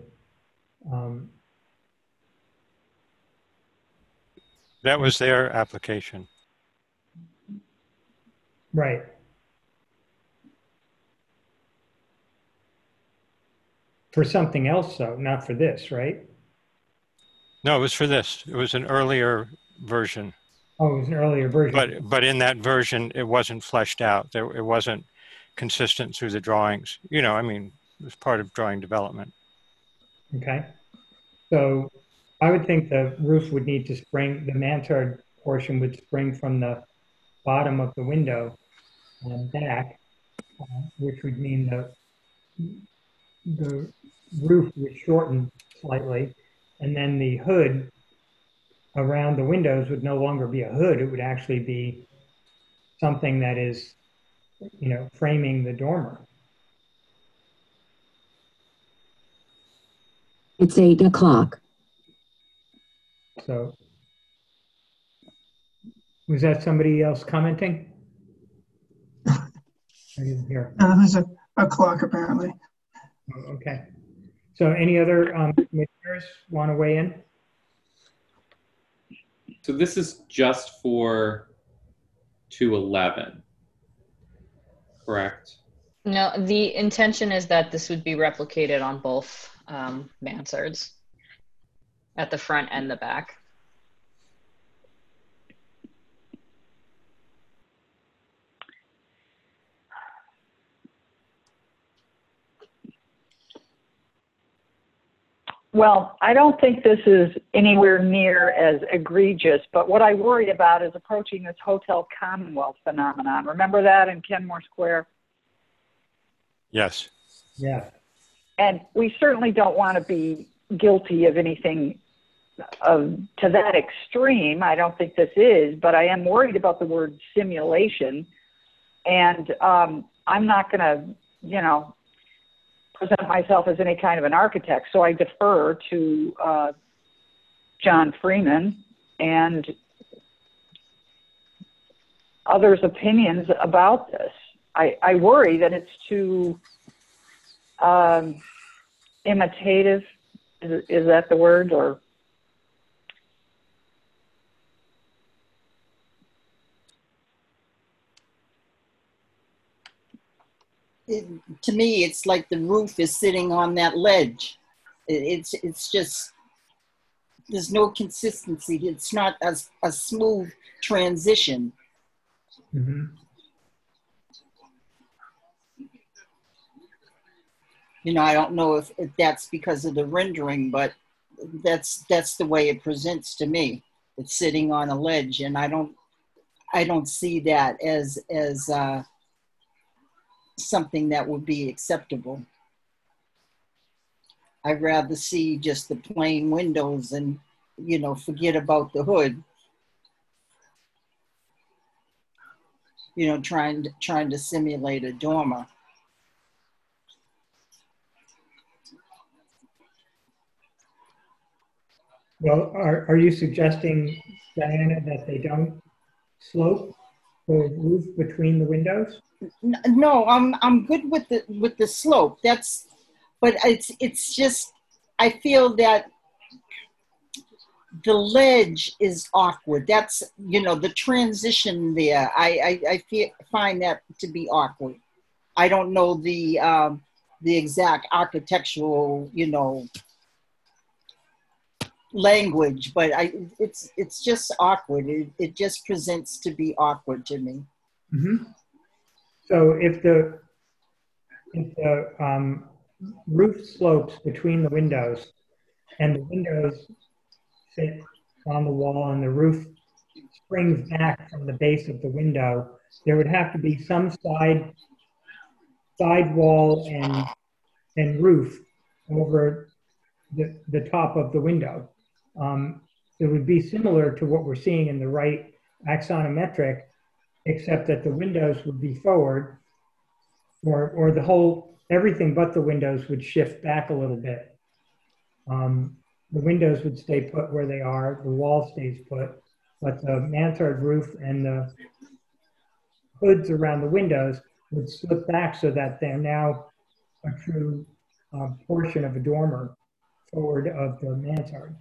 That was their application. Right. For something else, though, not for this, right? No, it was for this. It was an earlier version. Oh, it was an earlier version. But in that version, it wasn't fleshed out. It wasn't consistent through the drawings. You know, I mean, it was part of drawing development. Okay. So I would think the roof would need to spring, the mansard portion would spring from the bottom of the window and back, which would mean the roof would shorten slightly, and then the hood around the windows would no longer be a hood. It would actually be something that is, you know, framing the dormer. It's 8 o'clock. So, was that somebody else commenting? I didn't hear. There's a clock apparently. Oh, okay. So any other commissioners want to weigh in? So this is just for 211, correct? No, the intention is that this would be replicated on both mansards at the front and the back. Well, I don't think this is anywhere near as egregious, but what I worry about is approaching this Hotel Commonwealth phenomenon. Remember that in Kenmore Square? Yes. Yeah. And we certainly don't want to be guilty of anything to that extreme. I don't think this is, but I am worried about the word simulation And I'm not going to, you know, present myself as any kind of an architect. So I defer to John Freeman and others' opinions about this. I worry that it's too imitative. Is that the word? Or to me, it's like the roof is sitting on that ledge. It's just, there's no consistency. It's not a smooth transition. Mm-hmm. You know, I don't know if that's because of the rendering, but that's the way it presents to me. It's sitting on a ledge, and I don't see that as something that would be acceptable. I'd rather see just the plain windows and, you know, forget about the hood. You know, trying to simulate a dormer. Well, are you suggesting, Diana, that they don't slope the roof between the windows? No, I'm good with the slope. But it's just, I feel that the ledge is awkward. That's, you know, the transition there. I find that to be awkward. I don't know the exact architectural, you know, language, but it's just awkward. It just presents to be awkward to me. Mm-hmm. So if the roof slopes between the windows and the windows sit on the wall and the roof springs back from the base of the window, there would have to be some side wall and roof over the top of the window. It would be similar to what we're seeing in the right axonometric, except that the windows would be forward, or the whole, everything but the windows would shift back a little bit. The windows would stay put where they are, the wall stays put, but the mansard roof and the hoods around the windows would slip back so that they're now a true portion of a dormer forward of the mansard.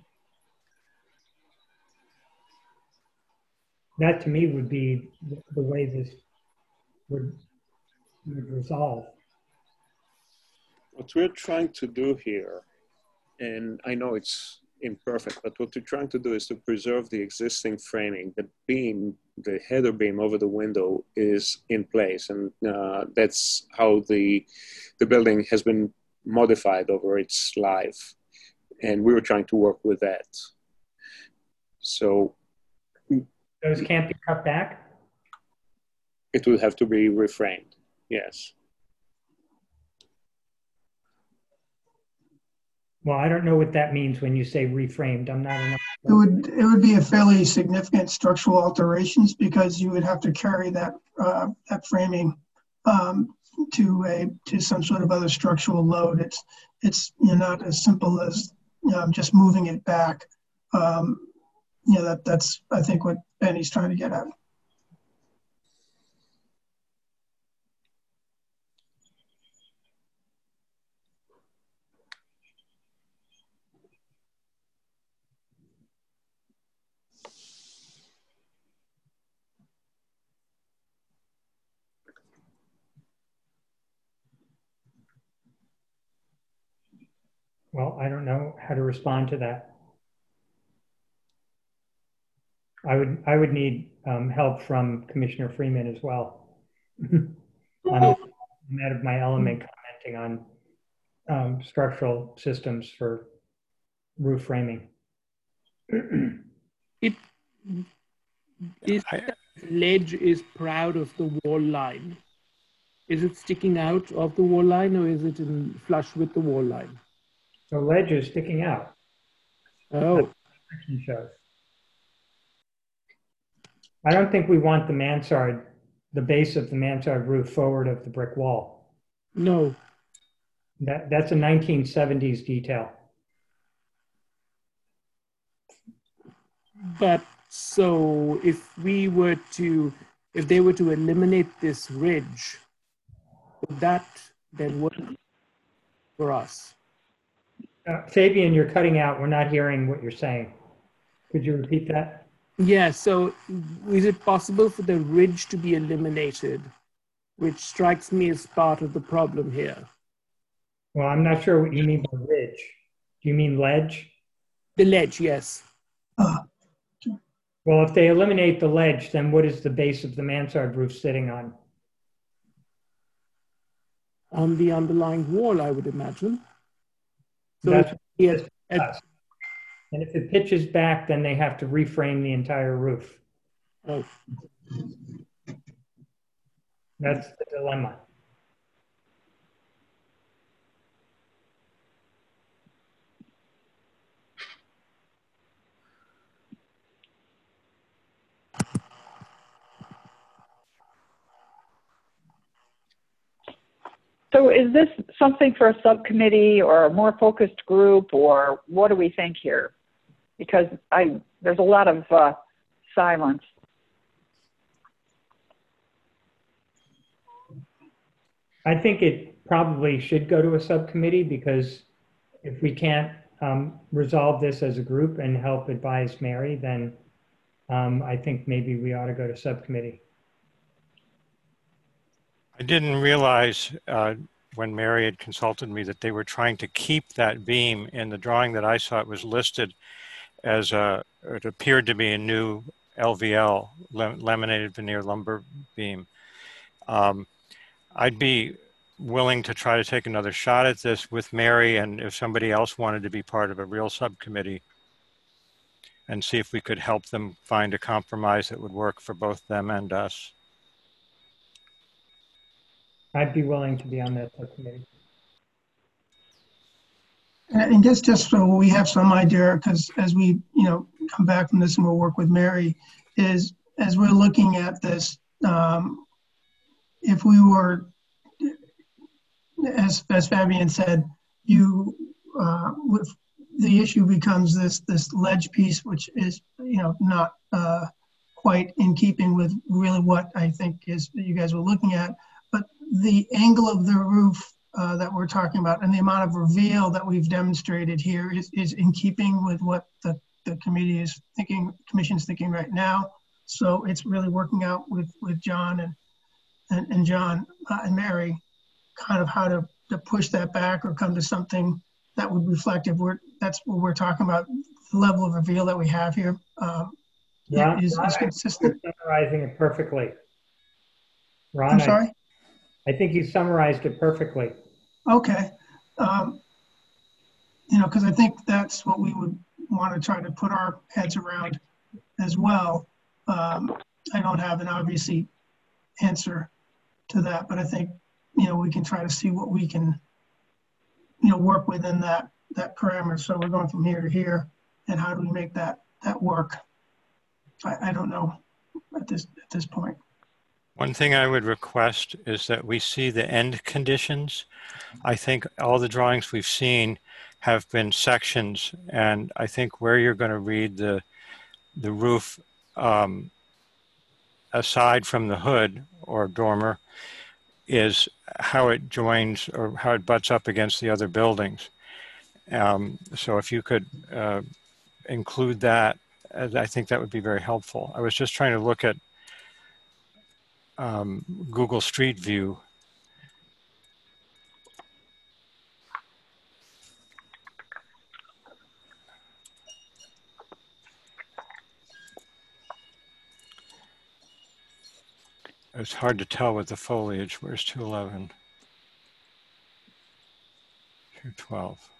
That to me would be the way this would resolve. What we're trying to do here, and I know it's imperfect, but what we're trying to do is to preserve the existing framing. The beam, the header beam over the window is in place, and that's how the building has been modified over its life. And we were trying to work with that. So those can't be cut back? It would have to be reframed, yes. Well, I don't know what that means when you say reframed. I'm not enough. It would be a fairly significant structural alterations because you would have to carry that that framing to some sort of other structural load. It's not as simple as just moving it back. That's I think what Benny's trying to get at. Well, I don't know how to respond to that. I would need help from Commissioner Freeman as well. I'm out of my element commenting on structural systems for roof framing. This ledge is proud of the wall line. Is it sticking out of the wall line or is it in flush with the wall line? The ledge is sticking out. Oh. Shows. I don't think we want the mansard the base of the mansard roof forward of the brick wall. No. That's a 1970s detail. But so if they were to eliminate this ridge, would that then work for us? Fabian, you're cutting out. We're not hearing what you're saying. Could you repeat that? Yeah, so is it possible for the ridge to be eliminated, which strikes me as part of the problem here? Well, I'm not sure what you mean by ridge. Do you mean ledge? The ledge, yes. Well, if they eliminate the ledge, then what is the base of the mansard roof sitting on? On the underlying wall, I would imagine. So That's what it does. And if it pitches back, then they have to reframe the entire roof. Oh. That's the dilemma. So is this something for a subcommittee or a more focused group, or what do we think here? Because there's a lot of silence. I think it probably should go to a subcommittee, because if we can't resolve this as a group and help advise Mary, then I think maybe we ought to go to subcommittee. I didn't realize when Mary had consulted me that they were trying to keep that beam. In the drawing that I saw, it was listed as it appeared to be a new LVL, laminated veneer lumber beam. I'd be willing to try to take another shot at this with Mary, and if somebody else wanted to be part of a real subcommittee, and see if we could help them find a compromise that would work for both them and us. I'd be willing to be on that subcommittee. And just so we have some idea, because as we come back from this and we'll work with Mary, is as we're looking at this, if we were, as Fabian said, with the issue becomes this ledge piece, which is not quite in keeping with really what I think is you guys were looking at. But the angle of the roof that we're talking about and the amount of reveal that we've demonstrated here is in keeping with what the committee is thinking, commission's thinking right now. So it's really working out with John and John and Mary, kind of how to push that back or come to something that would reflect that's what we're talking about. The level of reveal that we have here is consistent. You're summarizing it perfectly. Ron, I'm sorry? I think you summarized it perfectly. Okay. Because I think that's what we would want to try to put our heads around as well. I don't have an obviously answer to that, but I think, we can try to see what we can, work within that parameter. So we're going from here to here, and how do we make that work? I don't know at this point. One thing I would request is that we see the end conditions. I think all the drawings we've seen have been sections, and I think where you're going to read the roof aside from the hood or dormer is how it joins or how it butts up against the other buildings. So if you could include that, I think that would be very helpful. I was just trying to look at Google Street View. It's hard to tell with the foliage. Where's 211? 212.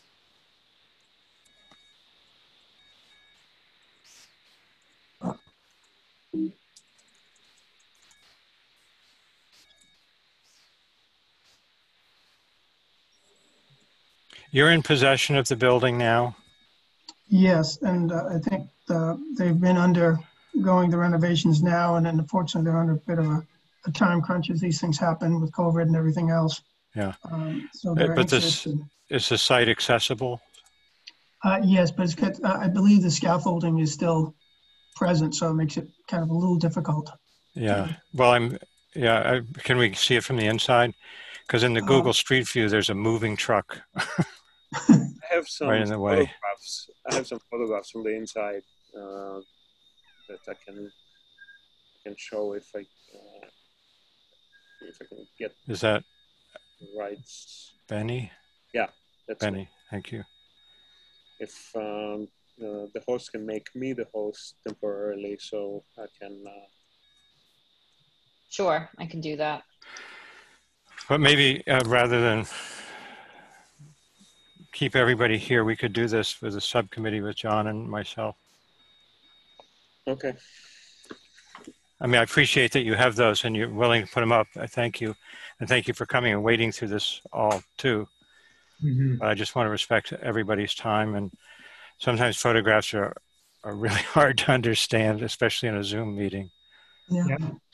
You're in possession of the building now? Yes, and I think they've been undergoing the renovations now, and then unfortunately they're under a bit of a time crunch as these things happen with COVID and everything else. Yeah. So they're But anxious. is the site accessible? Yes, but it's got, I believe the scaffolding is still present, so it makes it kind of a little difficult. Yeah. Well, can we see it from the inside? Because in the Google Street View, there's a moving truck. I have some right in the way. photographs. I have some photographs from the inside that I can show if I can get. Is that right? Benny? Yeah, that's Benny. Thank you. If the host can make me the host temporarily, so I can. Sure, I can do that. But maybe rather than keep everybody here, we could do this with a subcommittee with John and myself. Okay. I mean, I appreciate that you have those and you're willing to put them up. I thank you. And thank you for coming and waiting through this all too. Mm-hmm. But I just want to respect everybody's time. And sometimes photographs are really hard to understand, especially in a Zoom meeting. Yeah.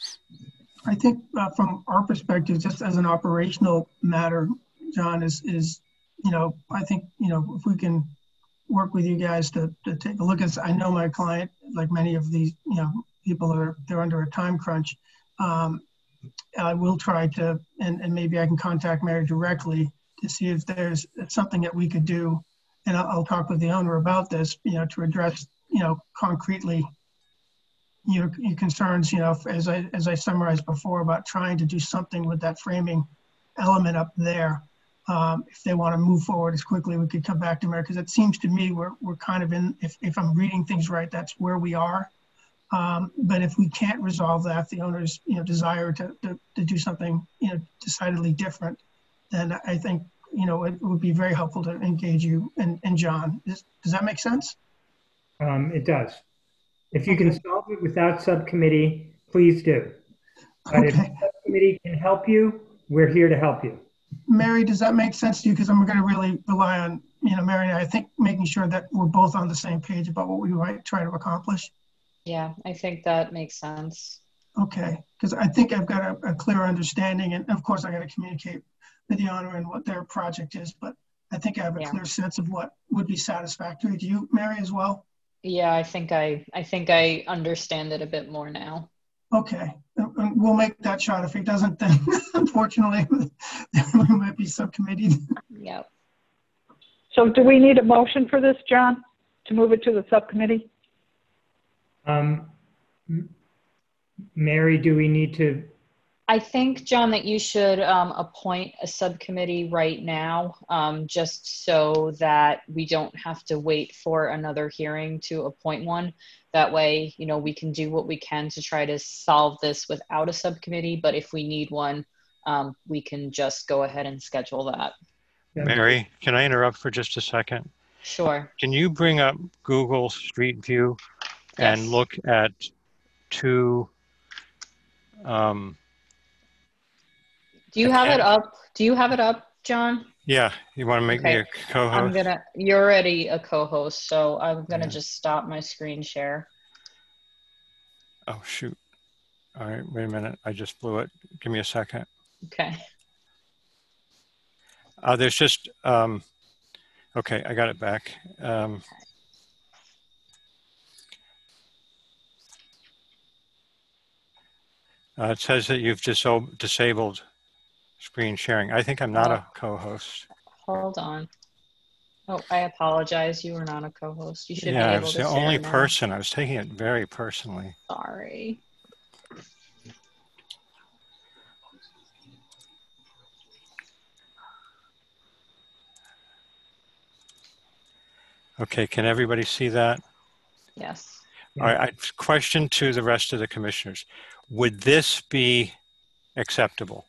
I think from our perspective, just as an operational matter, John, is I think, if we can work with you guys to take a look at, I know my client, like many of these, people they're under a time crunch. I will try to, and maybe I can contact Mary directly to see if there's something that we could do. And I'll talk with the owner about this, to address, concretely your concerns, as I summarized before about trying to do something with that framing element up there. If they want to move forward as quickly, we could come back to Mary, because it seems to me we're kind of in, if I'm reading things right, that's where we are. But if we can't resolve that, the owner's desire to do something decidedly different, then I think it would be very helpful to engage you and John. Does that make sense? It does. If you can solve it without subcommittee, please do. But if the subcommittee can help you, we're here to help you. Mary, does that make sense to you? Because I'm going to really rely on, Mary and I think making sure that we're both on the same page about what we might try to accomplish. Yeah, I think that makes sense. Okay, because I think I've got a clear understanding, and of course I got to communicate with the owner and what their project is, but I think I have a clear sense of what would be satisfactory. Do you, Mary, as well? Yeah, I think I understand it a bit more now. Okay, we'll make that shot. If he doesn't, then unfortunately, we might be subcommittee. Yep. So do we need a motion for this, John, to move it to the subcommittee? Mary, do we need to? I think, John, that you should appoint a subcommittee right now, just so that we don't have to wait for another hearing to appoint one. That way, we can do what we can to try to solve this without a subcommittee. But if we need one, we can just go ahead and schedule that. Mary, can I interrupt for just a second? Sure. Can you bring up Google Street View and look at two? Do you have it up? Do you have it up, John? Yeah. You want to make me a co-host? You're already a co-host, so I'm gonna just stop my screen share. Oh shoot! All right, wait a minute. I just blew it. Give me a second. Okay. There's just okay. I got it back. It says that you've disabled screen sharing. I think I'm not a co-host. Hold on. Oh, I apologize. You were not a co-host. You should be able to. Yeah, I was the only person. I was taking it very personally. Sorry. Okay, can everybody see that? Yes. All right, question to the rest of the commissioners. Would this be acceptable?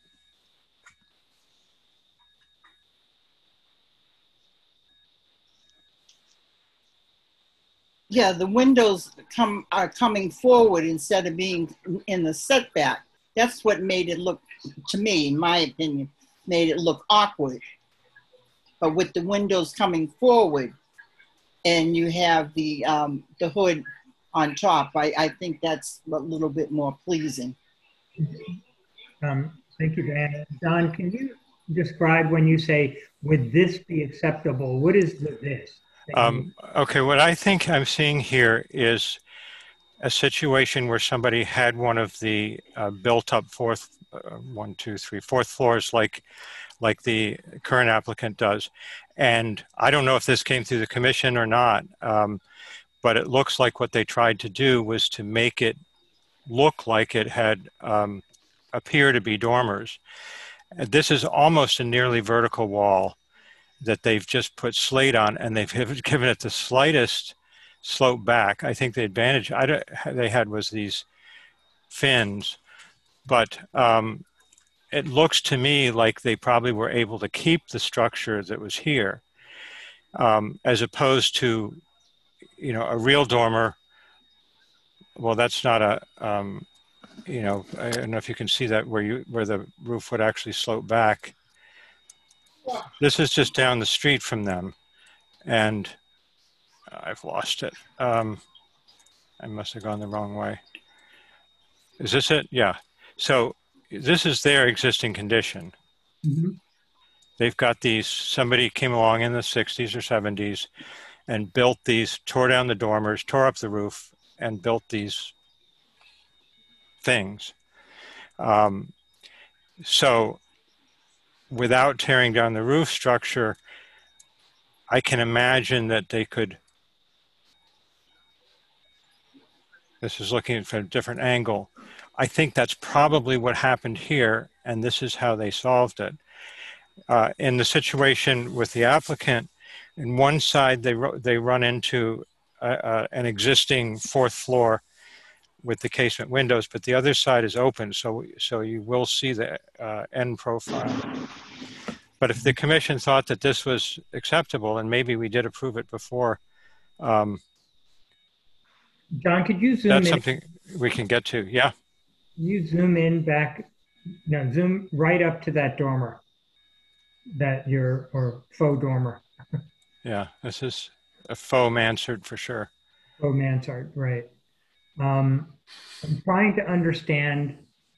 Yeah, the windows are coming forward instead of being in the setback. That's what made it look, to me, in my opinion, made it look awkward. But with the windows coming forward and you have the hood on top, I think that's a little bit more pleasing. Thank you, Diana. Don, can you describe when you say, would this be acceptable? What is the this? Okay, what I think I'm seeing here is a situation where somebody had one of the built-up fourth floors like the current applicant does. And I don't know if this came through the commission or not, but it looks like what they tried to do was to make it look like it had appear to be dormers. This is almost a nearly vertical wall that they've just put slate on, and they've given it the slightest slope back. I think the advantage they had was these fins, but it looks to me like they probably were able to keep the structure that was here, as opposed to, you know, a real dormer. Well, that's not a, you know, I don't know if you can see that where the roof would actually slope back. This is just down the street from them, and I've lost it. I must have gone the wrong way. Is this it? Yeah. So this is their existing condition. Mm-hmm. They've got these, somebody came along in the 60s or 70s and built these, tore down the dormers, tore up the roof, and built these things. So without tearing down the roof structure, I can imagine that they could, this is looking from a different angle. I think that's probably what happened here, and this is how they solved it. In the situation with the applicant, in one side they run into an existing fourth floor with the casement windows, but the other side is open, so you will see the end profile. But if the commission thought that this was acceptable, and maybe we did approve it before, John, could you zoom in? That's something we can get to, yeah. You zoom in back, no, zoom right up to that dormer, or faux dormer. Yeah, this is a faux mansard for sure. Faux mansard, right. I'm trying to understand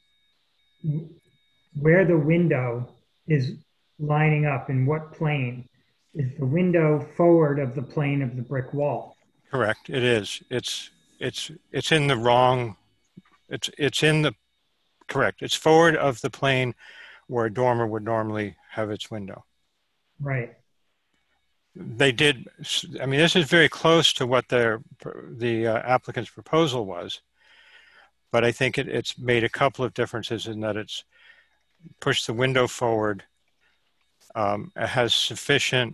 where the window is lining up, in what plane. Is the window forward of the plane of the brick wall? Correct, it is. It's in the wrong, it's in the, correct. It's forward of the plane where a dormer would normally have its window. Right. They did, I mean, this is very close to what the applicant's proposal was, but I think it's made a couple of differences in that it's pushed the window forward. It has sufficient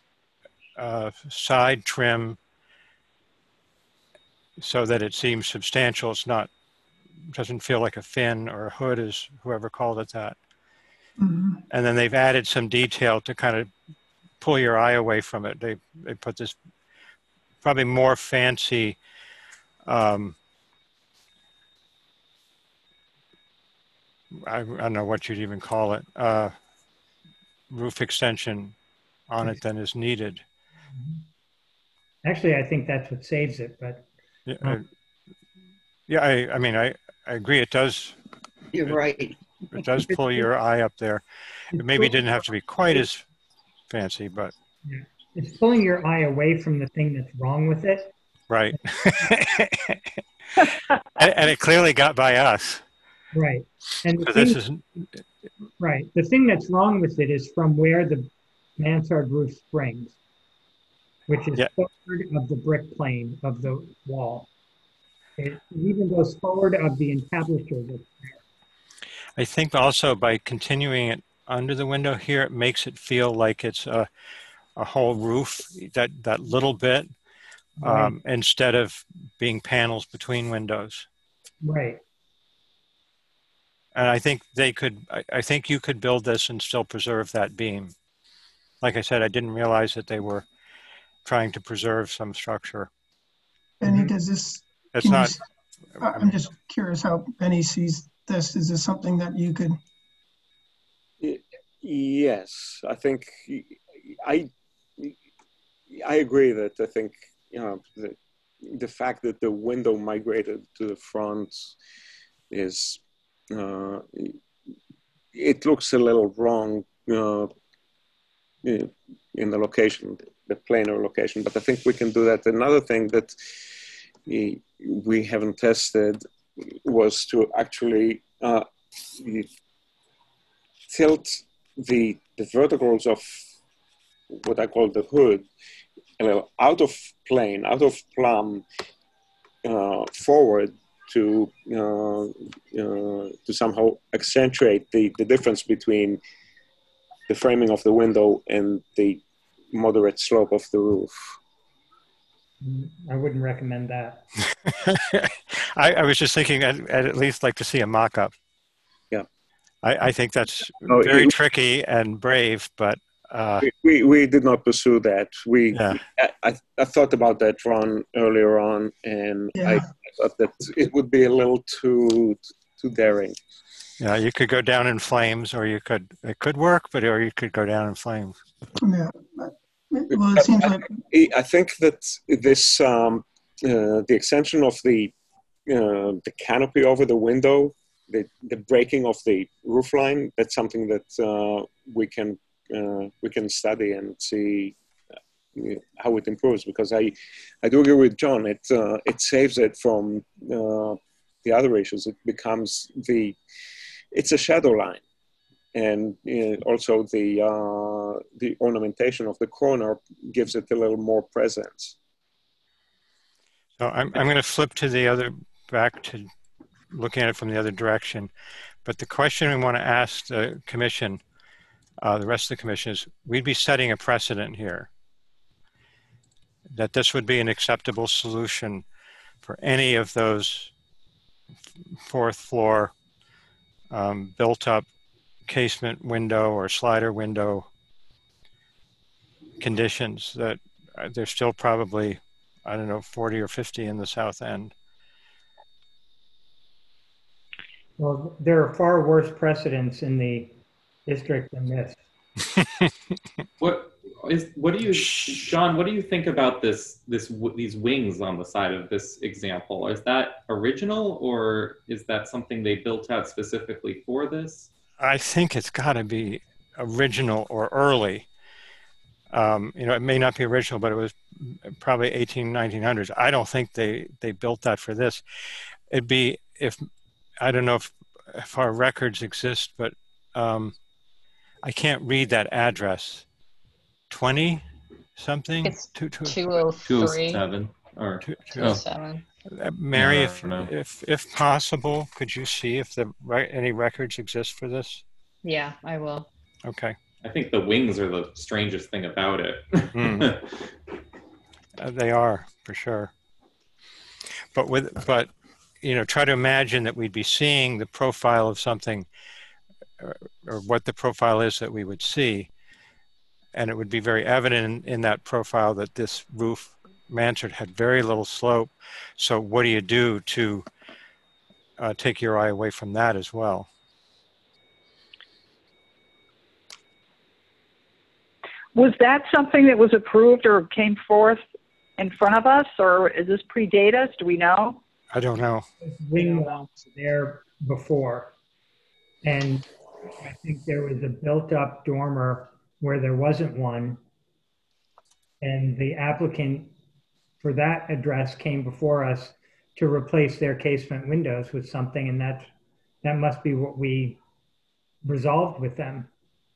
side trim so that it seems substantial. It's not, doesn't feel like a fin or a hood, as whoever called it that. Mm-hmm. And then they've added some detail to kind of pull your eye away from it. They put this probably more fancy I don't know what you'd even call it, roof extension on it than is needed. Actually, I think that's what saves it, but. Yeah, I mean, I agree. It does. You're right. It does pull your eye up there. It maybe didn't have to be quite as fancy, but. Yeah. It's pulling your eye away from the thing that's wrong with it. Right. and it clearly got by us. Right. And so this is right. The thing that's wrong with it is from where the mansard roof springs, which is forward of the brick plane of the wall. It even goes forward of the entablature that's there. I think also by continuing it under the window here, it makes it feel like it's a whole roof, that little bit, instead of being panels between windows. Right. And I think I think you could build this and still preserve that beam. Like I said, I didn't realize that they were trying to preserve some structure. Benny, does this? It's not. I'm just curious how Benny sees this. Is this something that you could? Yes, I think I agree that I think the fact that the window migrated to the front is it looks a little wrong in the location, the planar location, but I think we can do that. Another thing that we haven't tested was to actually tilt the verticals of what I call the hood a little out of plane, out of plumb, forward to somehow accentuate the difference between the framing of the window and the moderate slope of the roof. I wouldn't recommend that. I was just thinking I'd at least like to see a mock-up. Yeah. I think that's very tricky and brave, but we did not pursue that. I thought about that, Ron, earlier on, and I thought that it would be a little too daring. Yeah, you could go down in flames, or it could work, or you could go down in flames. Yeah. Well, it seems like I think that this the extension of the canopy over the window, the breaking of the roof line, that's something that we can study and see how it improves. Because I do agree with John. It saves it from the other issues. It becomes it's a shadow line. And also the ornamentation of the corner gives it a little more presence. So I'm going to flip to back to looking at it from the other direction. But the question we want to ask the commission, the rest of the commission, is we'd be setting a precedent here that this would be an acceptable solution for any of those fourth floor built up casement window or slider window conditions. That there's still probably, I don't know, 40 or 50 in the south end. Well, there are far worse precedents in the district than this. What do you, John? What do you think about these wings on the side of this example? Is that original, or is that something they built out specifically for this? I think it's got to be original or early. It may not be original, but it was probably 1900s. I don't think they built that for this. It'd be I don't know if our records exist, but I can't read that address. 20 something? It's 203. 207 or 207. Mary, if possible, could you see if any records exist for this? Yeah, I will. Okay. I think the wings are the strangest thing about it. They are, for sure. But try to imagine that we'd be seeing the profile of something, or what the profile is that we would see, and it would be very evident in that profile that this roof mansard had very little slope. So what do you do to take your eye away from that as well? Was that something that was approved or came forth in front of us, or is this predate us? Do we know? I don't know. Wing was there before, and I think there was a built-up dormer where there wasn't one, and the applicant for that address came before us to replace their casement windows with something, and that must be what we resolved with them.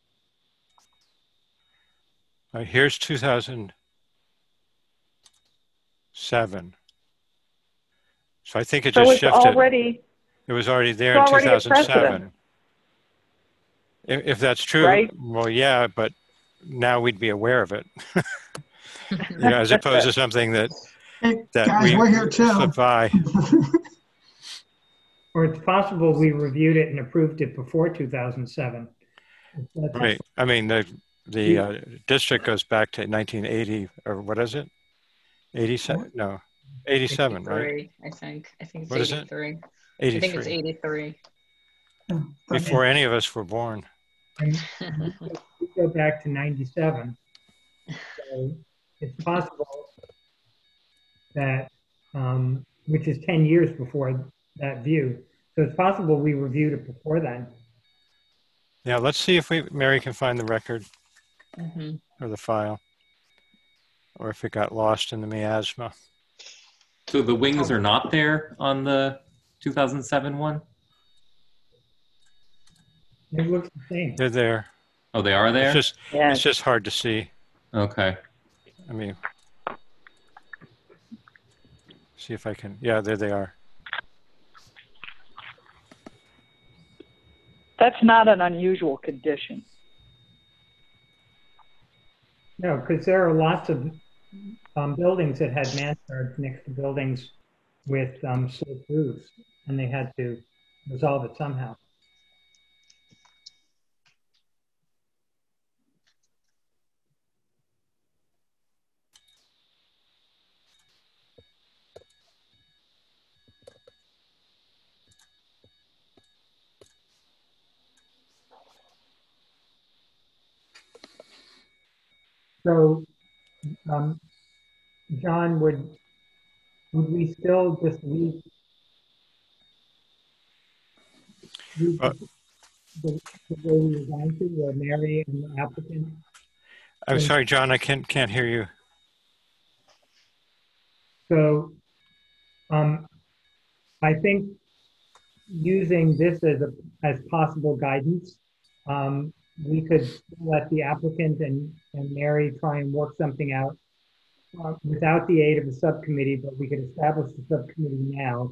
Here's 2007. So I think it just shifted. It was already there in 2007. If that's true, right? Well, yeah, but now we'd be aware of it, as opposed to something that guys, we're here too. Slipped by. Or it's possible we reviewed it and approved it before 2007. Right. I mean, the district goes back to 1980, or what is it? 87? No, 87, right? I think it's what 83. Is it? 83. I think it's 83. Before any of us were born. And we go back to 97. So it's possible that, which is 10 years before that view. So it's possible we reviewed it before then. Yeah, let's see if Mary can find the record or the file, or if it got lost in the miasma. So the wings are not there on the 2007 one? It looks the same. They're there. Oh, they are there? It's just hard to see. Okay. I mean, see if I can. Yeah, there they are. That's not an unusual condition. No, because there are lots of buildings that had mansards next to buildings with sloped roofs, and they had to resolve it somehow. So, John, would we still just leave the way we were going to, where Mary and the applicant? I'm sorry, John, I can't hear you. So, I think using this as possible guidance, we could let the applicant and Mary try and work something out without the aid of a subcommittee, but we could establish the subcommittee now.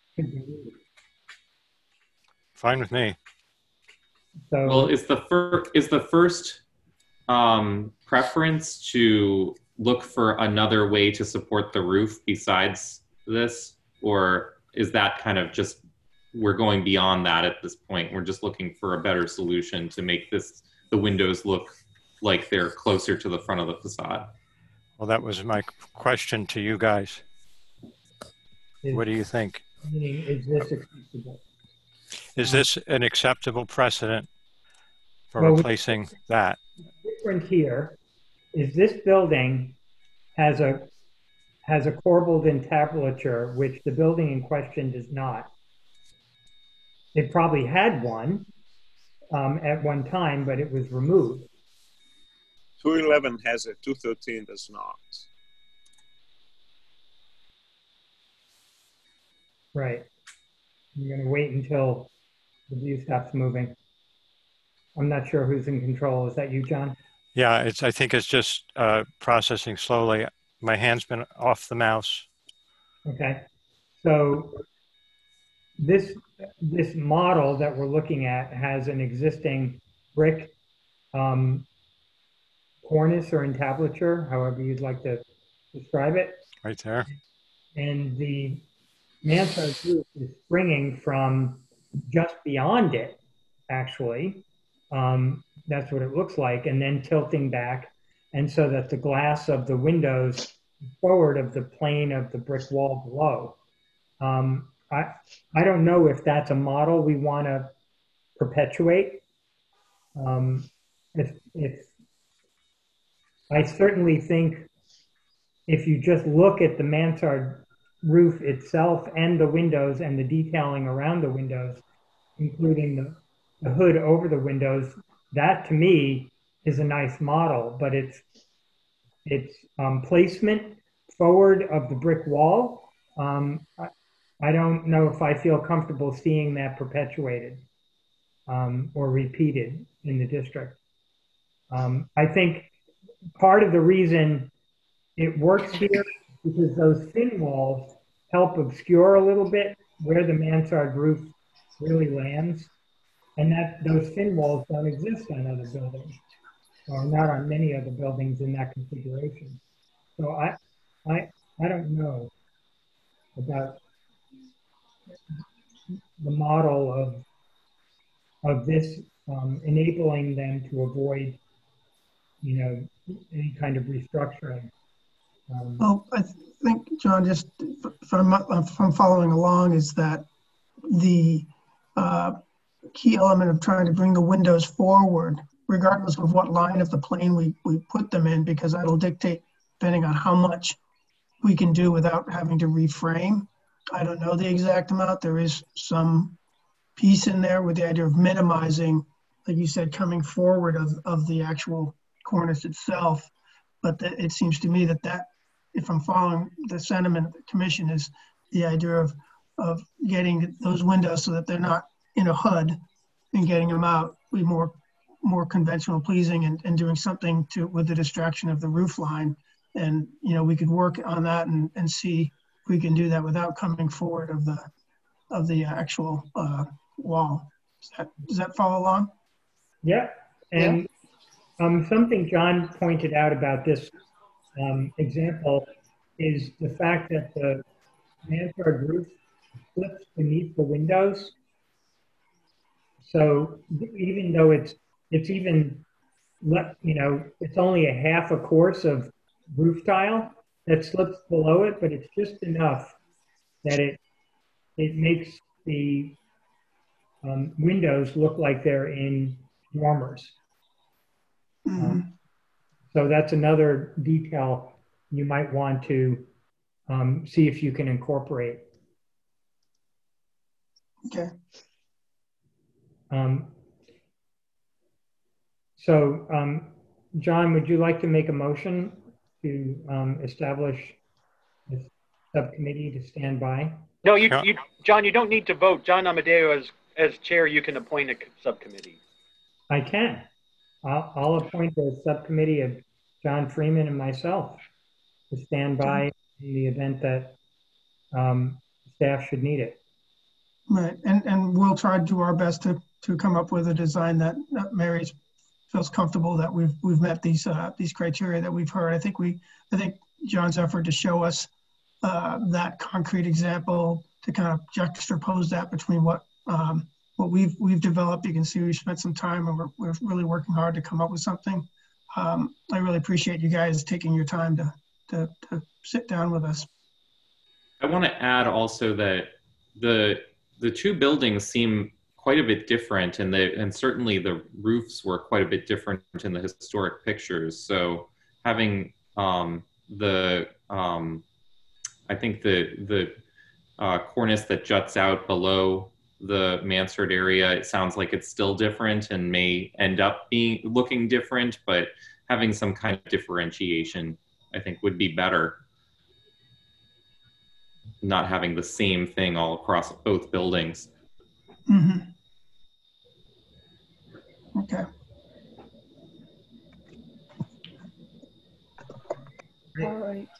Fine with me. So, well, is the first preference to look for another way to support the roof besides this, or is that kind of just, we're going beyond that at this point? We're just looking for a better solution to make the windows look like they're closer to the front of the facade. Well, that was my question to you guys. What do you think? Is this acceptable? Is this an acceptable precedent for replacing that? Different here is this building has a corbelled entablature, which the building in question does not. It probably had one at one time, but it was removed. 211 has it, 213 does not. Right. I'm going to wait until the view stops moving. I'm not sure who's in control. Is that you, John? Yeah, I think it's just processing slowly. My hand's been off the mouse. Okay. So this model that we're looking at has an existing brick cornice or entablature, however you'd like to describe it. Right there. And the mansard roof is springing from just beyond it, actually. That's what it looks like, and then tilting back, and so that the glass of the windows forward of the plane of the brick wall below. I don't know if that's a model we want to perpetuate. If I certainly think if you just look at the mansard roof itself and the windows and the detailing around the windows, including the hood over the windows, that to me is a nice model, but its placement forward of the brick wall, I don't know if I feel comfortable seeing that perpetuated or repeated in the district. I think part of the reason it works here is because those thin walls help obscure a little bit where the mansard roof really lands, and that those thin walls don't exist on other buildings, or not on many other buildings in that configuration. So I don't know about the model of this enabling them to avoid, any kind of restructuring. Well, I think, John, just from following along, is that the key element of trying to bring the windows forward, regardless of what line of the plane we put them in, because that'll dictate, depending on how much we can do without having to reframe. I don't know the exact amount. There is some piece in there with the idea of minimizing like you said, coming forward of the actual cornice itself. But it seems to me that if I'm following the sentiment of the commission, is the idea of getting those windows so that they're not in a HUD and getting them out be more conventional pleasing and doing something with the distraction of the roof line. And, you know, we could work on that and see if we can do that without coming forward of the actual wall. Does that follow along? Yeah. And something John pointed out about this example is the fact that the mansard roof flips beneath the windows. So even though it's even, you know, it's only a half a course of roof tile that slips below it, but it's just enough that it makes the windows look like they're in dormers. So that's another detail you might want to see if you can incorporate. Okay. John, would you like to make a motion to establish this subcommittee to stand by? No, John, you don't need to vote. John Amadeo, as chair, you can appoint a subcommittee. I can. I'll appoint a subcommittee of John Freeman and myself to stand by in the event that staff should need it. Right, and we'll try to do our best to come up with a design that Mary feels comfortable that we've met these criteria that we've heard. I think John's effort to show us that concrete example, to kind of juxtapose that between what we've developed. You can see we've spent some time and we're really working hard to come up with something. I really appreciate you guys taking your time to sit down with us. I want to add also that the two buildings seem quite a bit different, and certainly the roofs were quite a bit different in the historic pictures. So having I think the cornice that juts out below the mansard area, it sounds like it's still different and may end up looking different, but having some kind of differentiation, I think, would be better. Not having the same thing all across both buildings. Mm-hmm. Okay. All right.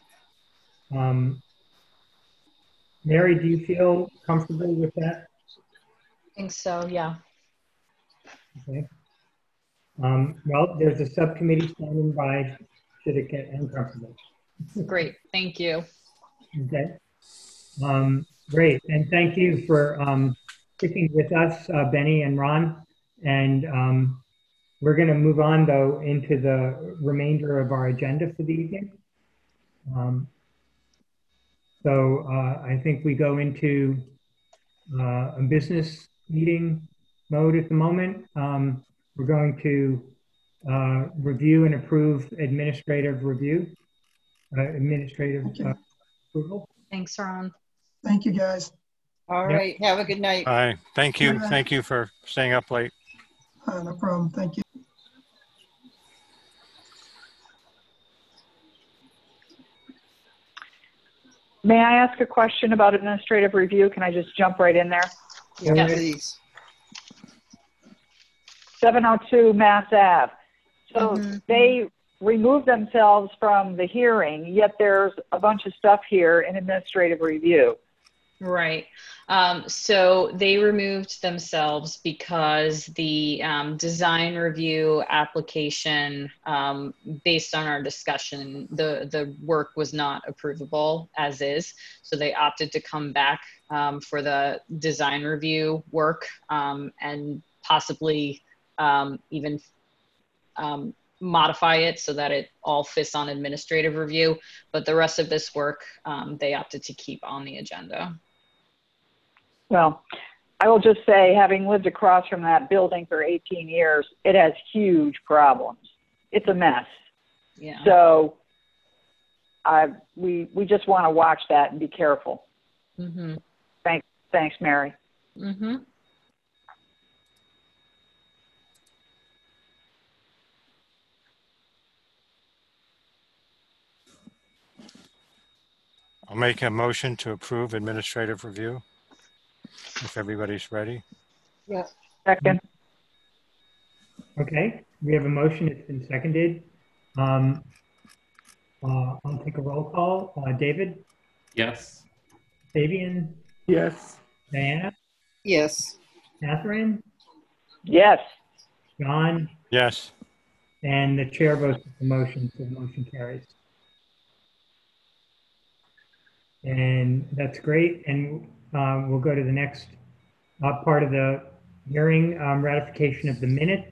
Mary, do you feel comfortable with that? I think so, yeah. Okay. Well, there's a subcommittee standing by should it get uncomfortable. Great, thank you. Okay. Great, and thank you for sticking with us, Benny and Ron. And we're going to move on, though, into the remainder of our agenda for the evening. I think we go into a business meeting mode at the moment. We're going to review and approve administrative review, approval. Thanks, Ron. Thank you, guys. All right. Have a good night. Bye. Thank you. Yeah. Thank you for staying up late. No problem. Thank you. May I ask a question about administrative review? Can I just jump right in there? Yes, please. 702 Mass Ave. So they removed themselves from the hearing, yet there's a bunch of stuff here in administrative review. Right. So they removed themselves because the design review application, based on our discussion, the work was not approvable as is. So they opted to come back for the design review work and possibly even modify it so that it all fits on administrative review. But the rest of this work, they opted to keep on the agenda. Well, I will just say, having lived across from that building for 18 years, it has huge problems. It's a mess. Yeah. So we just want to watch that and be careful. Mm-hmm. Thanks, Mary. Mm-hmm. I'll make a motion to approve administrative review, if everybody's ready. Yeah. Second. Okay, we have a motion. It's been seconded. I'll take a roll call. David? Yes. Fabian? Yes. Diana? Yes. Catherine? Yes. John? Yes. And the chair votes for the motion, so the motion carries. And that's great. And we'll go to the next part of the hearing, ratification of the minutes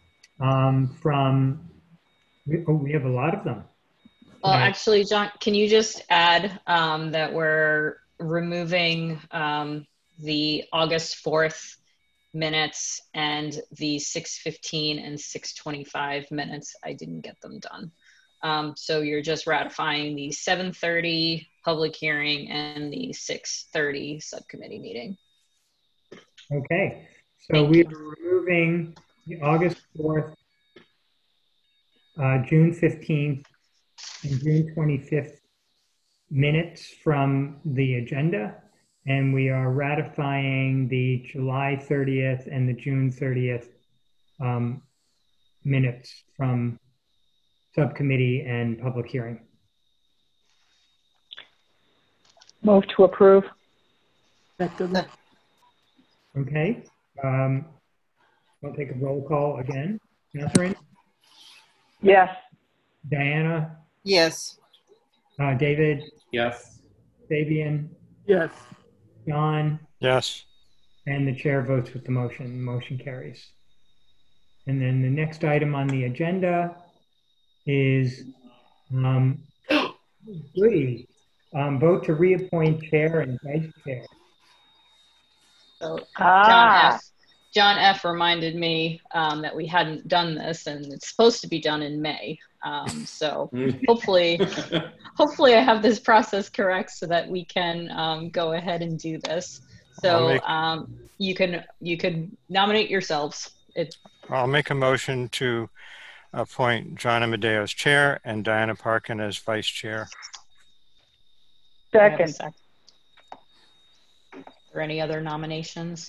we have a lot of them. Well, actually, John, can you just add that we're removing the August 4th minutes and the 6:15 and 6:25 minutes? I didn't get them done. So you're just ratifying the 7:30 public hearing and the 6:30 subcommittee meeting. Okay, so we are removing the August 4th, June 15th, and June 25th minutes from the agenda, and we are ratifying the July 30th and the June 30th minutes from subcommittee and public hearing. Move to approve. Okay, I'll take a roll call again. Catherine? Yes. Diana? Yes. David? Yes. Fabian? Yes. John? Yes. And the chair votes with the motion. The motion carries. And then the next item on the agenda is vote to reappoint chair and vice chair. So John F. reminded me that we hadn't done this, and it's supposed to be done in May. So hopefully I have this process correct so that we can go ahead and do this. So you could nominate yourselves. I'll make a motion to appoint John Amadeo as chair and Diana Parkin as vice chair. Second. Are there any other nominations?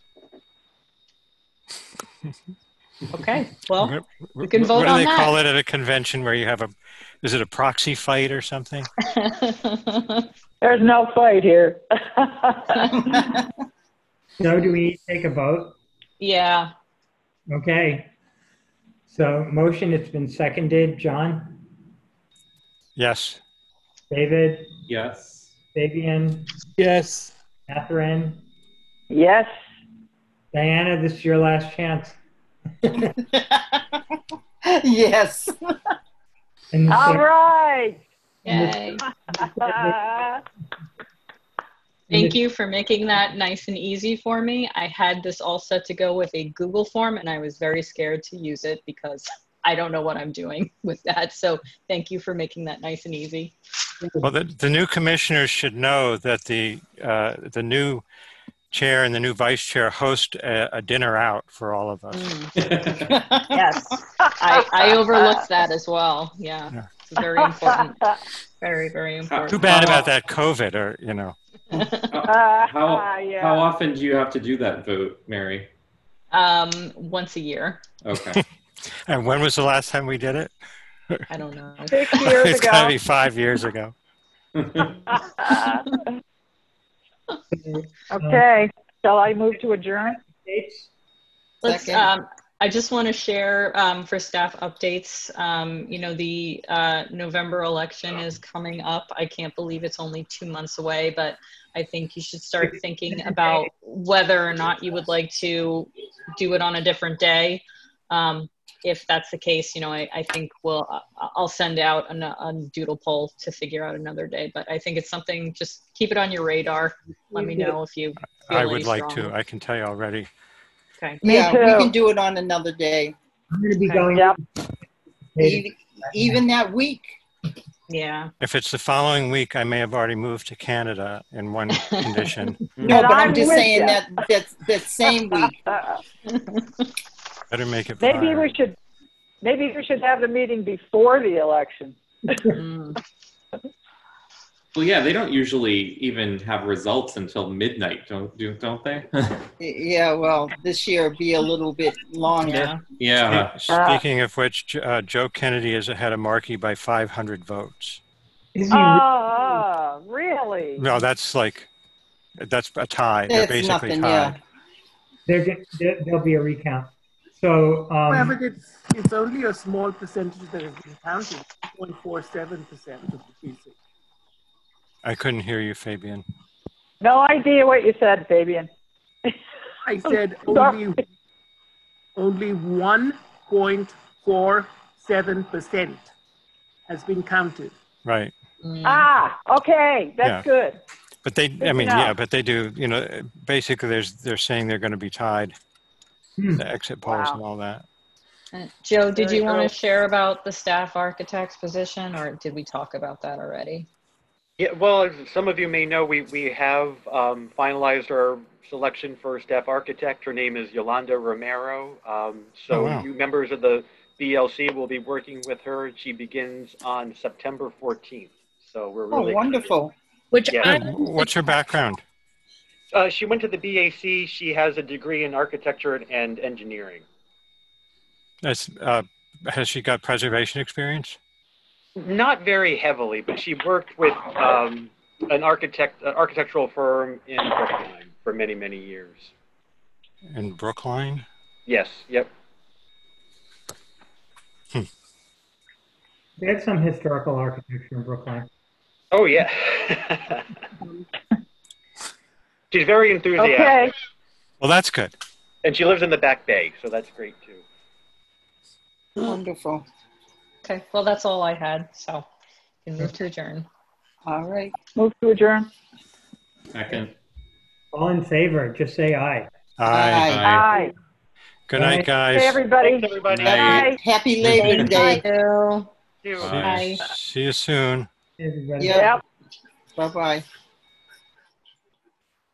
Okay, well, we can vote on that. What do they call it at a convention where you have is it a proxy fight or something? There's no fight here. So do we take a vote? Yeah. Okay. So motion, it's been seconded. John? Yes. David? Yes. Fabian? Yes. Catherine? Yes. Diana, this is your last chance. Yes. All right. Yay. Thank you for making that nice and easy for me. I had this all set to go with a Google form, and I was very scared to use it because I don't know what I'm doing with that. So thank you for making that nice and easy. Well, the new commissioners should know that the new chair and the new vice chair host a dinner out for all of us. Yes, I overlooked that as well. Yeah, it's very important. Very, very important. Too bad about that COVID, or you know. How often do you have to do that vote, Mary? Once a year. Okay. And when was the last time we did it? I don't know. 6 years It's ago. got to be 5 years ago. Okay. Shall I move to adjourn? Let's. I just want to share for staff updates. The November election is coming up. I can't believe it's only 2 months away, but I think you should start thinking about whether or not you would like to do it on a different day. If that's the case, I think I'll send out a doodle poll to figure out another day. But I think it's something, just keep it on your radar. Let me know if you feel I any would like stronger. to. I can tell you already. Okay. Yeah, we can do it on another day. I'm going to be going. Even that week. Yeah. If it's the following week, I may have already moved to Canada in one condition. No, but I'm just saying that same week. Better make it. Maybe we should have the meeting before the election. Well, yeah, they don't usually even have results until midnight, don't they? Yeah, well, this year be a little bit longer. Yeah. Speaking of which, Joe Kennedy is ahead of Markey by 500 votes. Really? No, that's a tie. They're It's basically nothing, tied. yeah. There'll be a recount. So, Yeah, but it's only a small percentage that has been counted, 2.47% of the precinct. I couldn't hear you, Fabian. No idea what you said, Fabian. I said only 1.47% has been counted. Right. Okay, that's good. But they, Good to know. but they do, basically they're saying they're going to be tied. The exit polls and all that. Joe, did you want to share about the staff architect's position, or did we talk about that already? Yeah, well, as some of you may know, we have finalized our selection for staff architect. Her name is Yolanda Romero. You members of the BLC will be working with her. She begins on September 14th. So we're really wonderful. What's her background? She went to the BAC. She has a degree in architecture and engineering. Has she got preservation experience? Not very heavily, but she worked with an architectural firm in Brookline for many, many years. In Brookline? Yes. Yep. They had some historical architecture in Brookline. Oh yeah. She's very enthusiastic. Okay. Well, that's good. And she lives in the Back Bay, so that's great too. Wonderful. Okay, well, that's all I had, so you can move to adjourn. All right. Move to adjourn. Second. All in favor, just say aye. Aye. Good night, guys. Hey, everybody. Thanks, everybody. Bye. Happy Labor Day. Bye. See you soon. Everybody. Yep. Bye-bye.